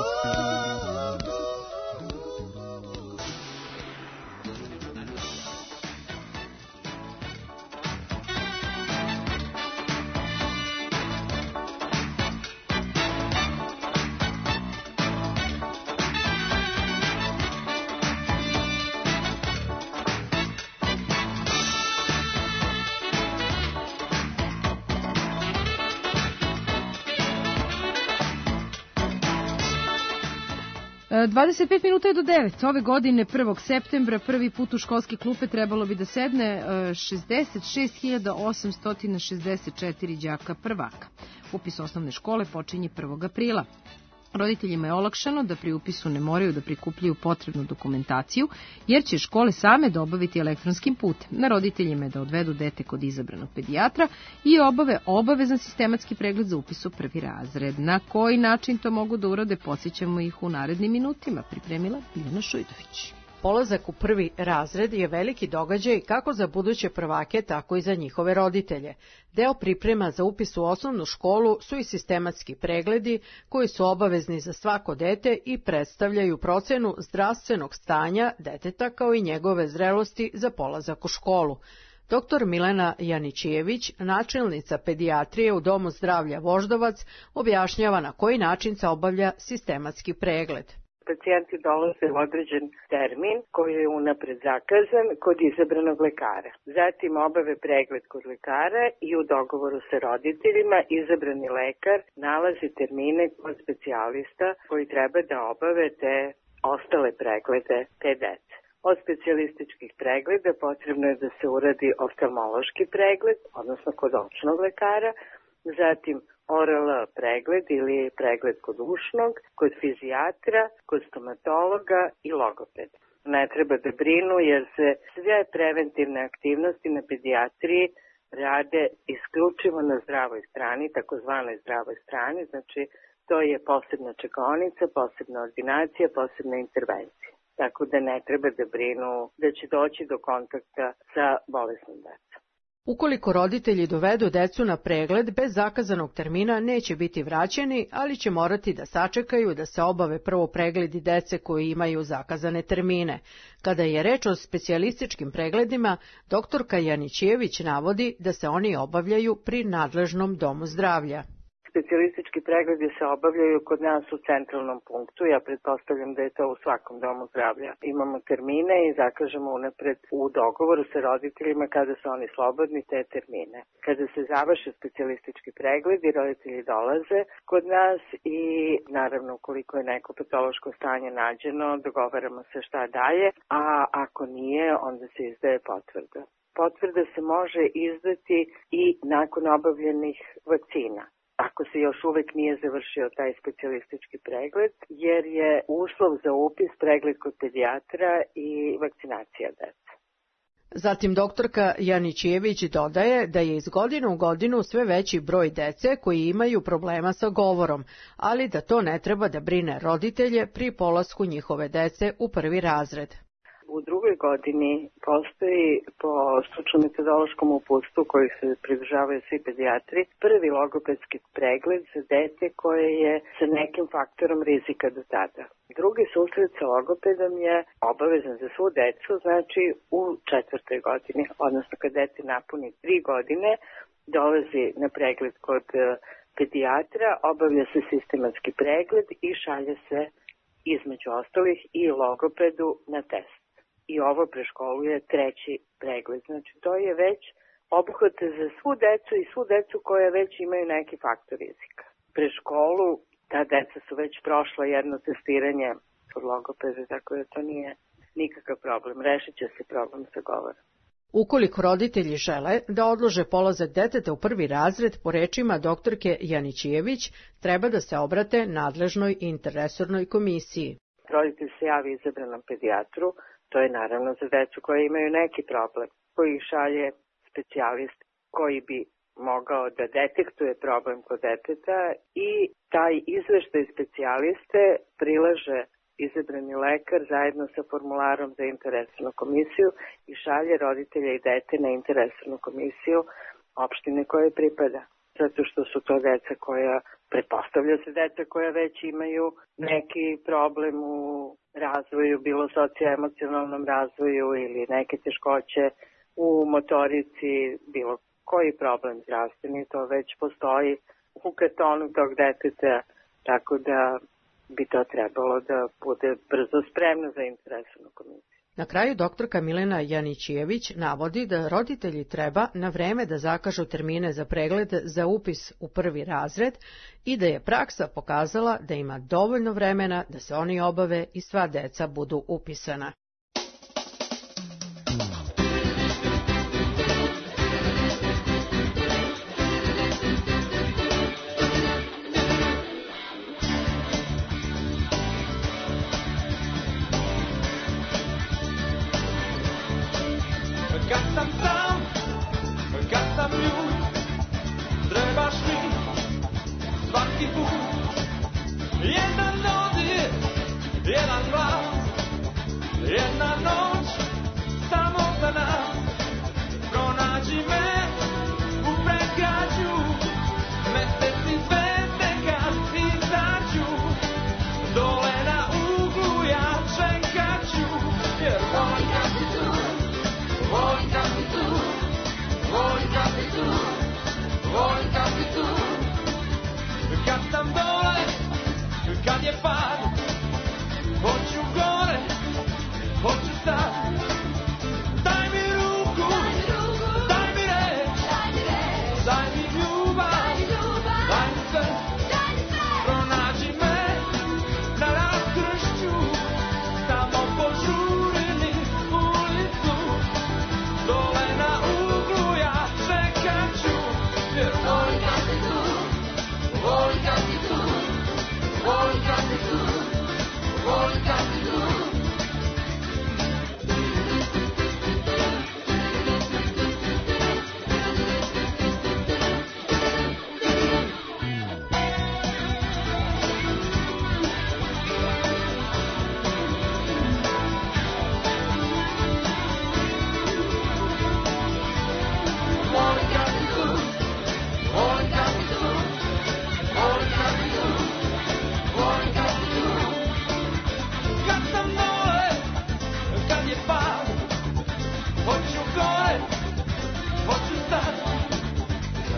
Speaker 1: dvadeset pet minuta je do devet. Ove godine, prvog septembra, prvi put u školske klupe trebalo bi da sedne šezdeset šest hiljada osamsto šezdeset četiri đaka prvaka. Upis osnovne škole počinje prvog aprila. Roditeljima je olakšano da pri upisu ne moraju da prikupljaju potrebnu dokumentaciju, jer će škole same dobaviti elektronskim putem. Na roditeljima je da odvedu dete kod izabranog pedijatra i obave obavezan sistematski pregled za upis u prvi razred. Na koji način to mogu da urade, podsjećamo ih u narednim minutima, pripremila Biljana Šujdović.
Speaker 17: Polazak u prvi razred je veliki događaj kako za buduće prvake, tako i za njihove roditelje. Deo priprema za upis u osnovnu školu su i sistematski pregledi koji su obavezni za svako dete i predstavljaju procenu zdravstvenog stanja deteta kao i njegove zrelosti za polazak u školu. Doktor Milena Janičijević, načelnica pedijatrije u Domu zdravlja Voždovac, objašnjava na koji način se obavlja sistematski pregled.
Speaker 18: Pacijenti dolaze u određen termin koji je unapred zakazan kod izabranog lekara. Zatim obave pregled kod lekara i u dogovoru sa roditeljima izabrani lekar nalazi termine kod specijalista koji treba da obave te ostale preglede te dece. Od specijalističkih pregleda potrebno je da se uradi oftalmološki pregled, odnosno kod očnog lekara, zatim O R L pregled ili pregled kod ušnog, kod fizijatra, kod stomatologa i logopeda. Ne treba da brinu jer se sve preventivne aktivnosti na pedijatriji rade isključivo na zdravoj strani, takozvanoj zdravoj strani, znači to je posebna čekaonica, posebna ordinacija, posebna intervencija. Tako da ne treba da brinu da će doći do kontakta sa bolesnom decom.
Speaker 17: Ukoliko roditelji dovedu decu na pregled bez zakazanog termina, neće biti vraćeni, ali će morati da sačekaju da se obave prvo pregledi dece koji imaju zakazane termine. Kada je reč o specijalističkim pregledima, doktorka Janićević navodi da se oni obavljaju pri nadležnom domu zdravlja.
Speaker 18: Specijalistički pregledi se obavljaju kod nas u centralnom punktu. Ja pretpostavljam da je to u svakom domu zdravlja. Imamo termine i zakažemo unapred u dogovoru sa roditeljima kada su oni slobodni te termine. Kada se završe specijalistički pregledi, roditelji dolaze kod nas i naravno ukoliko je neko patološko stanje nađeno, dogovaramo se šta daje, a ako nije, onda se izdaje potvrda. Potvrda se može izdati i nakon obavljenih vakcina, ako se još uvek nije završio taj specijalistički pregled, jer je uslov za upis pregled kod pedijatra i vakcinacija dece.
Speaker 17: Zatim doktorka Janićević dodaje da je iz godine u godinu sve veći broj dece koji imaju problema sa govorom, ali da to ne treba da brine roditelje pri polasku njihove dece u prvi razred.
Speaker 18: U drugoj godini postoji po stručno-metodološkom uputstvu kojih se pridržavaju svi pedijatri prvi logopedski pregled za dete koje je sa nekim faktorom rizika do tada. Drugi susret sa logopedom je obavezan za svu decu, znači u četvrtoj godini, odnosno kad dete napuni tri godine, dolazi na pregled kod pedijatra, obavlja se sistematski pregled i šalje se između ostalih i logopedu na test. I ovo preškoluje treći pregled. Znači, to je već obuhvat za svu decu i svu decu koja već imaju neki faktor rizika. Preškolu, ta deca su već prošla jedno testiranje od logopeda, tako da to nije nikakav problem. Rešit će se problem sa govorom.
Speaker 17: Ukoliko roditelji žele da odlože polazak deteta u prvi razred, po rečima doktorke Janićević, treba da se obrate nadležnoj interresornoj komisiji.
Speaker 18: Roditelj se javi izabranom pedijatru. To je naravno za decu koje imaju neki problem, koji ih šalje specijalist koji bi mogao da detektuje problem kod deteta i taj izveštaj specijaliste prilaže izabrani lekar zajedno sa formularom za interresornu komisiju i šalje roditelja i dete na interresornu komisiju opštine koje pripada. Zato što su to deca koja, pretpostavlja se deca koja već imaju neki problem u razvoju, bilo socioemocionalnom razvoju ili neke teškoće u motorici, bilo koji problem zdravstveni, to već postoji u kartonu tog deteta, tako da bi to trebalo da bude brzo spremno za interesovnu komisiju.
Speaker 17: Na kraju doktorka Milena Janićević navodi da roditelji treba na vreme da zakažu termine za pregled za upis u prvi razred i da je praksa pokazala da ima dovoljno vremena da se oni obave i sva deca budu upisana.
Speaker 3: Kad sam sam, kad sam ljud, trebaš mi svaki put. Jedan dodir, jedan glas, jedna noć, samo za nas. Pronađi me u predgrađu, meseci zvezde kad izađu. Dole na uglu ja čekat ću, jer volim kad si tu. Volim kad si tu, volim kad si tu, volim kad si tu. Kad sam dole, kad je pad, hoću gore, hoću sad.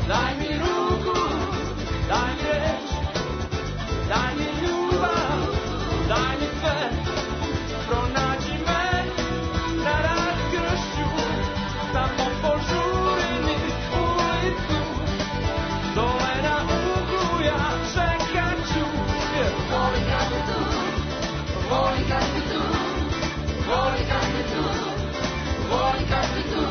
Speaker 3: Daj mi ruku, daj mi reč, daj mi ljubav, daj mi sve. Pronađi me na raskršću, samo požuri mi ulicu. Dole na uglu ja čekat ću, jer volim kad si tu, volim kad si tu, volim kad si tu, volim kad si tu.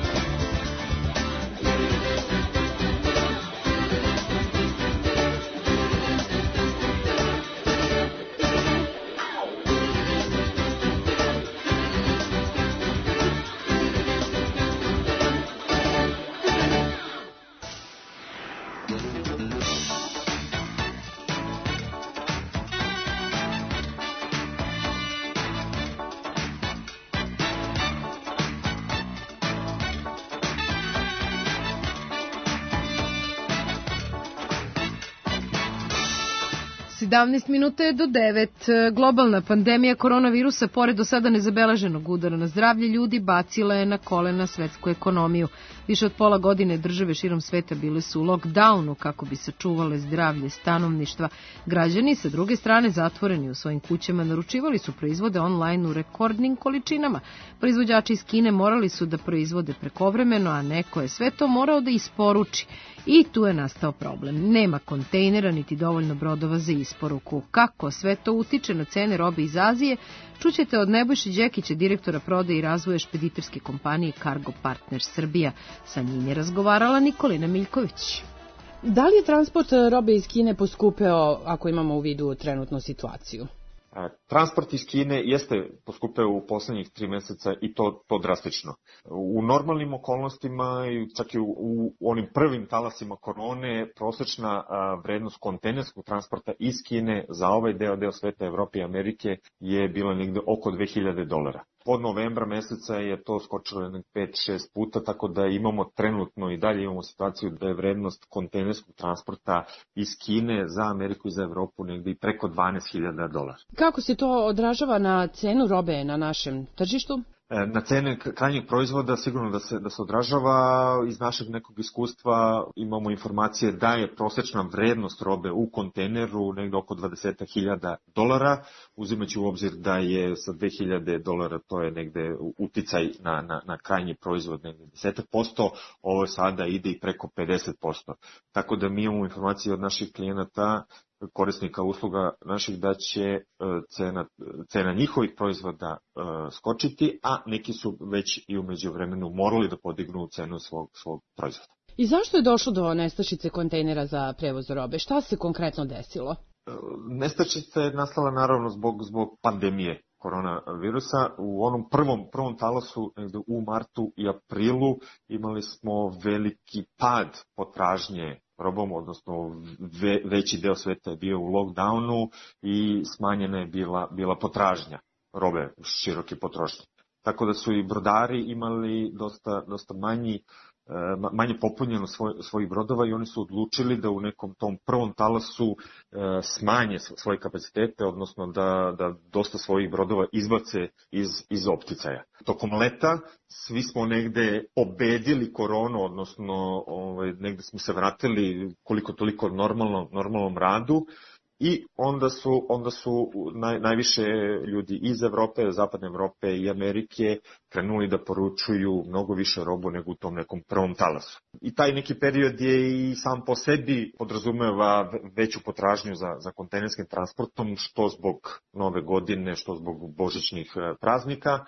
Speaker 1: sedamnaest minuta je do devet. Globalna pandemija koronavirusa, pored do sada nezabeleženog udara na zdravlje ljudi, bacila je na kolena svetsku ekonomiju. Više od pola godine države širom sveta bile su u lockdownu kako bi sačuvale zdravlje stanovništva. Građani, sa druge strane, zatvoreni u svojim kućama, naručivali su proizvode online u rekordnim količinama. Proizvođači iz Kine morali su da proizvode prekovremeno, a neko je sve to morao da isporuči. I tu je nastao problem. Nema kontejnera niti dovoljno brodova za isporuku. Kako sve to utiče na cene robe iz Azije, čućete od Nebojše Đekića, direktora prodaje i razvoja špediterske kompanije Cargo Partner Srbija. Sa njim je razgovarala Nikolina Miljković.
Speaker 4: Da li je transport robe iz Kine poskupeo ako imamo u vidu trenutnu situaciju?
Speaker 19: Transport iz Kine jeste poskupeo u poslednjih tri meseca i to, to drastično. U normalnim okolnostima, čak i u, u onim prvim talasima korone, prosečna vrednost kontejnerskog transporta iz Kine za ovaj deo, deo sveta, Evrope i Amerike je bila negde oko dve hiljade dolara. Od novembra meseca je to skočilo pet šest puta, tako da imamo trenutno i dalje imamo situaciju da je vrednost kontejnerskog transporta iz Kine za Ameriku i za Evropu negde i preko dvanaest hiljada dolara.
Speaker 4: Kako se to odražava na cenu robe na našem tržištu?
Speaker 19: Na cene krajnjeg proizvoda sigurno da se, da se odražava. Iz našeg nekog iskustva imamo informacije da je prosečna vrednost robe u kontejneru negde oko dvadeset hiljada dolara, uzimajući u obzir da je sa dve hiljade dolara to je negde uticaj na, na, na krajnji proizvod negde deset posto, ovo sada ide i preko pedeset posto. Tako da mi imamo informacije od naših klijenata, korisnika usluga naših, da će cena, cena njihovih proizvoda skočiti, a neki su već i u međuvremenu morali da podignu cenu svog, svog proizvoda.
Speaker 4: I zašto je došlo do nestašice kontejnera za prevoz robe? Šta se konkretno desilo?
Speaker 19: Nestašica je nastala naravno zbog, zbog pandemije koronavirusa. U onom prvom, prvom talasu negde u martu i aprilu imali smo veliki pad potražnje robom, odnosno ve, veći deo sveta je bio u lockdownu i smanjena je bila, bila potražnja robe široke potrošnje. Tako da su i brodari imali dosta, dosta manji, manje popunjeno svoj, svojih brodova i oni su odlučili da u nekom tom prvom talasu smanje svoje kapacitete, odnosno da, da dosta svojih brodova izbace iz, iz opticaja. Tokom leta svi smo negde pobedili koronu, odnosno ovaj, negde smo se vratili koliko toliko normalno, normalnom radu. I onda su, onda su naj, najviše ljudi iz Evrope, Zapadne Evrope i Amerike krenuli da poručuju mnogo više robu nego u tom nekom prvom talasu. I taj neki period je i sam po sebi podrazumeva veću potražnju za, za kontejnerskim transportom, što zbog nove godine, što zbog božićnih praznika.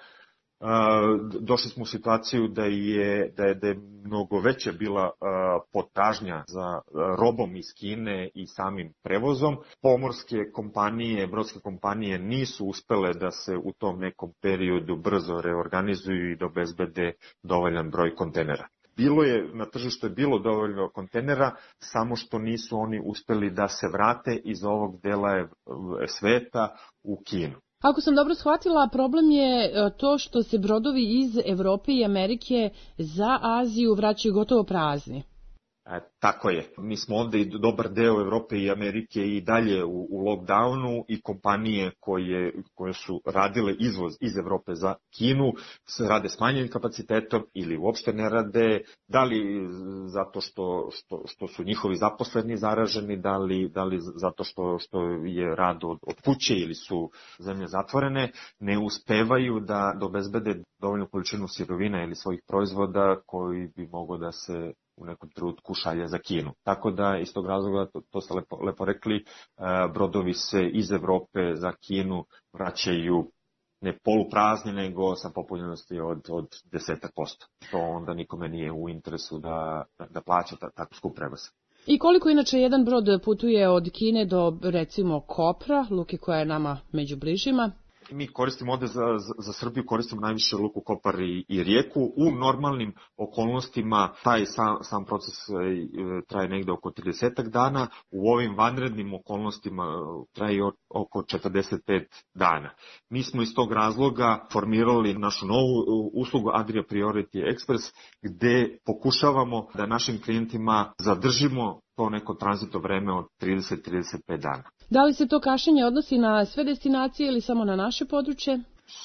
Speaker 19: Došli smo u situaciju da je, da je, da je mnogo veća bila potražnja za robom iz Kine i samim prevozom. Pomorske kompanije, brodske kompanije nisu uspele da se u tom nekom periodu brzo reorganizuju i da obezbede dovoljan broj kontejnera. Bilo je, na tržištu je bilo dovoljno kontejnera, samo što nisu oni uspeli da se vrate iz ovog dela sveta u Kinu.
Speaker 4: Ako sam dobro shvatila, problem je to što se brodovi iz Evrope i Amerike za Aziju vraćaju gotovo prazni.
Speaker 19: Tako je. Mi smo ovde i dobar deo Evrope i Amerike i dalje u, u lockdownu i kompanije koje, koje su radile izvoz iz Evrope za Kinu se rade smanjenim kapacitetom ili uopšte ne rade, da li zato što, što, što su njihovi zaposleni zaraženi, da li, da li zato što, što je rad od, od kuće ili su zemlje zatvorene, ne uspevaju da, da obezbede dovoljnu količinu sirovina ili svojih proizvoda koji bi mogo da se u nekom trenutku šalje za Kinu. Tako da iz tog razloga, to, to ste lepo, lepo rekli, brodovi se iz Evrope za Kinu vraćaju ne poluprazni, nego sa popunjenosti od, od deset posto. To onda nikome nije u interesu da, da, da plaća tako skup prevoz.
Speaker 4: I koliko inače jedan brod putuje od Kine do, recimo, Kopra, luke koja je nama među bližima?
Speaker 19: Mi koristimo ovde za, za, za Srbiju, koristimo najviše luku Kopar i, i Rijeku. U normalnim okolnostima taj sam, sam proces e, traje negde oko trideset dana, u ovim vanrednim okolnostima traje oko četrdeset pet dana. Mi smo iz tog razloga formirali našu novu uslugu Adria Priority Express, gde pokušavamo da našim klijentima zadržimo to neko tranzito vreme od trideset do trideset pet dana.
Speaker 4: Da li se to kašnjenje odnosi na sve destinacije ili samo na naše područje?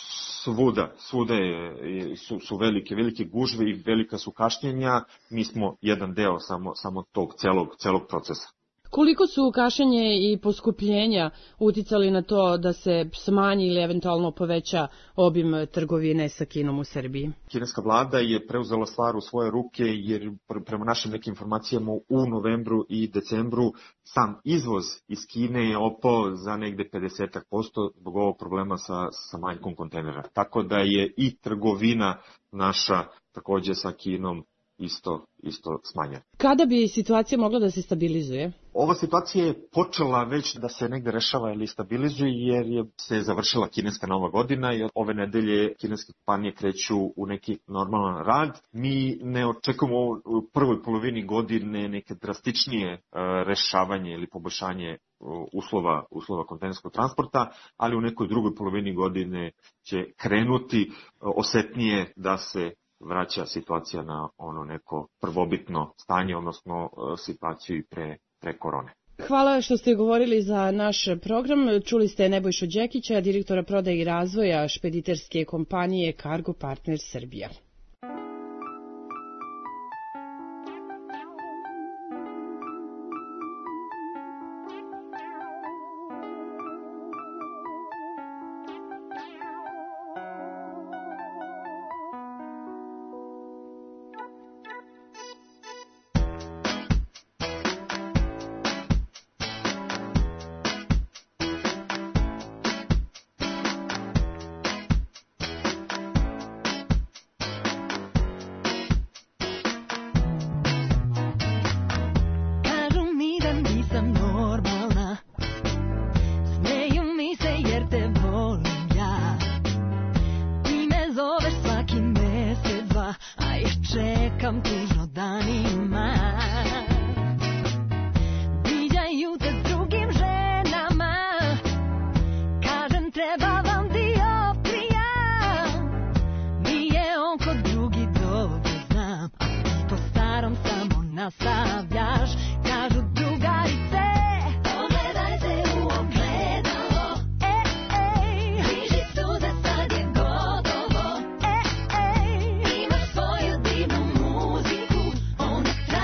Speaker 19: Svuda, svuda je, su, su velike, velike gužve i velika su kašnjenja. Mi smo jedan deo samo, samo tog celog, celog procesa.
Speaker 4: Koliko su kašnjenje i poskupljenja uticali na to da se smanji ili eventualno poveća obim trgovine sa Kinom u Srbiji?
Speaker 19: Kineska vlada je preuzela stvar u svoje ruke jer prema našim nekim informacijama u novembru i decembru sam izvoz iz Kine je opao za negde pedeset posto zbog ovog problema sa, sa manjkom kontejnera. Tako da je i trgovina naša takođe sa Kinom isto, isto smanjena.
Speaker 4: Kada bi situacija mogla da se stabilizuje?
Speaker 19: Ova situacija je počela već da se negde rešava ili stabilizuje jer je se završila kineska nova godina i ove nedelje kineske kompanije kreću u neki normalan rad. Mi ne očekujemo u prvoj polovini godine neke drastičnije rešavanje ili poboljšanje uslova, uslova kontejnerskog transporta, ali u nekoj drugoj polovini godine će krenuti osetnije da se vraća situacija na ono neko prvobitno stanje, odnosno situaciju pre, pre korone.
Speaker 4: Hvala što ste govorili za naš program. Čuli ste Nebojšu Đekića, direktora prodaje i razvoja špediterske kompanije Cargo Partner Srbija.
Speaker 3: Imaš svoju divnu muziku, onda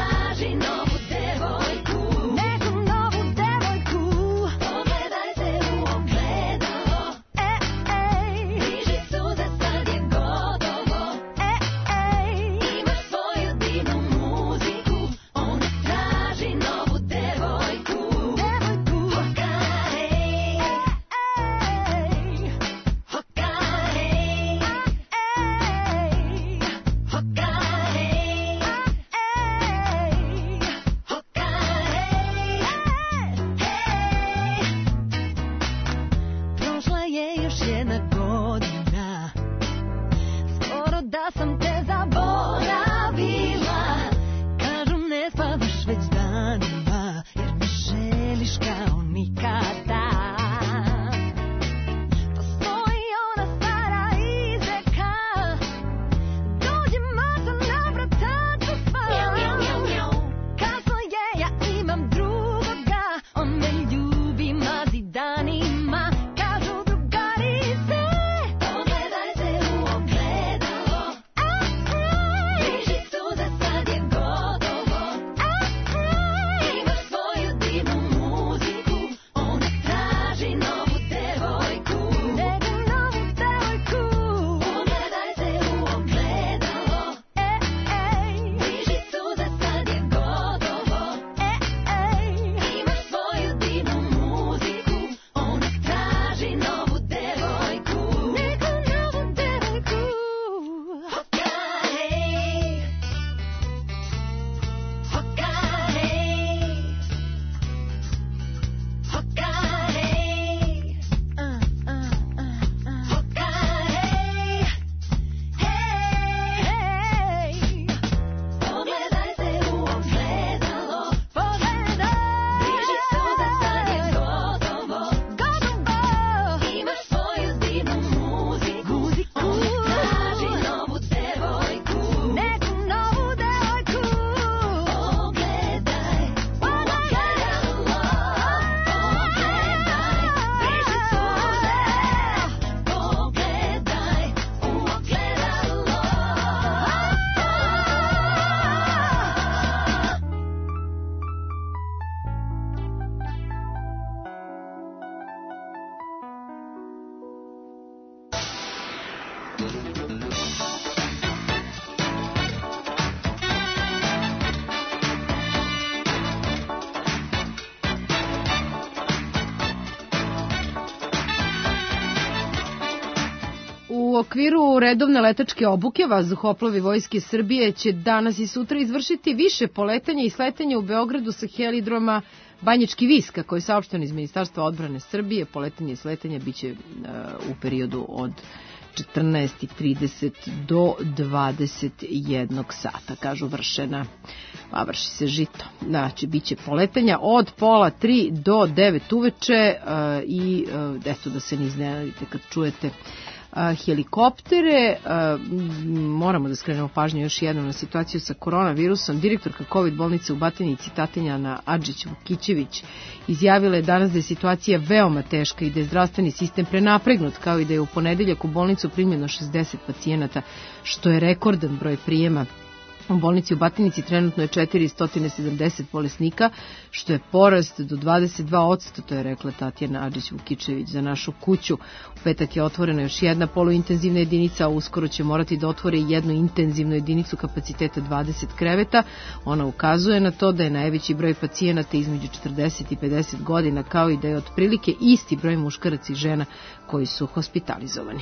Speaker 1: U okviru redovne letačke obuke vazduhoplovi Vojske Srbije će danas i sutra izvršiti više poletanja i sletanja u Beogradu sa helidroma Banjički Vis, kako je saopšteno iz Ministarstva odbrane Srbije. Poletanje i sletanja biće uh, u periodu od četrnaest i trideset do dvadeset jedan sata, kažu Vršena. Pa vrši se žito. Znači, bit će poletanja od pola tri do devet uveče uh, i uh, eto da se ne iznenadite kad čujete helikoptere. Moramo da skrenemo pažnju još jednom na situaciju sa koronavirusom. Direktorka COVID bolnice u Batajnici Tatjana Adžić-Vukićević izjavila je danas da je situacija veoma teška i da je zdravstveni sistem prenapregnut, kao i da je u ponedeljak u bolnicu primljeno šezdeset pacijenata, što je rekordan broj prijema. U bolnici u Batajnici trenutno je četiristo sedamdeset bolesnika, što je porast do dvadeset dva posto, to je rekla Tatjana Adžić-Vukićević za Našu kuću. U petak je otvorena još jedna poluintenzivna jedinica, a uskoro će morati da otvore jednu intenzivnu jedinicu kapaciteta dvadeset kreveta. Ona ukazuje na to da je najveći broj pacijenata između četrdeset i pedeset godina, kao i da je otprilike isti broj muškaraca i žena koji su hospitalizovani.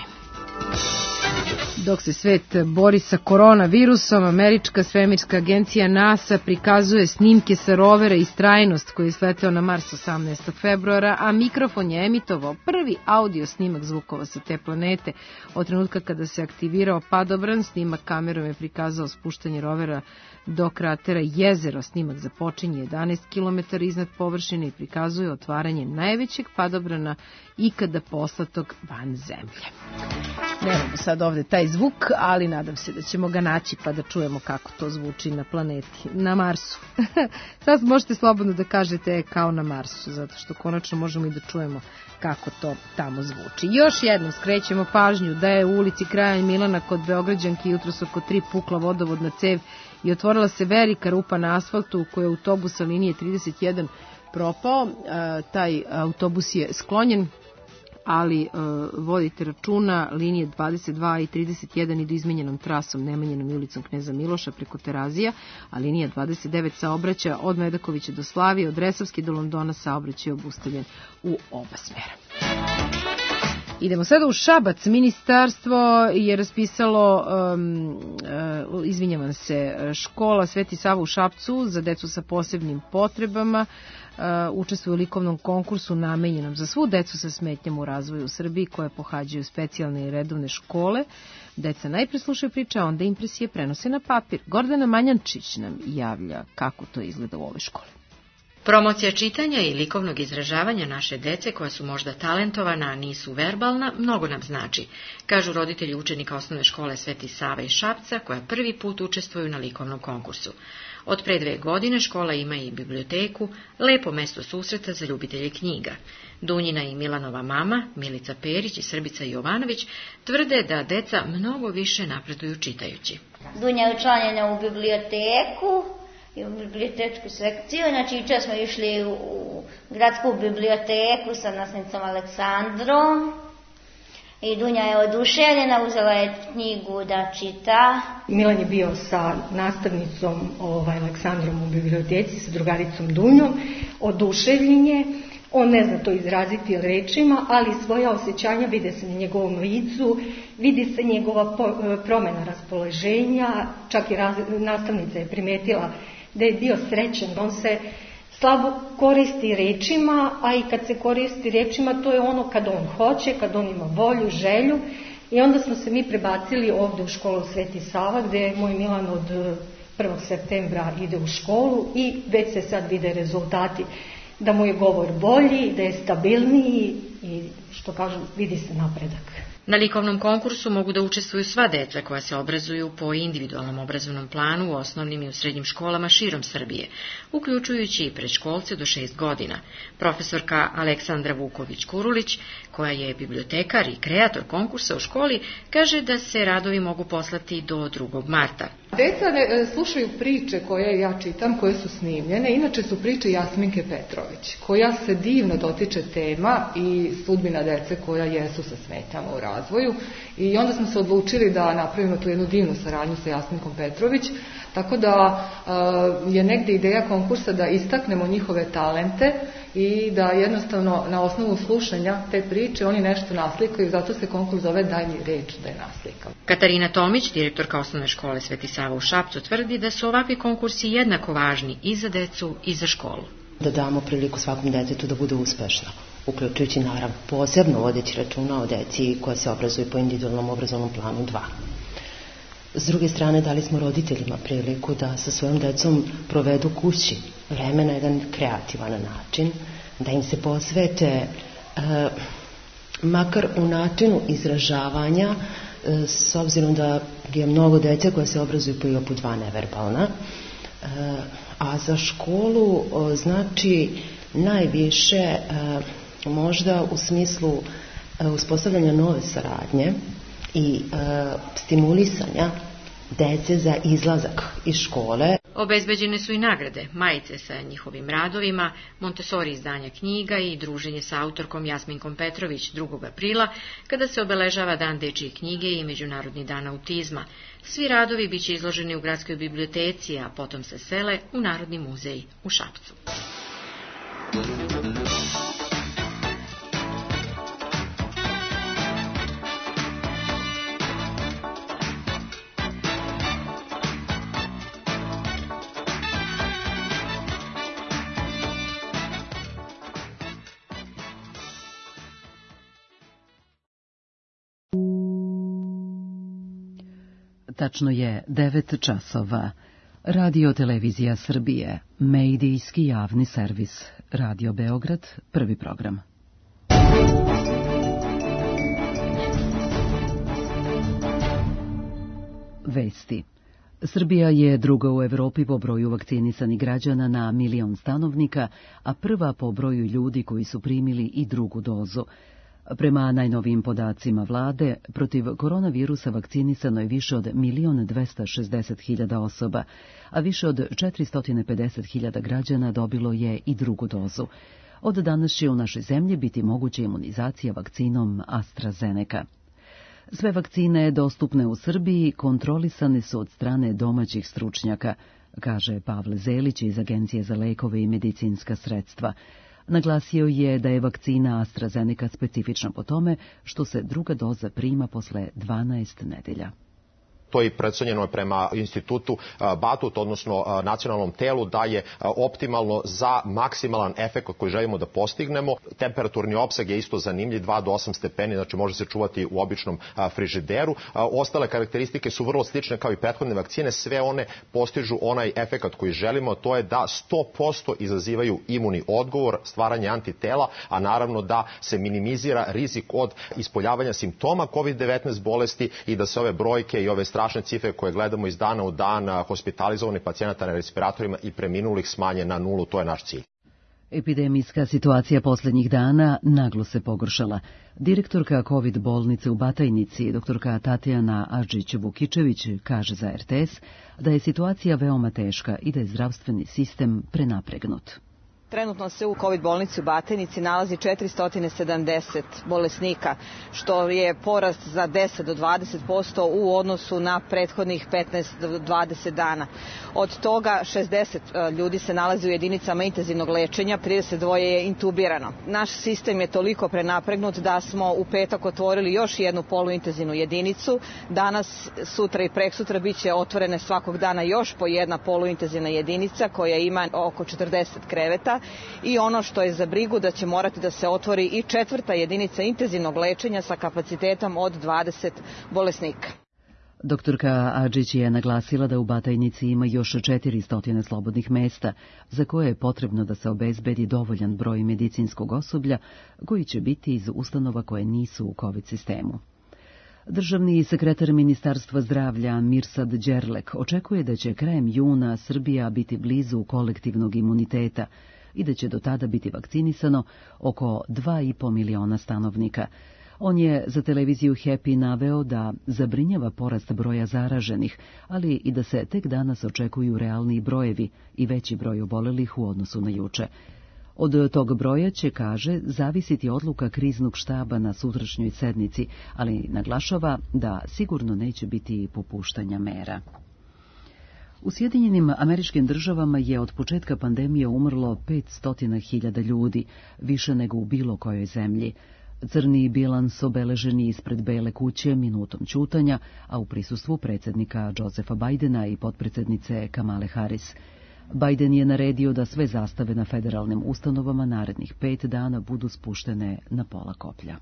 Speaker 1: Dok se svet bori sa koronavirusom, američka svemirska agencija NASA prikazuje snimke sa rovera Istrajnost koji je sleteo na Mars osamnaestog februara, a mikrofon je emitovao prvi audio snimak zvukova sa te planete. Od trenutka kada se aktivirao padobran, snimak kamerom je prikazao spuštanje rovera do kratera Jezero. Snimak započinje jedanaest kilometara iznad površine i prikazuje otvaranje najvećeg padobrana ikada poslatog van zemlje. Nemamo sad ovde taj zvuk, ali nadam se da ćemo ga naći pa da čujemo kako to zvuči na planeti, na Marsu. Sad možete slobodno da kažete kao na Marsu, zato što konačno možemo i da čujemo kako to tamo zvuči. Još jednom skrećemo pažnju da je u ulici Kralja Milana kod Beograđanki jutros oko tri pukla vodovodna cev i otvorila se velika rupa na asfaltu u kojoj je autobus sa linije trideset jedan propao. Taj autobus je sklonjen, ali uh, vodite računa, linije dvadeset dva i trideset jedan idu izmenjenom trasom Nemanjinom i ulicom Kneza Miloša preko Terazija, a linija dvadeset devet saobraća od Medakovića do Slavije, od Resavske do Londona saobraćaj je obustavljen u oba smjera. Idemo sada u Šabac. Ministarstvo je raspisalo, um, uh, izvinjavam se, škola Sveti Sava u Šapcu za decu sa posebnim potrebama. Uh, učestvuju u likovnom konkursu namenjenom za svu decu sa smetnjama u razvoju u Srbiji koje pohađaju specijalne i redovne škole. Deca najpre slušaju priče, a onda impresije prenose na papir. Gordana Manjančić nam javlja kako to izgleda u ovoj školi.
Speaker 5: Promocija čitanja i likovnog izražavanja naše dece koja su možda talentovana, a nisu verbalna, mnogo nam znači, kažu roditelji učenika osnovne škole Sveti Sava iz Šapca koja prvi put učestvuju na likovnom konkursu. Od pre dve godine škola ima i biblioteku, lepo mesto susreta za ljubitelje knjiga. Dunjina i Milanova mama, Milica Perić i Srbica Jovanović, tvrde da deca mnogo više napreduju čitajući.
Speaker 20: Dunja je učlanjena u biblioteku i u bibliotečku sekciju, znači jučer smo išli u gradsku biblioteku sa nastavnicom Aleksandrom i Dunja je oduševljena, uzela je knjigu da čita.
Speaker 21: Milan je bio sa nastavnicom ovaj, Aleksandrom u biblioteci, sa drugaricom Dunjom, oduševljen je. On ne zna to izraziti rečima, ali svoja osjećanja vide se na njegovom licu, vidi se njegova promjena raspoloženja, čak i raz, nastavnica je primetila da je bio srećan, on se slabo koristi rečima, a i kad se koristi rečima to je ono kad on hoće, kad on ima volju, želju. I onda smo se mi prebacili ovdje u školu Sveti Sava gdje je moj Milan od prvog septembra ide u školu i već se sad vide rezultati da mu je govor bolji, da je stabilniji i što kažu vidi se napredak.
Speaker 5: Na likovnom konkursu mogu da učestvuju sva deca koja se obrazuju po individualnom obrazovnom planu u osnovnim i u srednjim školama širom Srbije, uključujući i predškolce do šest godina. Profesorka Aleksandra Vuković-Kurulić, koja je bibliotekar i kreator konkursa u školi, kaže da se radovi mogu poslati do drugog marta.
Speaker 22: Deca ne, slušaju priče koje ja čitam, koje su snimljene. Inače su priče Jasminke Petrović, koja se divno dotiče tema i sudbina dece koja jesu sa smetnjama u razvoju. razvoju i onda smo se odlučili da napravimo tu jednu divnu saradnju sa Jasminkom Petrović, tako da je negdje ideja konkursa da istaknemo njihove talente i da jednostavno na osnovu slušanja te priče oni nešto naslikaju, zato se konkurs zove Daj mi reč da je naslikam.
Speaker 5: Katarina Tomić, direktorka osnovne škole Sveti Sava u Šapcu, tvrdi da su ovakvi konkursi jednako važni i za decu i za školu.
Speaker 2: Da damo priliku svakom detetu da bude uspešno, uključujući naravno posebno vodeći računa o deci koja se obrazuju po individualnom obrazovnom planu dva. S druge strane, dali smo roditeljima priliku da sa svojom decom provedu kući vreme na jedan kreativan način, da im se posvete e, makar u načinu izražavanja, e, s obzirom da je mnogo dece koja se obrazuju po I O P-u dva neverbalna, e, a za školu e, znači najviše e, možda u smislu e, uspostavljanja nove saradnje i e, stimulisanja dece za izlazak iz škole.
Speaker 5: Obezbeđene su i nagrade, majice sa njihovim radovima, Montessori izdanja knjiga i druženje sa autorkom Jasminkom Petrović drugog aprila, kada se obeležava Dan dečije knjige i Međunarodni dan autizma. Svi radovi biće izloženi u gradskoj biblioteci, a potom se sele u Narodni muzej u Šapcu.
Speaker 7: Tačno je devet časova. Radio Televizija Srbije, medijski javni servis. Radio Beograd, prvi program. Vesti. Srbija je druga u Evropi po broju vakcinisanih građana na milion stanovnika, a prva po broju ljudi koji su primili i drugu dozu. Prema najnovijim podacima vlade, protiv koronavirusa vakcinisano je više od milion dvesta šezdeset hiljada osoba, a više od četiristo pedeset hiljada građana dobilo je i drugu dozu. Od danas će u našoj zemlji biti moguća imunizacija vakcinom AstraZeneca. Sve vakcine dostupne u Srbiji kontrolisane su od strane domaćih stručnjaka, kaže Pavle Zelić iz Agencije za lekove i medicinska sredstva. Naglasio je da je vakcina AstraZeneca specifična po tome što se druga doza prima posle dvanaest nedelja.
Speaker 8: To je procenjeno prema institutu Batut, odnosno nacionalnom telu, da je optimalno za maksimalan efekt koji želimo da postignemo. Temperaturni opseg je isto zanimljiv, dva do osam stepeni, znači može se čuvati u običnom frižideru. Ostale karakteristike su vrlo slične kao i prethodne vakcine, sve one postižu onaj efekt koji želimo, to je da sto posto izazivaju imuni odgovor, stvaranje antitela, a naravno da se minimizira rizik od ispoljavanja simptoma kovid devetnaest bolesti i da se ove brojke i ove strašne cifre koje gledamo iz dana u dan hospitalizovanih pacijenata na respiratorima i preminulih smanje na nulu, to je naš cilj.
Speaker 7: Epidemijska situacija posljednjih dana naglo se pogoršala. Direktorka COVID bolnice u Batajnici, doktorka Tatjana Adžić-Vukičević, kaže za R T S da je situacija veoma teška i da je zdravstveni sistem prenapregnut.
Speaker 10: Trenutno se u COVID bolnici u Batajnici nalazi četiristo sedamdeset bolesnika, što je porast za deset do dvadeset posto u odnosu na prethodnih petnaest do dvadeset dana. Od toga šezdeset ljudi se nalazi u jedinicama intenzivnog lečenja, trideset dva je intubirano. Naš sistem je toliko prenapregnut da smo u petak otvorili još jednu poluintenzivnu jedinicu. Danas, sutra i preksutra biće otvorene svakog dana još po jedna poluintenzivna jedinica koja ima oko četrdeset kreveta. I ono što je za brigu da će morati da se otvori i četvrta jedinica intenzivnog lečenja sa kapacitetom od dvadeset bolesnika.
Speaker 7: Doktorka Adžić je naglasila da u Batajnici ima još četiristo slobodnih mesta, za koje je potrebno da se obezbedi dovoljan broj medicinskog osoblja, koji će biti iz ustanova koje nisu u COVID sistemu. Državni sekretar Ministarstva zdravlja Mirsad Đerlek očekuje da će krajem juna Srbija biti blizu kolektivnog imuniteta i da će do tada biti vakcinisano oko dva i po miliona stanovnika. On je za televiziju Happy naveo da zabrinjava porast broja zaraženih, ali i da se tek danas očekuju realni brojevi i veći broj obolelih u odnosu na juče. Od tog broja će, kaže, zavisiti odluka kriznog štaba na sutrašnjoj sednici, ali naglašava da sigurno neće biti popuštanja mera. U Sjedinjenim Američkim Državama je od početka pandemije umrlo petsto hiljada ljudi, više nego u bilo kojoj zemlji. Crni bilans obeležen je ispred Bele kuće minutom ćutanja, a u prisustvu predsjednika Josefa Bidena i potpredsjednice Kamale Harris. Biden je naredio da sve zastave na federalnim ustanovama narednih pet dana budu spuštene na pola koplja.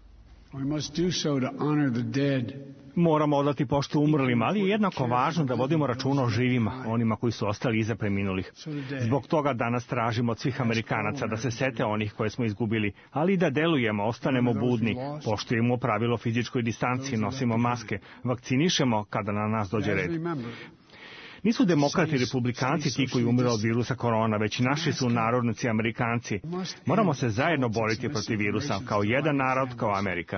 Speaker 9: Moramo odati poštu umrlima, ali je jednako važno da vodimo računa o živima, onima koji su ostali iza preminulih. Zbog toga danas tražimo od svih Amerikanaca da se sete onih koje smo izgubili, ali i da delujemo, ostanemo budni, poštujemo pravilo fizičkoj distanci, nosimo maske, vakcinišemo kada na nas dođe red. Nisu demokrati i republikanci ti koji umiru od virusa korona, već naši su narodnici Amerikanci. Moramo se zajedno boriti protiv virusa, kao jedan narod, kao Amerika.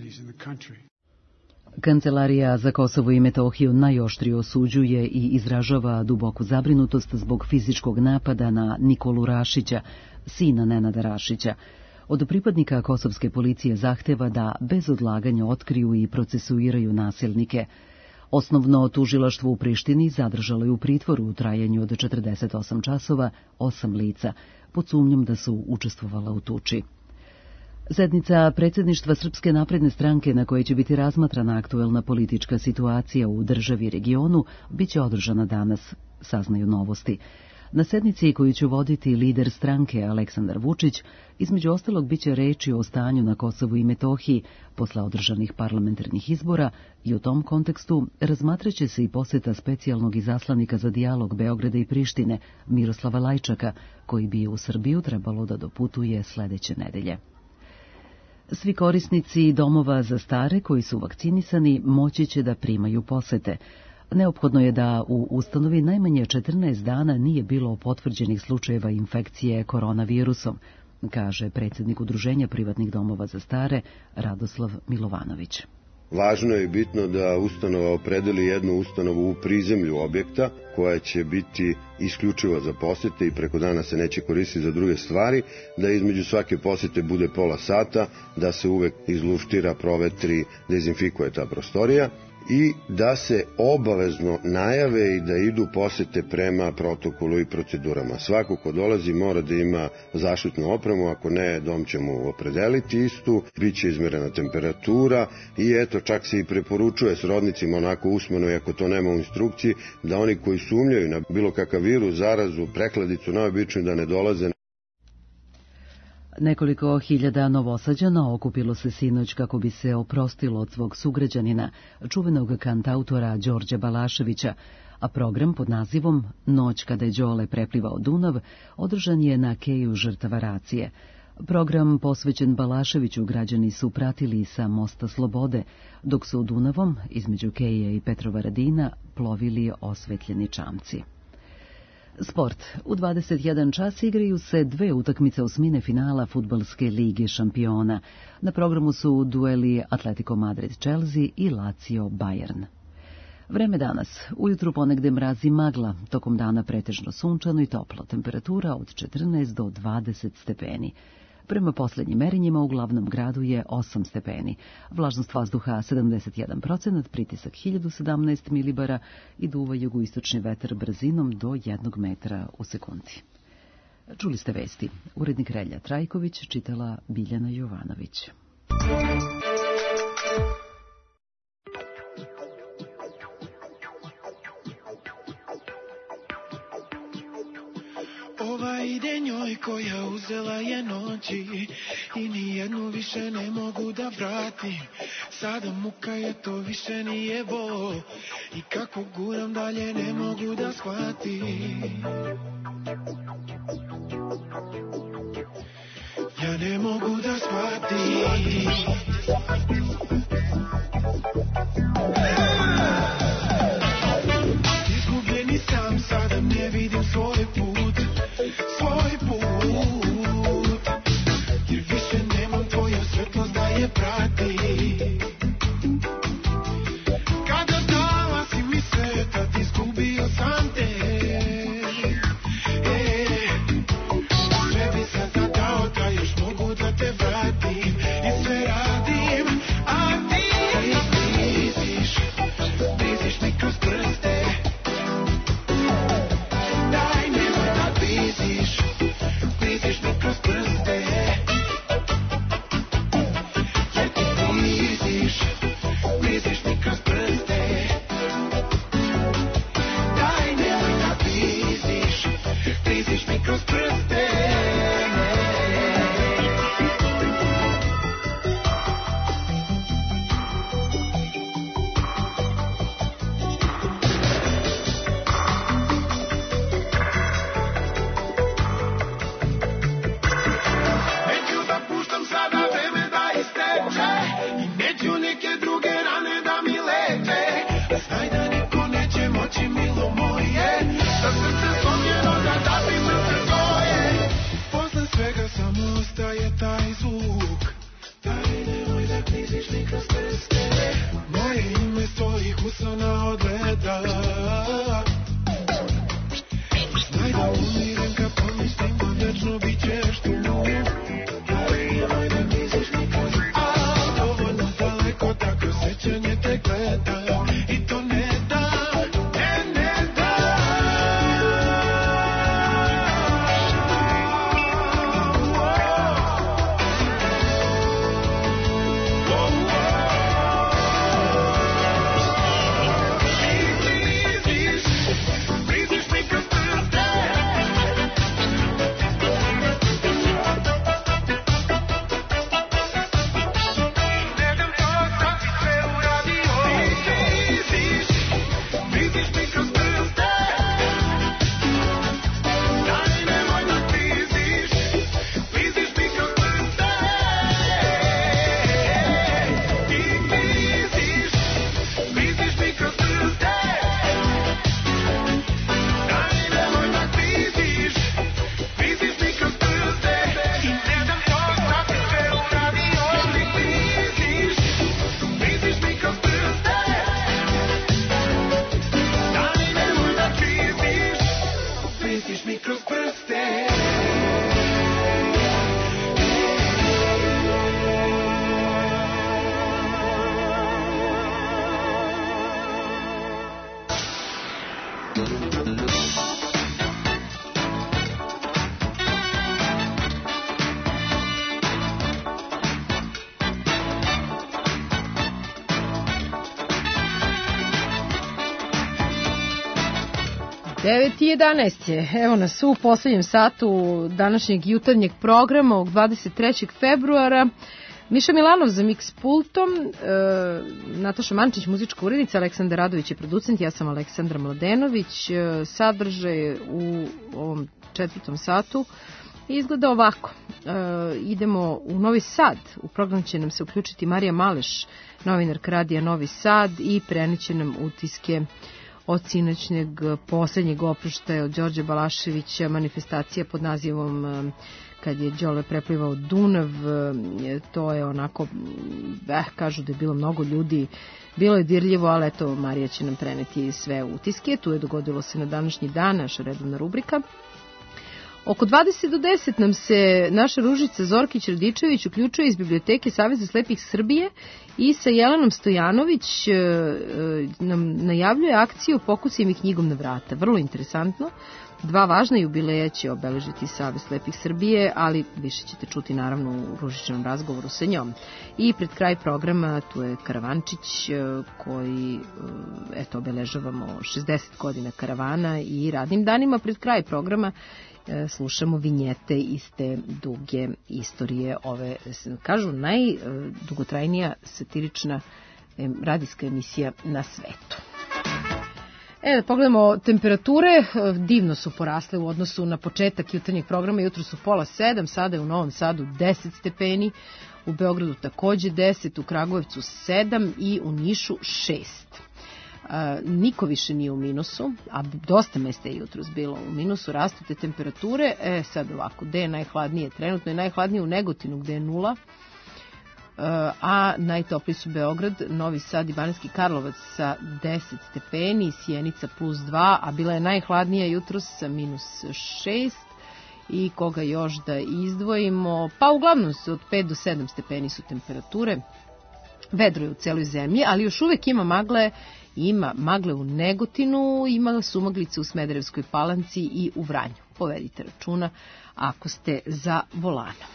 Speaker 7: Kancelarija za Kosovo i Metohiju najoštrije osuđuje i izražava duboku zabrinutost zbog fizičkog napada na Nikolu Rašića, sina Nenada Rašića. Od pripadnika kosovske policije zahteva da bez odlaganja otkriju i procesuiraju nasilnike. Osnovno tužilaštvo u Prištini zadržalo je u pritvoru u trajanju od četrdeset osam časova osam lica, pod sumnjom da su učestvovala u tuči. Sednica predsjedništva Srpske napredne stranke na kojoj će biti razmatrana aktuelna politička situacija u državi i regionu bit će održana danas, saznaju Novosti. Na sednici koju će voditi lider stranke Aleksandar Vučić, između ostalog biće reči o stanju na Kosovu i Metohiji posle održanih parlamentarnih izbora i u tom kontekstu razmatraće se i poseta specijalnog izaslanika za dijalog Beograda i Prištine Miroslava Lajčaka, koji bi u Srbiju trebalo da doputuje sledeće nedelje. Svi korisnici domova za stare koji su vakcinisani moći će da primaju posete. Neophodno je da u ustanovi najmanje četrnaest dana nije bilo potvrđenih slučajeva infekcije koronavirusom, kaže predsjednik Udruženja privatnih domova za stare Radoslav Milovanović.
Speaker 11: Važno je i bitno da ustanova opredeli jednu ustanovu u prizemlju objekta koja će biti isključiva za posete i preko dana se neće koristiti za druge stvari, da između svake posete bude pola sata, da se uvek izluštira, provetri, dezinfikuje ta prostorija i da se obavezno najave i da idu posete prema protokolu i procedurama. Svako ko dolazi mora da ima zaštitnu opremu, ako ne, dom će mu opredeliti istu, bit će izmerena temperatura i eto, čak se i preporučuje srodnicima onako usmeno, i ako to nema u instrukciji, da oni koji sumnjaju na bilo kakav virus, zarazu, prekladicu, najobičniju da ne dolaze.
Speaker 7: Nekoliko hiljada Novosađana okupilo se sinoć kako bi se oprostilo od svog sugrađanina, čuvenog kantautora Đorđa Balaševića, a program pod nazivom Noć kada je Đole preplivao Dunav održan je na keju žrtava racije. Program posvećen Balaševiću građani su pratili sa Mosta Slobode, dok su Dunavom, između Keje i Petrovaradina, plovili osvetljeni čamci. Sport. U dvadeset jedan čas igraju se dve utakmice osmine finala Fudbalske lige šampiona. Na programu su dueli Atletico Madrid-Chelsea i Lazio-Bayern. Vreme danas. Ujutru ponegde mrazi magla, tokom dana pretežno sunčano i toplo, temperatura od četrnaest do dvadeset stepeni. Prema posljednjim merenjima u glavnom gradu je osam stepeni. Vlažnost vazduha sedamdeset jedan procenat, pritisak hiljadu sedamnaest milibara i duva jugoistočni vetar brzinom do jednog metra u sekundi. Čuli ste vesti. Urednik Relja Trajković, čitala Biljana Jovanović.
Speaker 3: Ova ide njoj koja uzela je noći i nijednu više ne mogu da vratim. Sada muka je, to više nije bol i kako guram dalje ne mogu da shvatim. Ja ne mogu da shvatim. Izgubljeni sam, sada ne vidim svoj put, svoj put, jer više nemam tvoju svetlost da je prati. Kada dala si mi sveta, ti izgubio sam te, e, sve bi se kusana odgleda. Znaj da umirim kad pomislim da vječno bit ćeš tu. Ali nemoj da misliš nikad, a dovoljno daleko tako sećanje te gleda. I to ne da, ne, ne da.
Speaker 1: devet i jedanaest je, evo nas u poslednjem satu današnjeg jutarnjeg programa ovog dvadeset trećeg februara. Miša Milanov za mix pultom, e, Nataša Mančić muzička urednica, Aleksandar Radović je producent, ja sam Aleksandra Mladenović. E, sadržaj u ovom četvrtom satu izgleda ovako. E, idemo u Novi Sad, u program će nam se uključiti Marija Maleš, novinarka radija Novi Sad, i preneće nam utiske od sinoćnjeg poslednjeg oproštaja od Đorđe Balaševića, manifestacija pod nazivom Kad je Đole preplivao Dunav. To je onako, eh, kažu da je bilo mnogo ljudi, bilo je dirljivo, ali eto, Marija će nam preneti sve utiske. Tu je dogodilo se na današnji dan, naša redovna rubrika. Oko dvadeset do deset nam se naša Ružica Zorkić-Radičević uključuje iz Biblioteke Saveza slepih Srbije i sa Jelenom Stojanović nam najavljuje akciju Pokucaj mi knjigom na vrata. Vrlo interesantno. Dva važna jubileja će obeležiti Savez slepih Srbije, ali više ćete čuti naravno u Ružičnom razgovoru sa njom. I pred kraj programa tu je Karavančić koji, eto, obeležavamo šezdeset godina karavana i radnim danima pred kraj programa slušamo vinjete iz te duge istorije ove, kažu, najdugotrajnija satirična radijska emisija na svetu. E, da pogledamo temperature, divno su porasle u odnosu na početak jutarnjeg programa, jutro su pola sedam, sada je u Novom Sadu deset stepeni, u Beogradu takođe deset, u Kragujevcu sedam i u Nišu šest. A, niko više nije u minusu, a dosta mesta je jutros bilo u minusu, rastu te temperature. E, sad ovako, gde je najhladnije? Trenutno je najhladnije u Negotinu, gde je nula, a najtopliji su Beograd, Novi Sad i Banatski Karlovac sa deset stepeni, Sjenica plus dva, a bila je najhladnija jutros sa minus šest. I koga još da izdvojimo? Pa uglavnom su od pet do sedam stepeni su temperature. Vedro je u celoj zemlji, ali još uvek ima magle. Ima magle u Negotinu, ima sumaglice u Smederevskoj Palanci i u Vranju. Povedite računa ako ste za volanom.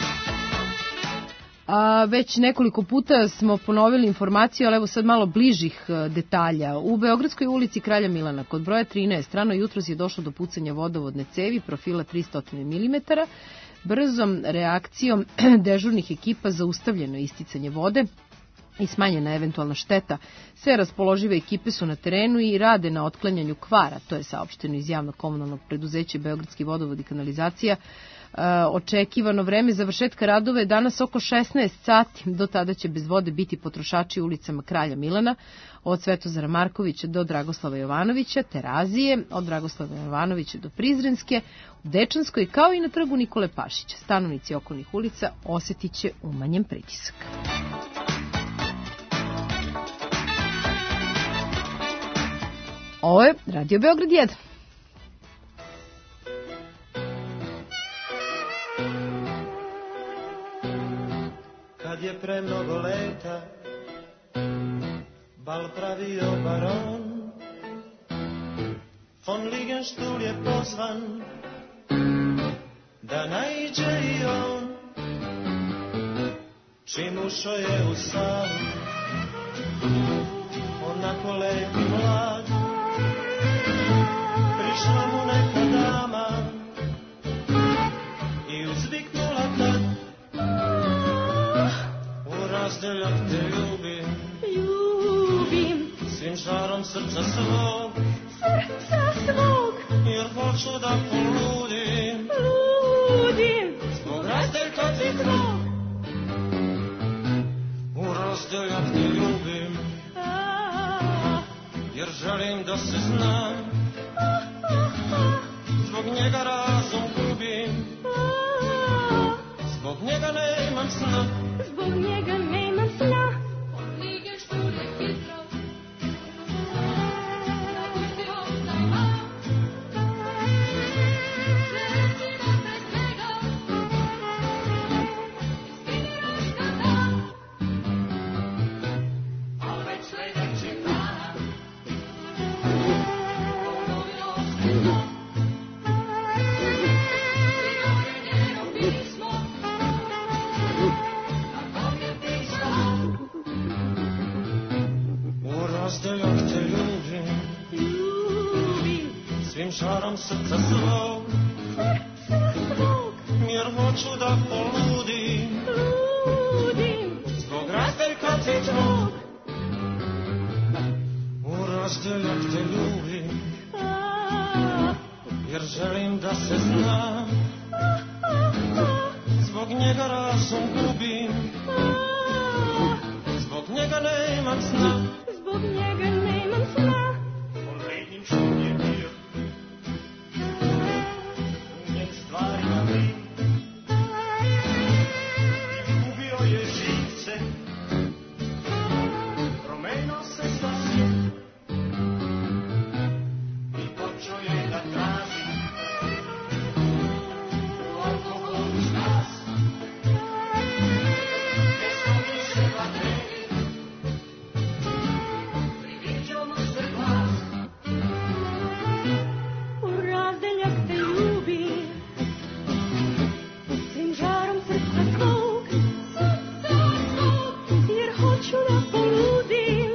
Speaker 1: A, već nekoliko puta smo ponovili informaciju, ali evo sad malo bližih detalja. U Beogradskoj ulici Kralja Milana kod broja trinaest rano jutros je došlo do pucanja vodovodne cevi profila tristo milimetara. Brzom reakcijom dežurnih ekipa zaustavljeno isticanje vode i smanjena eventualna šteta. Sve raspoložive ekipe su na terenu i rade na otklanjanju kvara, to je saopšteno iz javnog komunalnog preduzeća Beogradski vodovod i kanalizacija. E, očekivano vreme završetka radova je danas oko šesnaest sati, do tada će bez vode biti potrošači ulicama Kralja Milana, od Svetozara Markovića do Dragoslava Jovanovića, Terazije, od Dragoslava Jovanovića do Prizrenske, u Dečanskoj, kao i na trgu Nikole Pašića. Stanovnici okolnih ulica osjetit će umanjen pritisak. Ovo je Radio Beograd jedan.
Speaker 3: Kad je pre mnogo leta bal pravio baron, von Ligenstuhl je pozvan da naiđe i on. Čim ušao je u salu, onako lep i mlad, prišla mu neka dama i uzviknula tad: u razdeljak te ljubim, ljubim, svim žarom srca svog, srca svog, jer hoću da poludim, ludim, zbog razdeljka ti tvog. U razdeljak te ljubim, jer želim da se znam, zbog njega razum gubim, zbog njega nemam sna, zbog njega nemam sna. On Ligenstuhl je hitro, napusti ostava, želimo bez njega, istiniraš kada, al već sledećeg dana ponovilo osmijelo, stiglo je njeno pismo, na kom je pisao: u razdeljak te ljubim, ljubim, svim žarom srca svog, srca svog, jer hoću da poludim, ludim, zbog razdeljka ti tvog. U razdeljak te ljubim, jer želim da se znam, zbog njega razum gubim, zbog njega nemam sna, zbog njega nemam sna. On Ligenstuhl je bio, u njem stvarima vi, izgubio je živce, promenio se sasvim i počeo je da traži u alkoholu stas. Desko više vatreni, priviđao mu se glas. U razdeljak te ljubim, svim žarom srca svog, srca svog, jer hoću da poludim,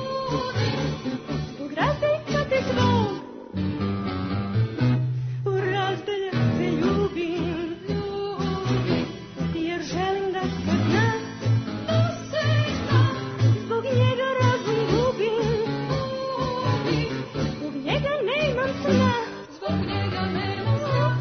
Speaker 3: zbog razdeljka te tvog. U razdeljak te ljubim, jer želim da se zna, da se zna, zbog njega razum gubim, zbog njega nemam sna, zbog njega nemam sna.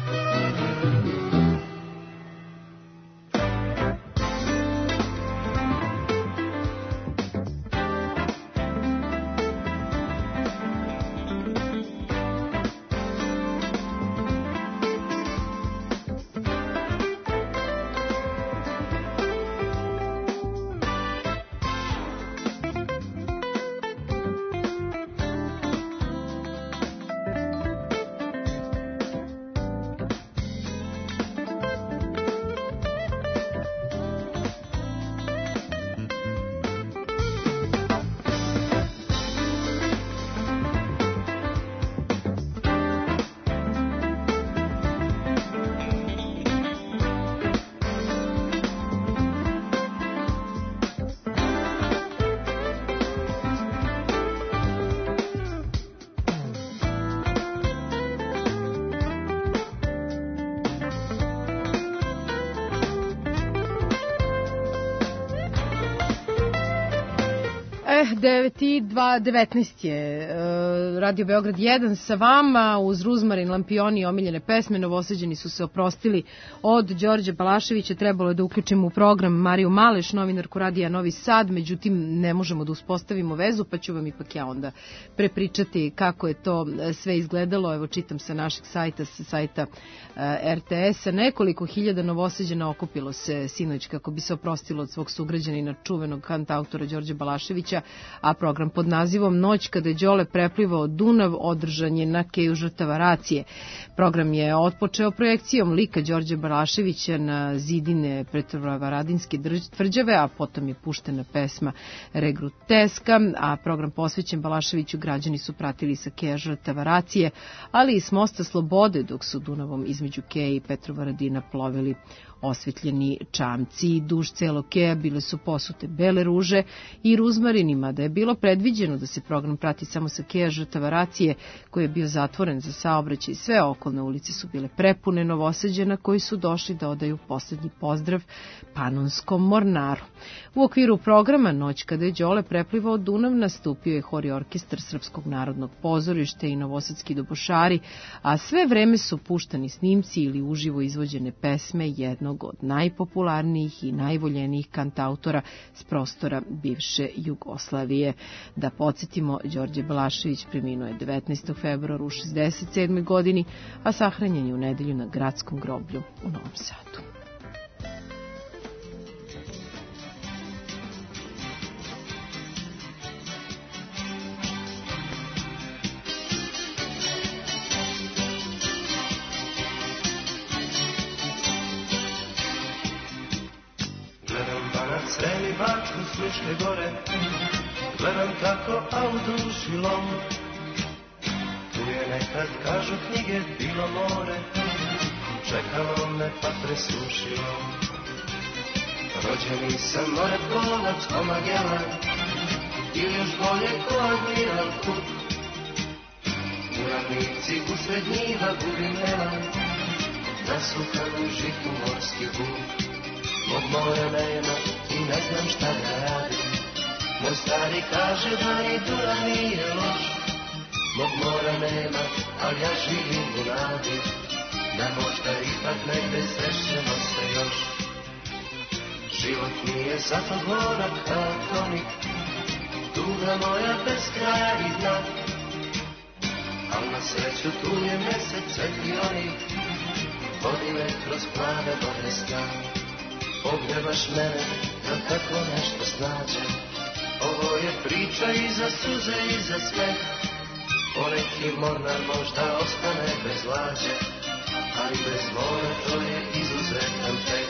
Speaker 1: devet i devetnaest je Radio Beograd jedan sa vama uz Ruzmarin, Lampioni i omiljene pesme. Novosađeni su se oprostili od Đorđe Balaševića. Trebalo je da uključimo u program Mariju Maleš, novinarku Radija Novi Sad, međutim ne možemo da uspostavimo vezu, pa ću vam ipak ja onda prepričati kako je to sve izgledalo. Evo, čitam sa našeg sajta, sa sajta er te es-a. Nekoliko hiljada Novosađana okupilo se sinoć kako bi se oprostilo od svog sugrađanina, čuvenog kantautora Đorđe Balaševića. a program pod nazivom Noć kada je Đole preplivao Dunav održan je na Keju žrtava racije. Program je otpočeo projekcijom lika Đorđe Balaševića na zidine Petrovaradinske tvrđave, a potom je puštena pesma Regruteska, a program posvećen Balaševiću građani su pratili sa Keja žrtava racije, ali i s Mosta Slobode, dok su Dunavom između Keje i Petrovaradina plovili osvetljeni čamci. Duž celog Keja bile su posute bele ruže i ruzmarinima. Da je bilo predviđeno da se program prati samo sa Keja žrtava racije, koji je bio zatvoren za saobraćaj, sve okolne ulice su bile prepune Novosađana koji su došli da odaju poslednji pozdrav panonskom mornaru. U okviru programa Noć kada je Đole preplivao Dunav nastupio je hor i orkestar Srpskog narodnog pozorišta i novosadski dobošari, a sve vreme su puštani snimci ili uživo izvođene pesme jednog od najpopularnijih i najvoljenijih kantautora s prostora bivše Jugoslavije. Da podsjetimo, Đorđe Balašević preminuo je devetnaestog februara u šezdeset sedmoj godini, a sahranjen je u nedelju na gradskom groblju u Novom Sadu.
Speaker 3: Sremi Bačku, Sluške gore, gledam kako auduši lom. Tu je nekad, kažu knjige, bilo more, čekalo me pa presušilo. Rođeni sam more Polac, Komagela, ili još bolje ko Admiral Cook. U ravnici usred njiva gubim nela, nasukan u žitu morski vuk. Mog mora nema i ne znam šta da radim. Moj stari kaže da ni Dura nije loš. Mog mora nema, ali ja živim u nadi, da možda ipak negde srećemo se još. Život mi je zato gorak kao tonik, tuga moja bez kraja i dna. Al na sreću tu je mesec svetlionik, vodi me kroz plave vode sna. Pogrebaš mene, da tako nešto snađe. Ovo je priča i za suze i za smeh. Poneki mornar možda ostane bez lađe, ali bez mora to je izuzetan tek.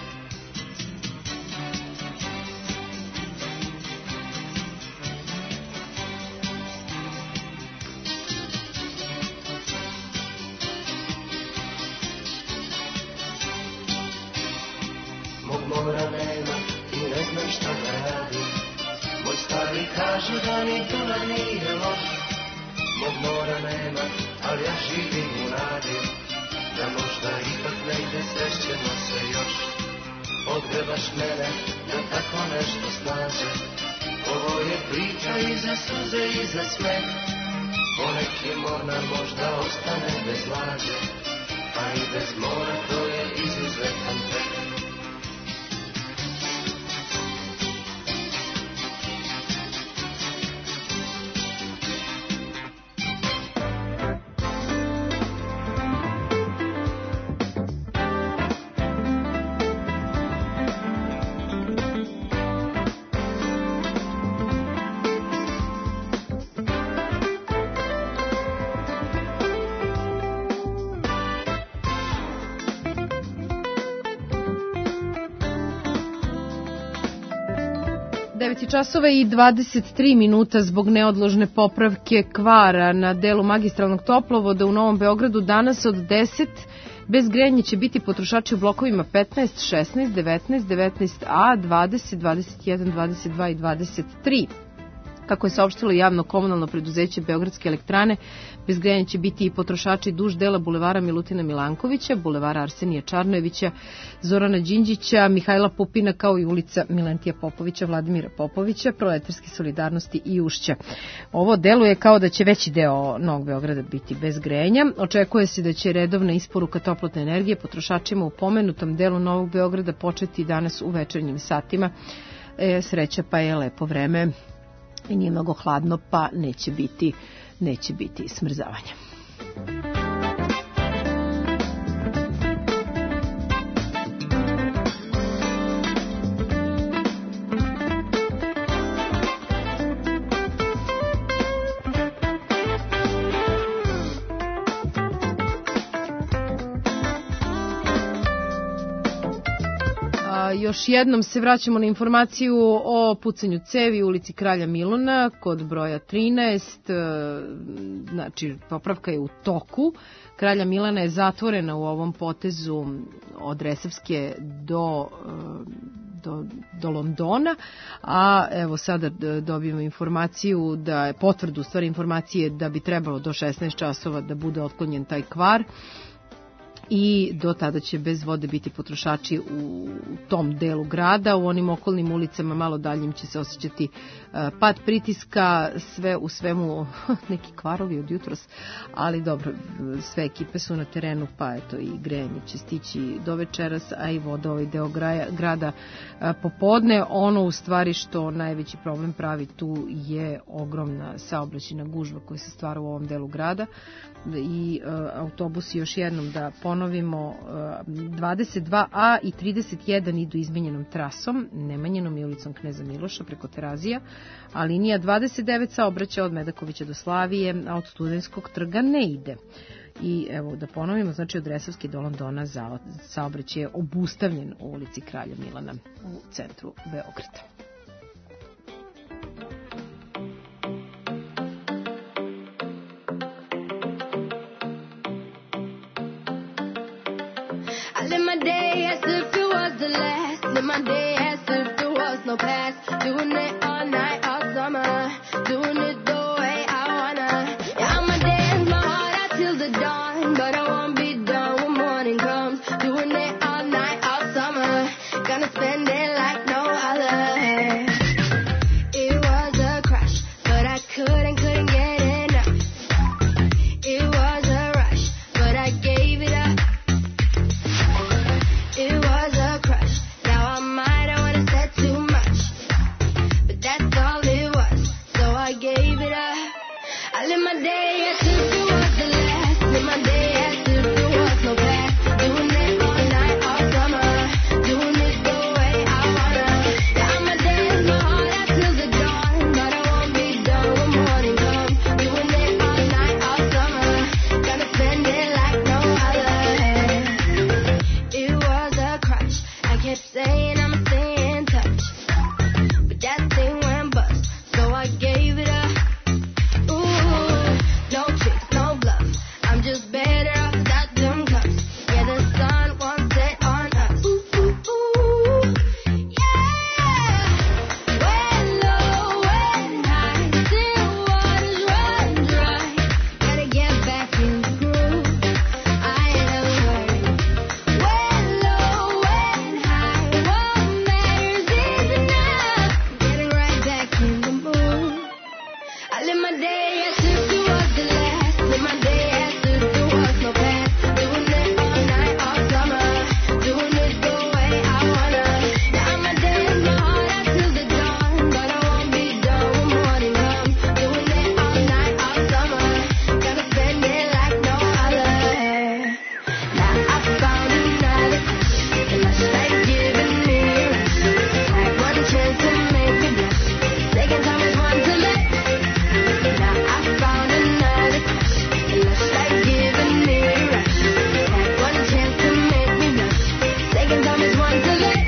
Speaker 3: Mora nema i ne znam šta da radim. Moj stari kaže da ni Duna nije loš. Mog mora nema, ali ja živim u nadi, da možda ipak negde srećemo se još. Odgrebaš mene, da tako nešto snađe. Ovo je priča i za suze i za smeh. Poneki mornar možda ostane bez lađe, a i bez mora to je izuzetan tek.
Speaker 1: devet časova i dvadeset tri minuta. Zbog neodložne popravke kvara na delu magistralnog toplovoda u Novom Beogradu danas od deset bez grejanja će biti potrošači u blokovima petnaest, šesnaest, devetnaest, devetnaest A, dvadeset, dvadeset jedan, dvadeset dva i dvadeset tri. Kako je saopštilo javno komunalno preduzeće Beogradske elektrane, bez grejanja će biti i potrošači duž dela bulevara Milutina Milankovića, bulevara Arsenija Čarnojevića, Zorana Đinđića, Mihajla Pupina, kao i ulica Milentija Popovića, Vladimira Popovića, Proletarske solidarnosti i Ušća. Ovo deluje kao da će veći deo Novog Beograda biti bez grejanja. Očekuje se da će redovna isporuka toplotne energije potrošačima u pomenutom delu Novog Beograda početi danas u večernjim satima. E, sreća pa je lepo vreme i nije mnogo hladno, pa neće biti, neće biti smrzavanja. još jednom se vraćamo na informaciju o pucanju cevi u ulici Kralja Miluna kod broja trinaest, znači popravka je u toku. Kralja Milana je zatvorena u ovom potezu od Resavske do, do, do Londona, a evo sada dobijemo informaciju da je potvrdu, stvari informacije da bi trebalo do šesnaest časova da bude otklonjen taj kvar i do tada će bez vode biti potrošači u tom delu grada. U onim okolnim ulicama malo daljim će se osjećati pad pritiska, sve u svemu neki kvarovi od jutros, ali dobro, sve ekipe su na terenu, pa eto i grejanje će stići do večeras, a i voda ovaj deo grada popodne. Ono u stvari što najveći problem pravi tu je ogromna saobraćajna gužva koja se stvara u ovom delu grada i uh, autobusi, još jednom da ponovimo, uh, dvadeset dva A i trideset jedan idu izmenjenom trasom, Nemanjinom i ulicom Kneza Miloša preko Terazija, a linija dvadeset devet saobraća od Medakovića do Slavije, a od Studenskog trga ne ide. I evo da ponovimo, znači od Resavske do Londona za saobraćaj je obustavljen u ulici Kralja Milana u centru Beograda.
Speaker 14: Live my day as if it was the last. Live my day as if there was no past. Doing it all night, all summer. Doing it the way I wanna. Yeah, I'ma dance my heart out till the dawn, but I won't be done when morning comes. Doing it all night, all summer. Gonna spend it like no other. It was a crush, but I couldn't, couldn't get enough. It was a rush, but I gave it up. It was a crush. Now I might have wanna said too much, but that's all it was. So I gave it up. I live my day as if it was the last. Live my day as if there was no past. Doing it all night, all summer. Doing it the way I wanna. Yeah, I'ma dance my heart out till the dawn, but I won't be done when morning comes. Doing it all night, all summer. Gonna spend it like no other. It was a crush. I kept saying I'ma stay in touch, but that thing went bust, so I gave it up. Ooh, no tricks, no bluff. I'm just better off without them cuffs. Yeah, the sun won't set on us. Ooh, ooh, ooh, yeah. When low, when high, still waters run dry. Gotta get back in the groove. I ain't never worried. When low, when high, what matters is enough. Getting right back in the mood. I live my day as if it was the last. Live my day as if there was no past. Doing it all night, all summer. Doing it the way I wanna. Now I'ma dance my heart out till the dawn, but I won't be done when morning comes. Doing it all night, all summer. Gonna spend it like no other. Now I found another crush, and I start giving me a rush. Like one chance to make me blush. Second time is one to let. Now I found another crush, and I start giving me a rush. Like one chance to make me blush. Second time is one to let.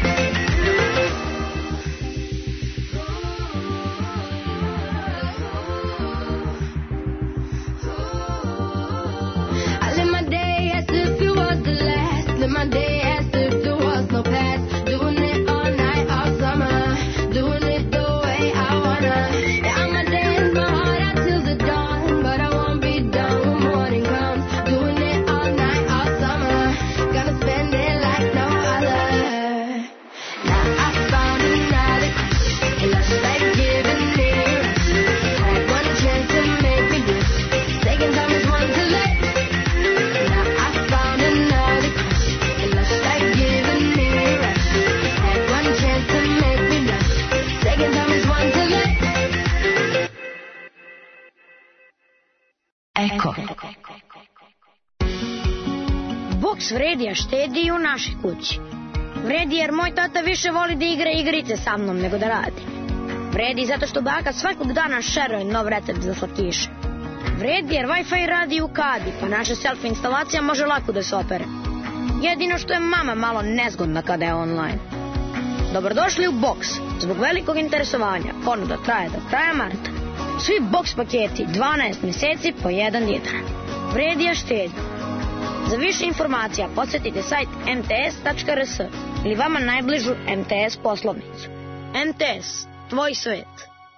Speaker 14: I live my day as if it was the last. Live my day as if there was no past. Doing it all night, all summer. Doing it the way I wanna. Yeah, I'ma dance my heart out till the dawn, but I won't be done when morning comes. Doing it all night, all summer. Gonna spend it like no other. Now I found another crush, and I start giving me a rush. Like one chance to make me blush. Second time is one to let. Now I found another crush, and I start giving me a rush. Like one chance to make me blush. Second time is one to let.
Speaker 15: Eko. Boks vredi, a štedi i u našoj kući. Vredi jer moj tata više voli da igra igrice sa mnom nego da radi. Vredi zato što baka svakog dana šeruje nov recept za slatkiše. Vredi jer Wi-Fi radi u kadi, pa naša selfie instalacija može lako da se opere. Jedino što je mama malo nezgodna kada je online. Dobrodošli u Boks. Zbog velikog interesovanja ponuda traje do kraja marta. Svi Boks paketi dvanaest mjeseci po jedan dinar. Vredi je štednju. Za više informacija posjetite sajt em te es tačka er es ili vama najbližu em te es poslovnicu. em te es, tvoj svet.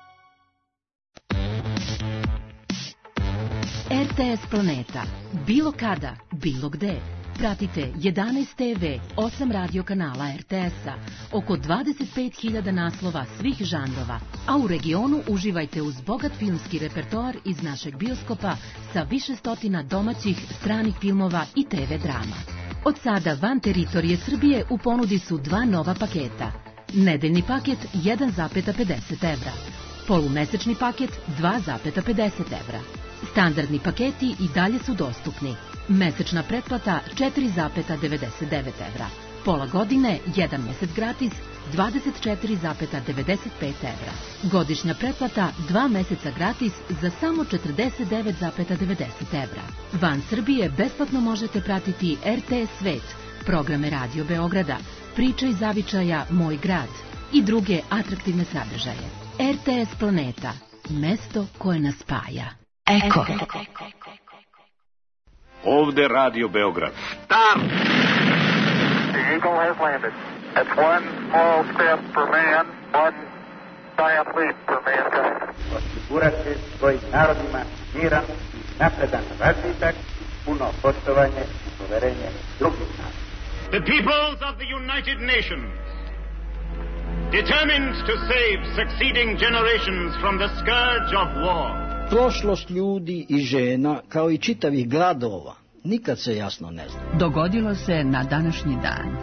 Speaker 12: er te es Planeta. Bilo kada, bilo gde. Pratite jedanaest te ve, osam radio kanala er te es-a, oko dvadeset pet hiljada naslova svih žanrova, a u regionu uživajte uz bogat filmski repertoar iz našeg bioskopa sa više stotina domaćih, stranih filmova i te ve drama. Od sada van teritorije Srbije u ponudi su dva nova paketa. Nedeljni paket jedan zarez pedeset evra, polumesečni paket dva zarez pedeset evra. Standardni paketi i dalje su dostupni. Mesečna pretplata četiri zarez devedeset devet evra. Pola godine, jedan mesec gratis, dvadeset četiri zarez devedeset pet evra. Godišnja pretplata, dva meseca gratis za samo četrdeset devet zarez devedeset evra. Van Srbije besplatno možete pratiti er te es Svet, programe Radio Beograda, Priče iz zavičaja Moj grad i druge atraktivne sadržaje. er te es Planeta, mesto koje nas spaja. Eko.
Speaker 13: Ovde Radio Beograd. Start!
Speaker 23: The Eagle has landed. It's one small step for man, one giant leap for mankind.
Speaker 24: Osigurati svojim narodima miran, napredan razvitak, puno poštovanje i poverenje drugih naroda.
Speaker 13: The peoples of the United Nations, determined to save succeeding generations from the scourge of war.
Speaker 25: Prošlost ljudi i žena, kao i čitavih gradova, nikad se jasno ne zna.
Speaker 12: Dogodilo se na današnji dan.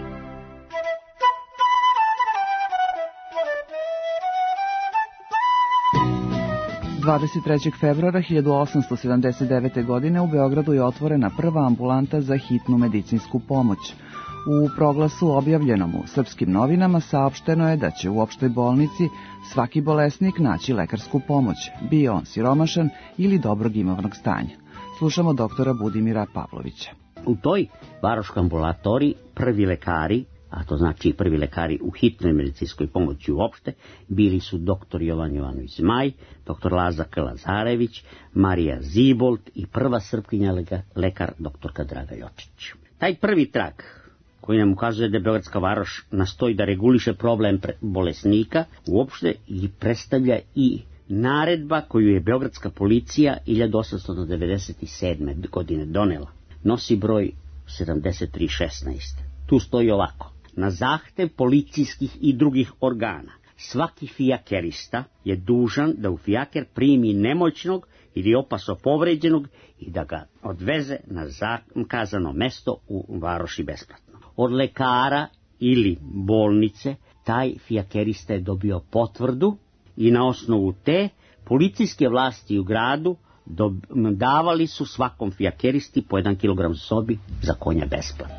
Speaker 26: dvadeset trećeg februara hiljadu osamsto sedamdeset devete. godine u Beogradu je otvorena prva ambulanta za hitnu medicinsku pomoć. U proglasu objavljenom u srpskim novinama saopšteno je da će u opštoj bolnici svaki bolesnik naći lekarsku pomoć, bio on siromašan ili dobrog imovnog stanja. Slušamo doktora Budimira Pavlovića.
Speaker 27: U toj varoškoj ambulatoriji prvi lekari, a to znači prvi lekari u hitnoj medicinskoj pomoći uopšte, bili su doktor Jovan Jovanović Zmaj, doktor Lazar K. Lazarević, Marija Zibolt i prva srpkinja lekar doktorka Draga Jočić. Taj prvi trak koji nam ukazuje da je Beogradska varoš nastoji da reguliše problem bolesnika uopšte i predstavlja i naredba koju je Beogradska policija hiljadu osamsto devedeset sedme. godine donela. Nosi broj sedamdeset tri šesnaest. Tu stoji ovako: na zahtev policijskih i drugih organa svaki fijakerista je dužan da u fijaker primi nemoćnog ili opasno povređenog i da ga odveze na zakazano mesto u varoši besplatno. Od lekara ili bolnice taj fijakerista je dobio potvrdu i na osnovu te policijske vlasti u gradu davali su svakom fijakeristi po jedan kilogram sobi za konja besplatno.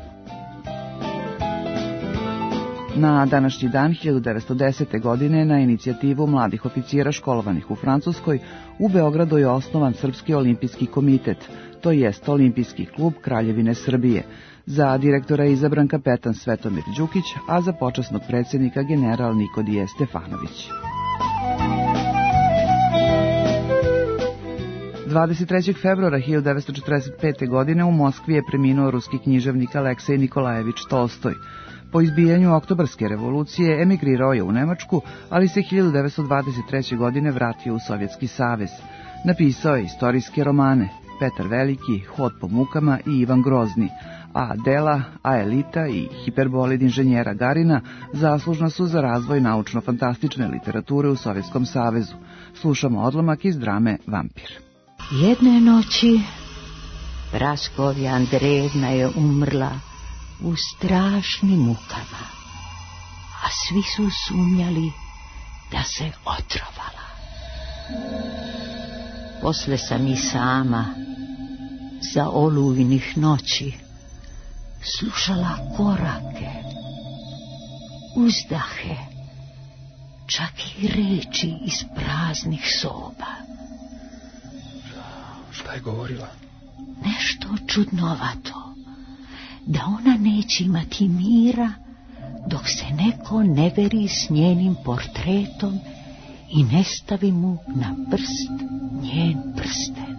Speaker 26: Na današnji dan hiljadu devetsto desete. godine na inicijativu mladih oficira školovanih u Francuskoj u Beogradu je osnovan Srpski olimpijski komitet, to jest Olimpijski klub Kraljevine Srbije. Za direktora je izabran kapetan Svetomir Đukić, a za počasnog predsjednika general Nikodije Stefanović. dvadeset trećeg februara hiljadu devetsto četrdeset pete. godine u Moskvi je preminuo ruski književnik Aleksej Nikolajević Tolstoj. Po izbijanju Oktobarske revolucije emigrirao je u Nemačku, ali se hiljadu devetsto dvadeset treće. godine vratio u Sovjetski savez. Napisao je istorijske romane Petar Veliki, Hod po mukama i Ivan Grozni, a dela Aelita i Hiperbolid inženjera Garina zaslužna su za razvoj naučno-fantastične literature u Sovjetskom savezu. Slušamo odlomak iz drame Vampir.
Speaker 28: Jedne noći Praskovja Andrejevna je umrla u strašnim mukama, a svi su sumnjali da se otrovala. Posle sam i sama za olujnih noći slušala korake, uzdahe, čak i reči iz praznih soba.
Speaker 29: Šta je govorila?
Speaker 28: Nešto čudnovato, da ona neće imati mira dok se neko ne veri s njenim portretom i ne stavi mu na prst njen prsten.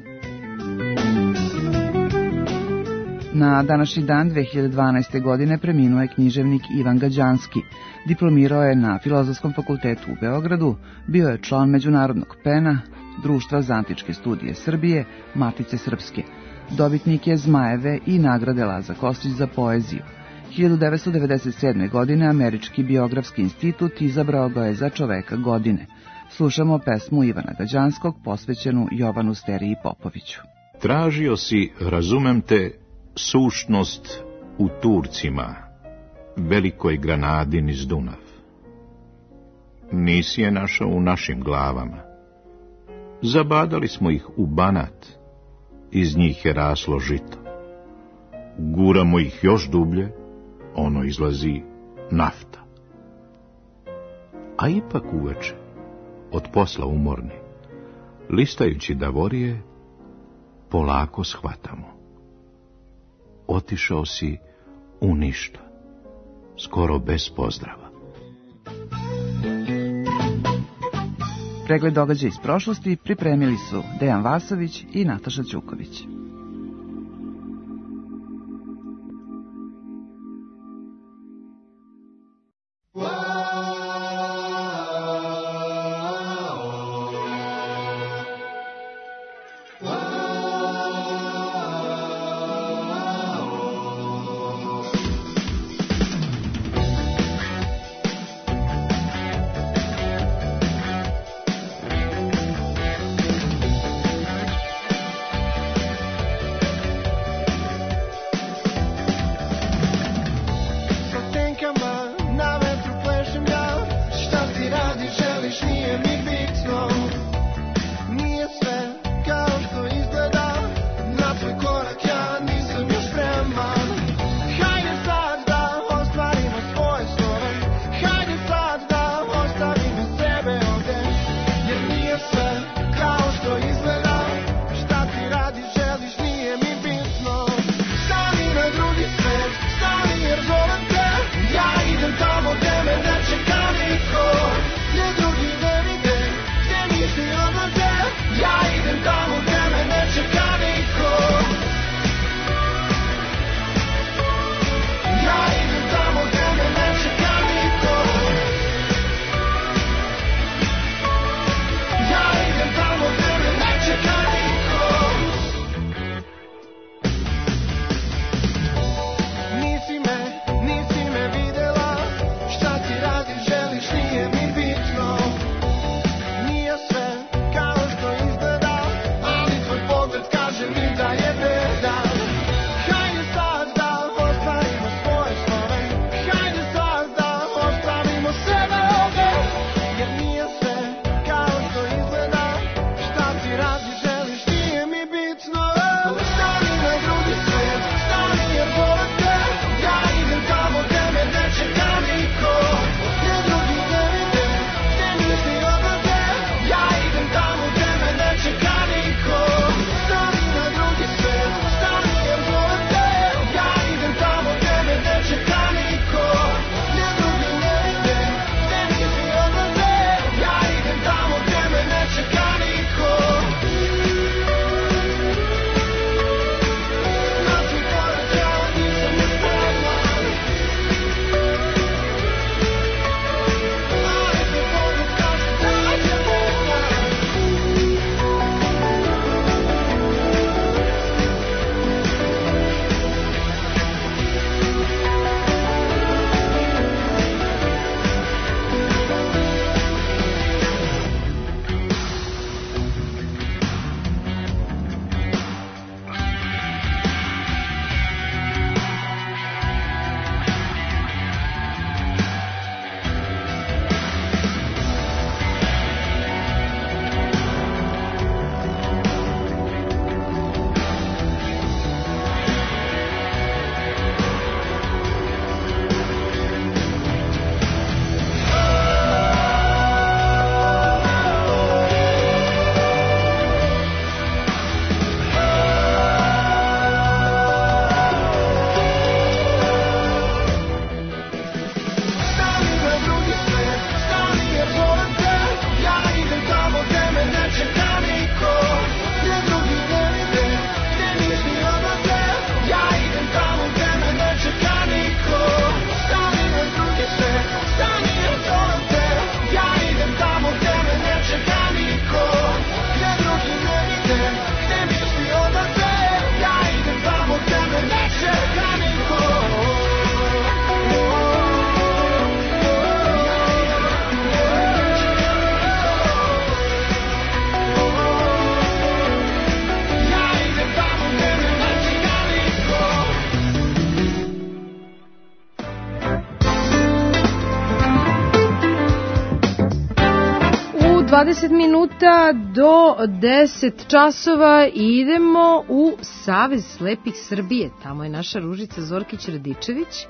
Speaker 26: Na današnji dan dve hiljade dvanaeste. godine preminuo je književnik Ivan Gađanski. Diplomirao je na Filozofskom fakultetu u Beogradu, bio je član Međunarodnog pena, Društva za antičke studije Srbije, Matice Srpske. Dobitnik je Zmajeve i nagrade Laza Kostić za poeziju. hiljadu devetsto devedeset sedme. godine Američki biografski institut izabrao ga je za čoveka godine. Slušamo pesmu Ivana Gađanskog posvećenu Jovanu Steriji Popoviću.
Speaker 4: Tražio si, razumem te, sušnost u Turcima, velikoj Granadi niz Dunav. Nisi je našao u našim glavama. Zabadali smo ih u Banat, iz njih je raslo žito. Guramo ih još dublje, ono izlazi nafta. A ipak uveče, od posla umorni, listajući Davorije, polako shvatamo. Otišao si u ništa, skoro bez pozdrava.
Speaker 26: Pregled događaja iz prošlosti pripremili su Dejan Vasović i Nataša Ćuković.
Speaker 1: dvadeset minuta do deset časova i idemo u Savez slepih Srbije. Tamo je naša Ružica Zorkić-Radičević,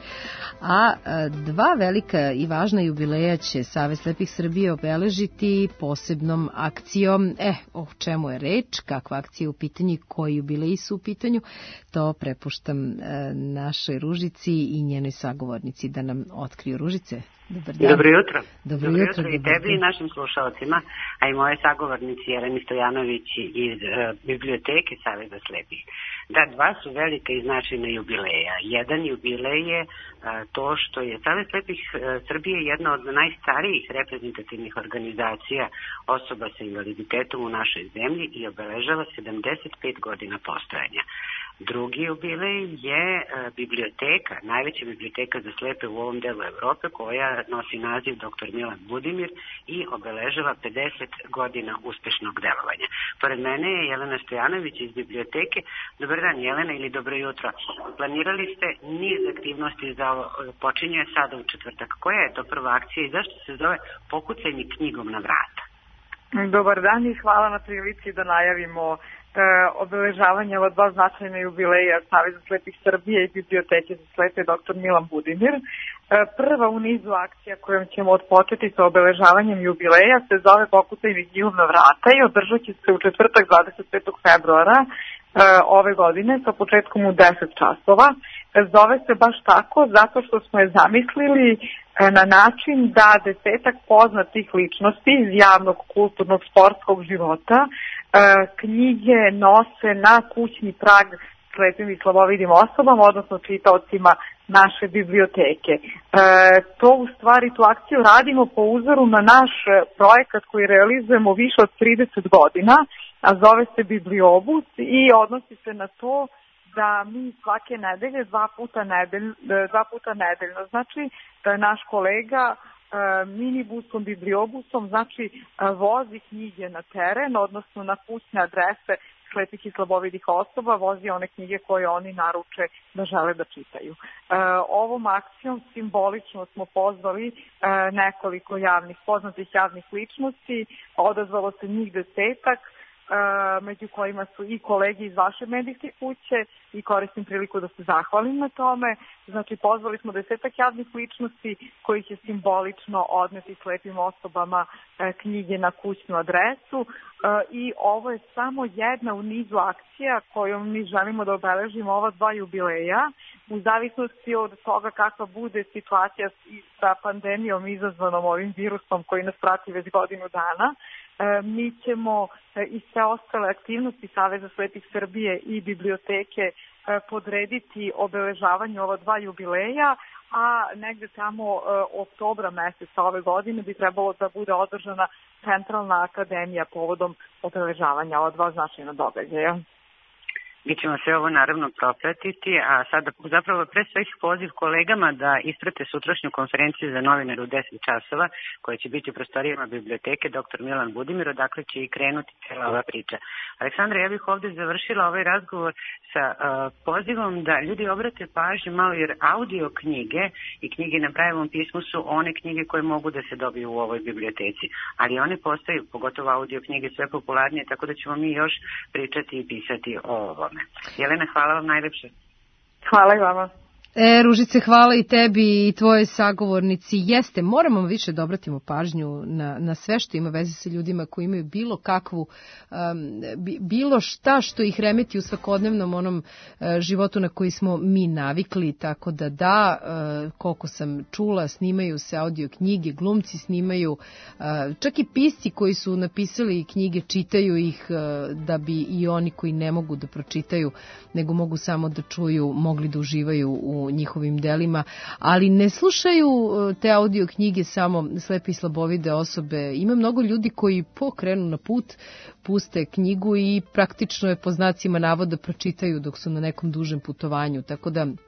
Speaker 1: a dva velika i važna jubileja će Savez slepih Srbije obeležiti posebnom akcijom. E, o čemu je reč, kakva akcija je u pitanju, koji jubileji su u pitanju, to prepuštam našoj Ružici i njenoj sagovornici da nam otkriju. Ružice, dobar dan.
Speaker 6: Dobro jutro.
Speaker 1: Dobro,
Speaker 6: Dobro
Speaker 1: jutro,
Speaker 6: jutro i tebi i našim slušalcima, a i moje sagovornici Jeleni Stojanović iz uh, Biblioteke Saveza slepih. Da, dva su velika i značajna jubileja. Jedan jubilej je uh, to što je Savez slepih uh, Srbije jedna od najstarijih reprezentativnih organizacija osoba sa invaliditetom u našoj zemlji i obeležava sedamdeset pet godina postojanja. Drugi jubilej je e, biblioteka, najveća biblioteka za slepe u ovom delu Evrope, koja nosi naziv doktor Milan Budimir i obeležava pedeset godina uspešnog delovanja. Pored mene je Jelena Stojanović iz biblioteke. Dobar dan, Jelena, ili dobro jutro. Planirali ste niz aktivnosti za ovo, počinje sada u četvrtak. Koja je to prva akcija i zašto se zove Pokucaj mi knjigom na vrata?
Speaker 16: Dobar dan i hvala na prilici da najavimo e, obeležavanje ova dva značajna jubileja Saveza slepih Srbije i Biblioteke za slepe doktor Milan Budimir. E, prva u nizu akcija kojom ćemo odpočeti sa obeležavanjem jubileja se zove Pokucaj mi knjigom na vrata i održat će se u četvrtak dvadeset petog februara e, ove godine sa početkom u deset časova. E, zove se baš tako zato što smo je zamislili na način da desetak poznatih ličnosti iz javnog, kulturnog, sportskog života e, knjige nose na kućni prag slepim i slabovidim osobama, odnosno čitaocima naše biblioteke. E, to u stvari, tu akciju radimo po uzoru na naš projekat koji realizujemo više od trideset godina, a zove se Bibliobus i odnosi se na to da mi svake nedelje, dva puta, nedelj, dva puta nedeljno, znači naš kolega minibusom, bibliobusom, znači vozi knjige na teren, odnosno na kućne adrese slepih i slabovidih osoba, vozi one knjige koje oni naruče da žele da čitaju. Ovom akcijom simbolično smo pozvali nekoliko javnih, poznatih javnih ličnosti, odazvalo se njih desetak, među kojima su i kolegi iz vaše medijske kuće i koristim priliku da se zahvalim na tome. Znači, pozvali smo desetak javnih ličnosti koji će simbolično odneti slepim osobama knjige na kućnu adresu i ovo je samo jedna u nizu akcija kojom mi želimo da obeležimo ova dva jubileja. U zavisnosti od toga kakva bude situacija sa pandemijom izazvanom ovim virusom koji nas prati već godinu dana, mi ćemo i sve ostale aktivnosti Saveza slepih Srbije i biblioteke podrediti obeležavanju ova dva jubileja, a negde tamo oktobra meseca ove godine bi trebalo da bude održana centralna akademija povodom obeležavanja ova dva značajna događaja.
Speaker 6: Mi ćemo sve ovo naravno propratiti, a sada zapravo pre svih poziv kolegama da isprate sutrašnju konferenciju za novinare u deset časova, koja će biti u prostorijama biblioteke doktor Milan Budimir, odakle će i krenuti cijela ova priča. Aleksandra, ja bih ovdje završila ovaj razgovor sa uh, pozivom da ljudi obrate pažnju malo, jer audio knjige i knjige na Brailleovom pismu su one knjige koje mogu da se dobiju u ovoj biblioteci, ali one postaju, pogotovo audio knjige, sve popularnije, tako da ćemo mi još pričati i pisati o ovom. Jelena, hvala vam najlepše.
Speaker 16: Hvala i vama.
Speaker 1: E, Ružice, hvala i tebi i tvojoj sagovornici. Jeste, moramo više da obratimo pažnju na, na sve što ima veze sa ljudima koji imaju bilo kakvu, um, bilo šta što ih remeti u svakodnevnom onom uh, životu na koji smo mi navikli, tako da da, uh, koliko sam čula, snimaju se audio knjige, glumci snimaju, uh, čak i pisci koji su napisali knjige, čitaju ih uh, da bi i oni koji ne mogu da pročitaju, nego mogu samo da čuju, mogli da uživaju u njihovim delima, ali ne slušaju te audio knjige samo slepe i slabovide osobe. Ima mnogo ljudi koji pokrenu na put, puste knjigu i praktično je po znacima navoda pročitaju dok su na nekom dužem putovanju, tako da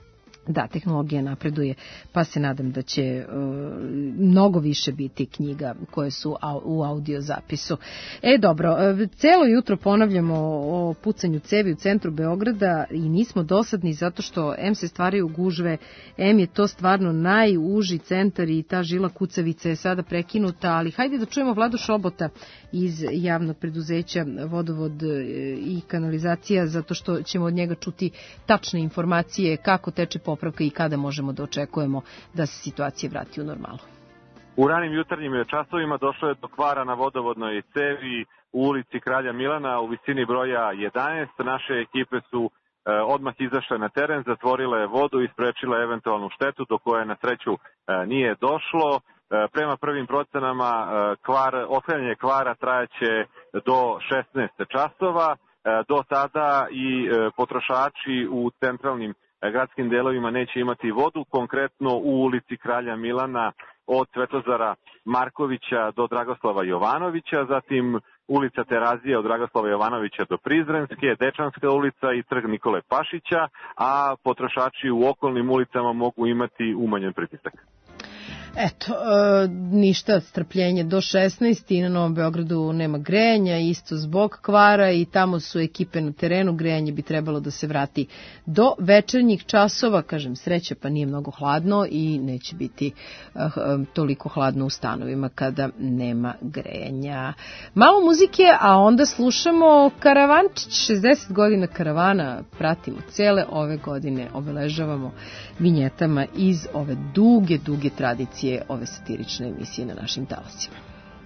Speaker 1: Da, tehnologija napreduje, pa se nadam da će e, mnogo više biti knjiga koje su au, u audio zapisu. E, dobro, e, celo jutro ponavljamo o pucanju cevi u centru Beograda i nismo dosadni zato što em se stvaraju gužve, em je to stvarno najuži centar i ta žila kucavica je sada prekinuta, ali hajde da čujemo Vladu Šobota iz javnog preduzeća Vodovod i kanalizacija, zato što ćemo od njega čuti tačne informacije kako teče popravka i kada možemo da očekujemo da se situacija vrati u normalu.
Speaker 2: U ranim jutarnjim časovima došlo je do kvara na vodovodnoj cevi u ulici Kralja Milana u visini broja jedanaest. Naše ekipe su e, odmah izašle na teren, zatvorile vodu i sprečile eventualnu štetu do koje na sreću e, nije došlo. E, prema prvim procenama e, kvar, otklanjanje kvara trajaće do šesnaest časova. E, do tada i e, potrošači u centralnim gradskim delovima neće imati vodu, konkretno u ulici Kralja Milana od Svetozara Markovića do Dragoslava Jovanovića, zatim ulica Terazija od Dragoslava Jovanovića do Prizrenske, Dečanska ulica i Trg Nikole Pašića, a potrošači u okolnim ulicama mogu imati umanjen pritisak.
Speaker 1: Eto, e, ništa, strpljenje do šesnaest i na Novom Beogradu nema grejanja, isto zbog kvara i tamo su ekipe na terenu, grejanje bi trebalo da se vrati do večernjih časova, kažem sreće pa nije mnogo hladno i neće biti e, toliko hladno u stanovima kada nema grejanja. Malo muzike, a onda slušamo Karavančić, šezdeset godina karavana, pratimo cele ove godine, obeležavamo vinjetama iz ove duge, duge tradicije ove satirične emisije na našim talasima.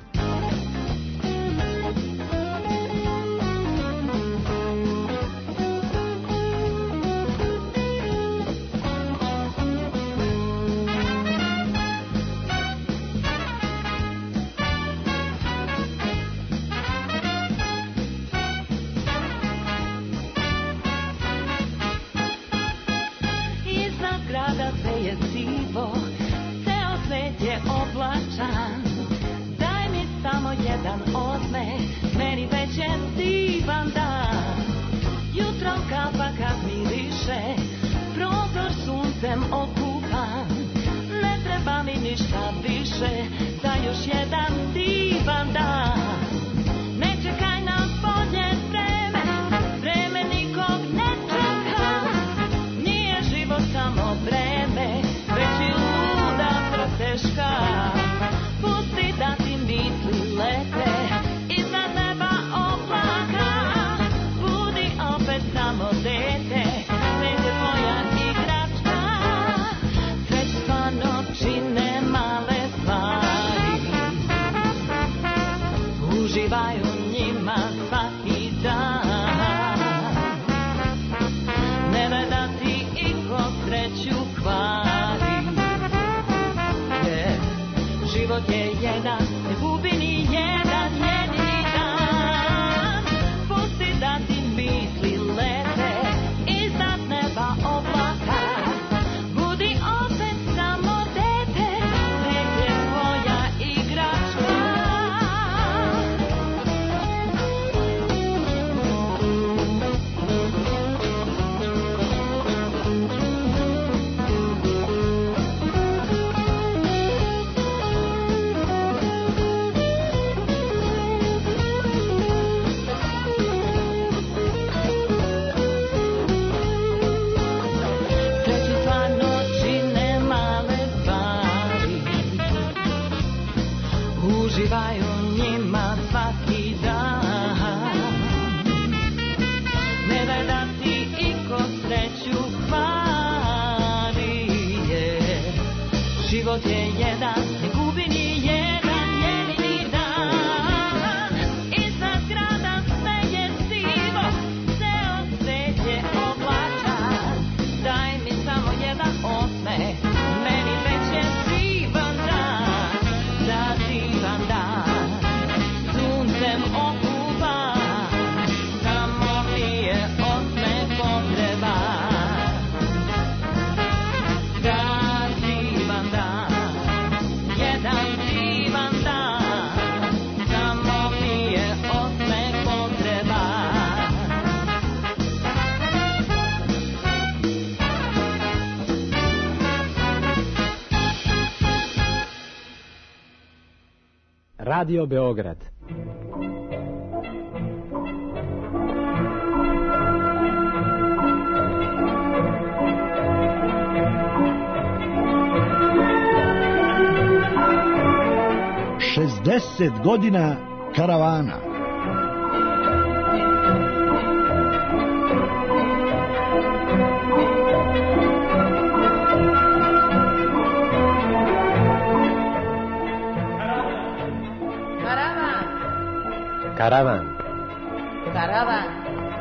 Speaker 5: Iznad grada sve je sivo, je oblačan, daj mi samo jedan osmeh, meni već je divan dan. Jutrom kapa kad miriše, prozor suncem okupan, ne treba mi ništa više, za još jedan divan dan. Ne čekaj na bolje vreme, vreme nikog ne čeka, nije život samo vreme, već i teška, pusti da ti misli lete iznad neba oblaka, budi opet samo dete, svet je tvoja igračka, svet stvarno čine male stvari.
Speaker 8: Radio Beograd.
Speaker 10: šezdeset godina karavana.
Speaker 8: Karavan.
Speaker 1: Karavan.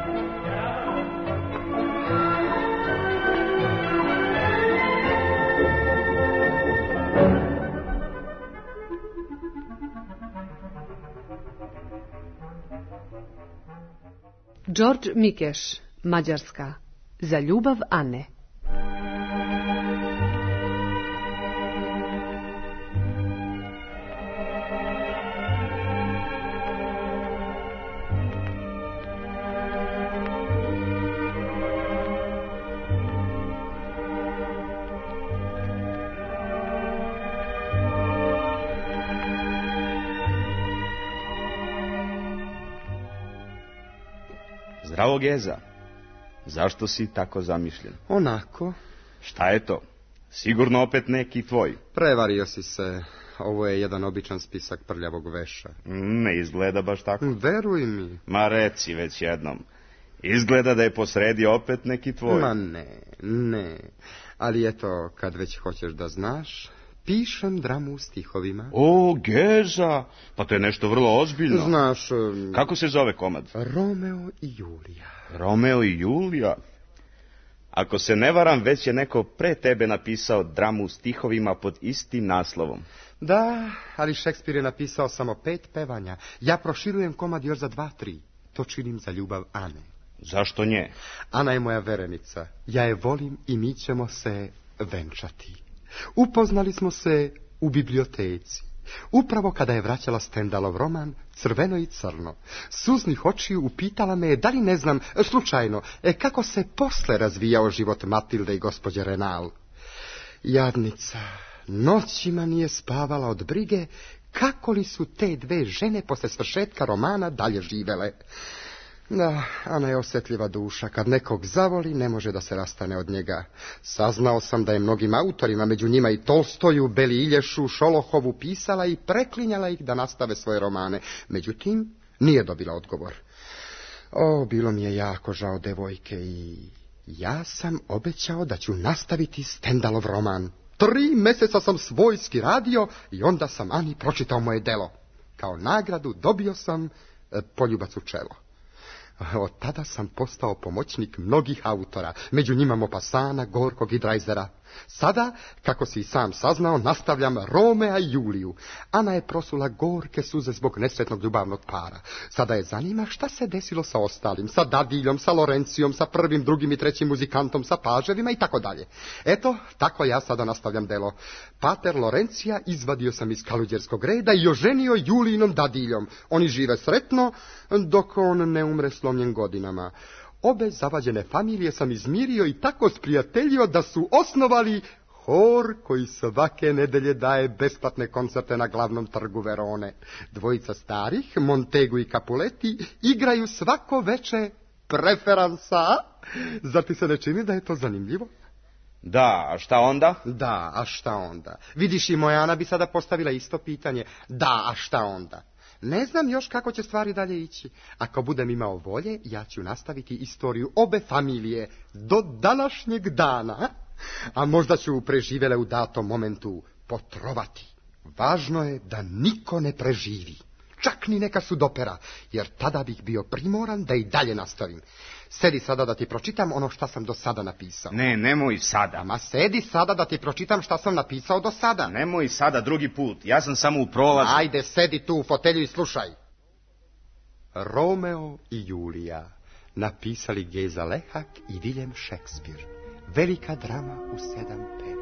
Speaker 17: Đorđe Mikeš, Mađarska. Za ljubav Ane.
Speaker 18: Zdravo, Geza. Zašto si tako zamišljen?
Speaker 19: Onako.
Speaker 18: Šta je to? Sigurno opet neki tvoj.
Speaker 19: Prevario si se. Ovo je jedan običan spisak prljavog veša.
Speaker 18: Ne izgleda baš tako.
Speaker 19: Veruj mi.
Speaker 18: Ma reci već jednom. Izgleda da je posredi opet neki tvoj.
Speaker 19: Ma ne, ne. Ali eto, kad već hoćeš da znaš, pišem dramu u stihovima.
Speaker 18: O, Geza, pa to je nešto vrlo ozbiljno.
Speaker 19: Znaš... Um,
Speaker 18: Kako se zove komad?
Speaker 19: Romeo i Julija.
Speaker 18: Romeo i Julija? Ako se ne varam, već je neko pre tebe napisao dramu u stihovima pod istim naslovom.
Speaker 19: Da, ali Šekspir je napisao samo pet pevanja. Ja proširujem komad još za dva, tri. To činim za ljubav Ane.
Speaker 18: Zašto nje?
Speaker 19: Ana je moja verenica. Ja je volim i mi ćemo se venčati. Upoznali smo se u biblioteci. Upravo kada je vraćala Stendhalov roman Crveno i crno. Suznih očiju upitala me je da li ne znam, slučajno, e, kako se posle razvijao život Matilde i gospođe Renal. Jadnica, noćima nije spavala od brige kako li su te dve žene posle svršetka romana dalje živele. Da, Ana je osjetljiva duša. Kad nekog zavoli, ne može da se rastane od njega. Saznao sam da je mnogim autorima, među njima i Tolstoju, Beli Ilješu, Šolohovu, pisala i preklinjala ih da nastave svoje romane. Međutim, nije dobila odgovor. O, bilo mi je jako žao devojke i ja sam obećao da ću nastaviti Stendhalov roman. Tri meseca sam svojski radio i onda sam Ani pročitao moje delo. Kao nagradu dobio sam e, poljubac u čelo. Od tada sam postao pomoćnik mnogih autora, među njima Maupassana, Gorkog i Dreisera. Sada, kako si i sam saznao, nastavljam Romea i Juliju. Ana je prosula gorke suze zbog nesretnog ljubavnog para. Sada je zanima šta se desilo sa ostalim, sa Dadiljom, sa Lorencijom, sa prvim, drugim i trećim muzikantom, sa paževima i tako dalje. Eto, tako ja sada nastavljam delo. Pater Lorencija izvadio sam iz kaluđerskog reda i oženio Julijinom Dadiljom. Oni žive sretno, dok on ne umre slomljen godinama. Obe zavađene familije sam izmirio i tako sprijateljio da su osnovali hor koji svake nedelje daje besplatne koncerte na glavnom trgu Verone. Dvojica starih, Montegu i Capuletti, igraju svako veče preferansa. Zar ti se ne čini da je to zanimljivo?
Speaker 18: Da, a šta onda?
Speaker 19: Da, a šta onda? Vidiš, i moja Ana bi sada postavila isto pitanje. Da, a šta onda? Ne znam još kako će stvari dalje ići. Ako budem imao volje, ja ću nastaviti istoriju obe familije do današnjeg dana. A možda ću preživele u datom momentu potrovati. Važno je da niko ne preživi. Čak ni neka sudopera, jer tada bih bio primoran da i dalje nastavim. Sedi sada da ti pročitam ono šta sam do sada napisao.
Speaker 18: Ne, nemoj sada.
Speaker 19: Ma sedi sada da ti pročitam šta sam napisao do sada.
Speaker 18: Nemoj sada drugi put, ja sam samo u prolazu.
Speaker 19: Ajde, sedi tu u fotelju i slušaj. Romeo i Julija, napisali Geza Lehak i William Shakespeare. Velika drama u sedam peva.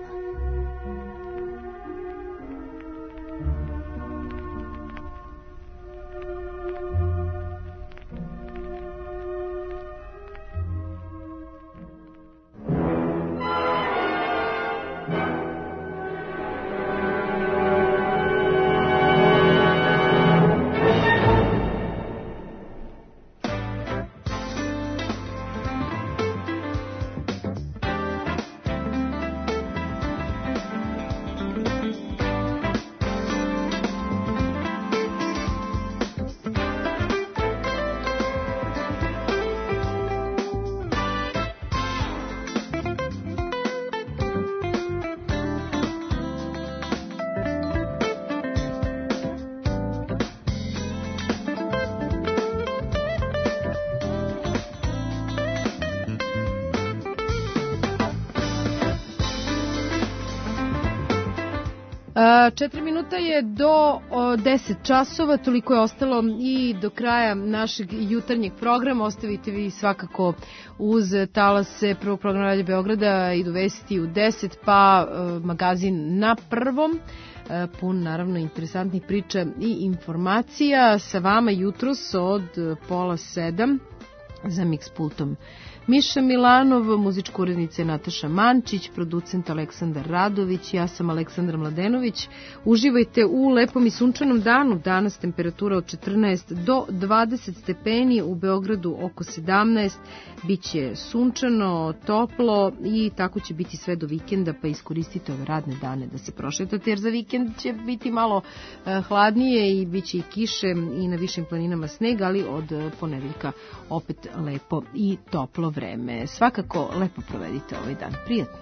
Speaker 1: Četiri minuta je do deset časova, toliko je ostalo i do kraja našeg jutarnjeg programa. Ostavite vi svakako uz talase prvog programa Radio Beograda, idu vesti u deset, pa magazin na prvom, pun naravno interesantnih priča i informacija. Sa vama jutros od pola sedam za Mix pultom Miša Milanov, muzička urednica je Nataša Mančić, producent Aleksandar Radović, ja sam Aleksandra Mladenović. Uživajte u lepom i sunčanom danu. Danas temperatura od četrnaest do dvadeset stepeni, u Beogradu oko sedamnaest. Biće sunčano, toplo i tako će biti sve do vikenda, pa iskoristite ove radne dane da se prošetate, jer za vikend će biti malo hladnije i bit će i kiše i na višim planinama sneg, ali od ponedeljka opet lepo i toplo vreme. Svakako lepo provedite ovaj dan. Prijatno.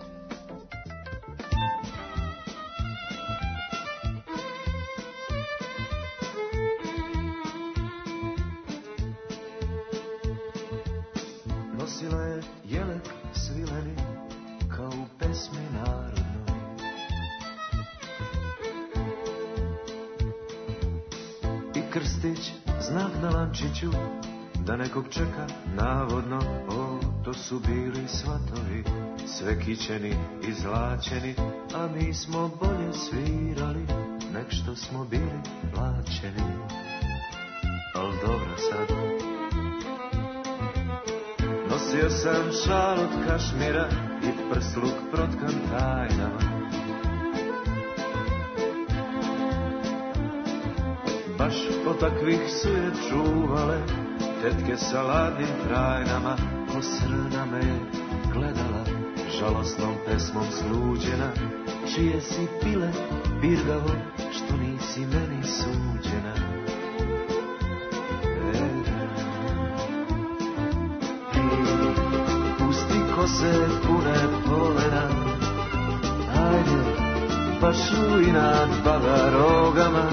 Speaker 3: Nosila je jelek svileni kao u pesmi narodnoj. I krstić znak na lančiću da nekog čeka navodno. O, to su bili svatovi, sve kićeni i zlačeni, a mi smo bolje svirali nek što smo bili plaćeni. Al dobro sad. Nosio sam šal od kašmira i prsluk protkan tajnama. Baš po takvih su je čuvale tetke sa ladnim trajnama. Ko srna me gledala, žalostnom pesmom sluđena. Čije si pile, birgavo, što nisi meni suđena. E, pusti kose pune polena, ajde, pašuj nad baba rogama.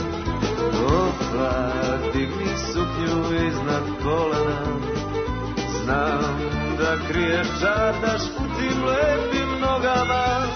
Speaker 3: Opa, digni suknju iznad kolena. Znam da kriješ čardaš u tim lepim nogama.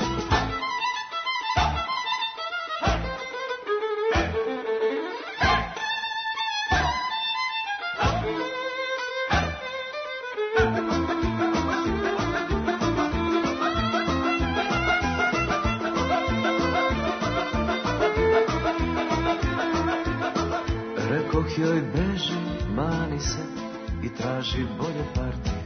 Speaker 3: Rekoh joj beži, mani se i traži bolje partije.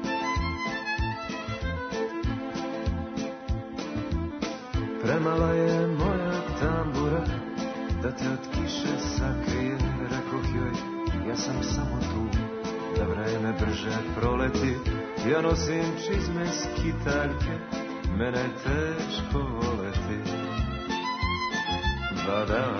Speaker 3: Premala je moja tambura da te od kiše sakrije. Rekoh joj, ja sam samo tu da vreme brže proleti. Ja nosim čizme skitaljke, mene je teško voleti. Badava,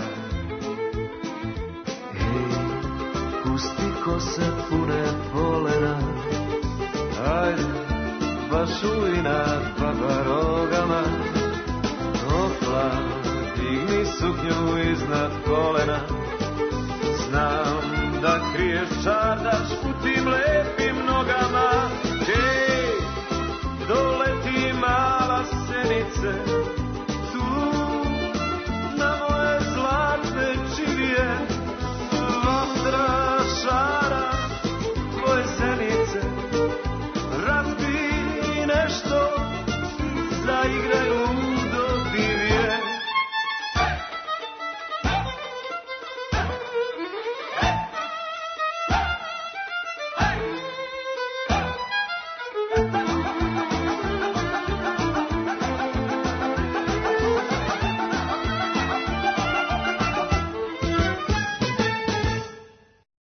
Speaker 3: ej, pusti kose pune polena, ajde, pašuj nad baba rogama. Opla, digni suknju iznad kolena. Znam da kriješ čardaš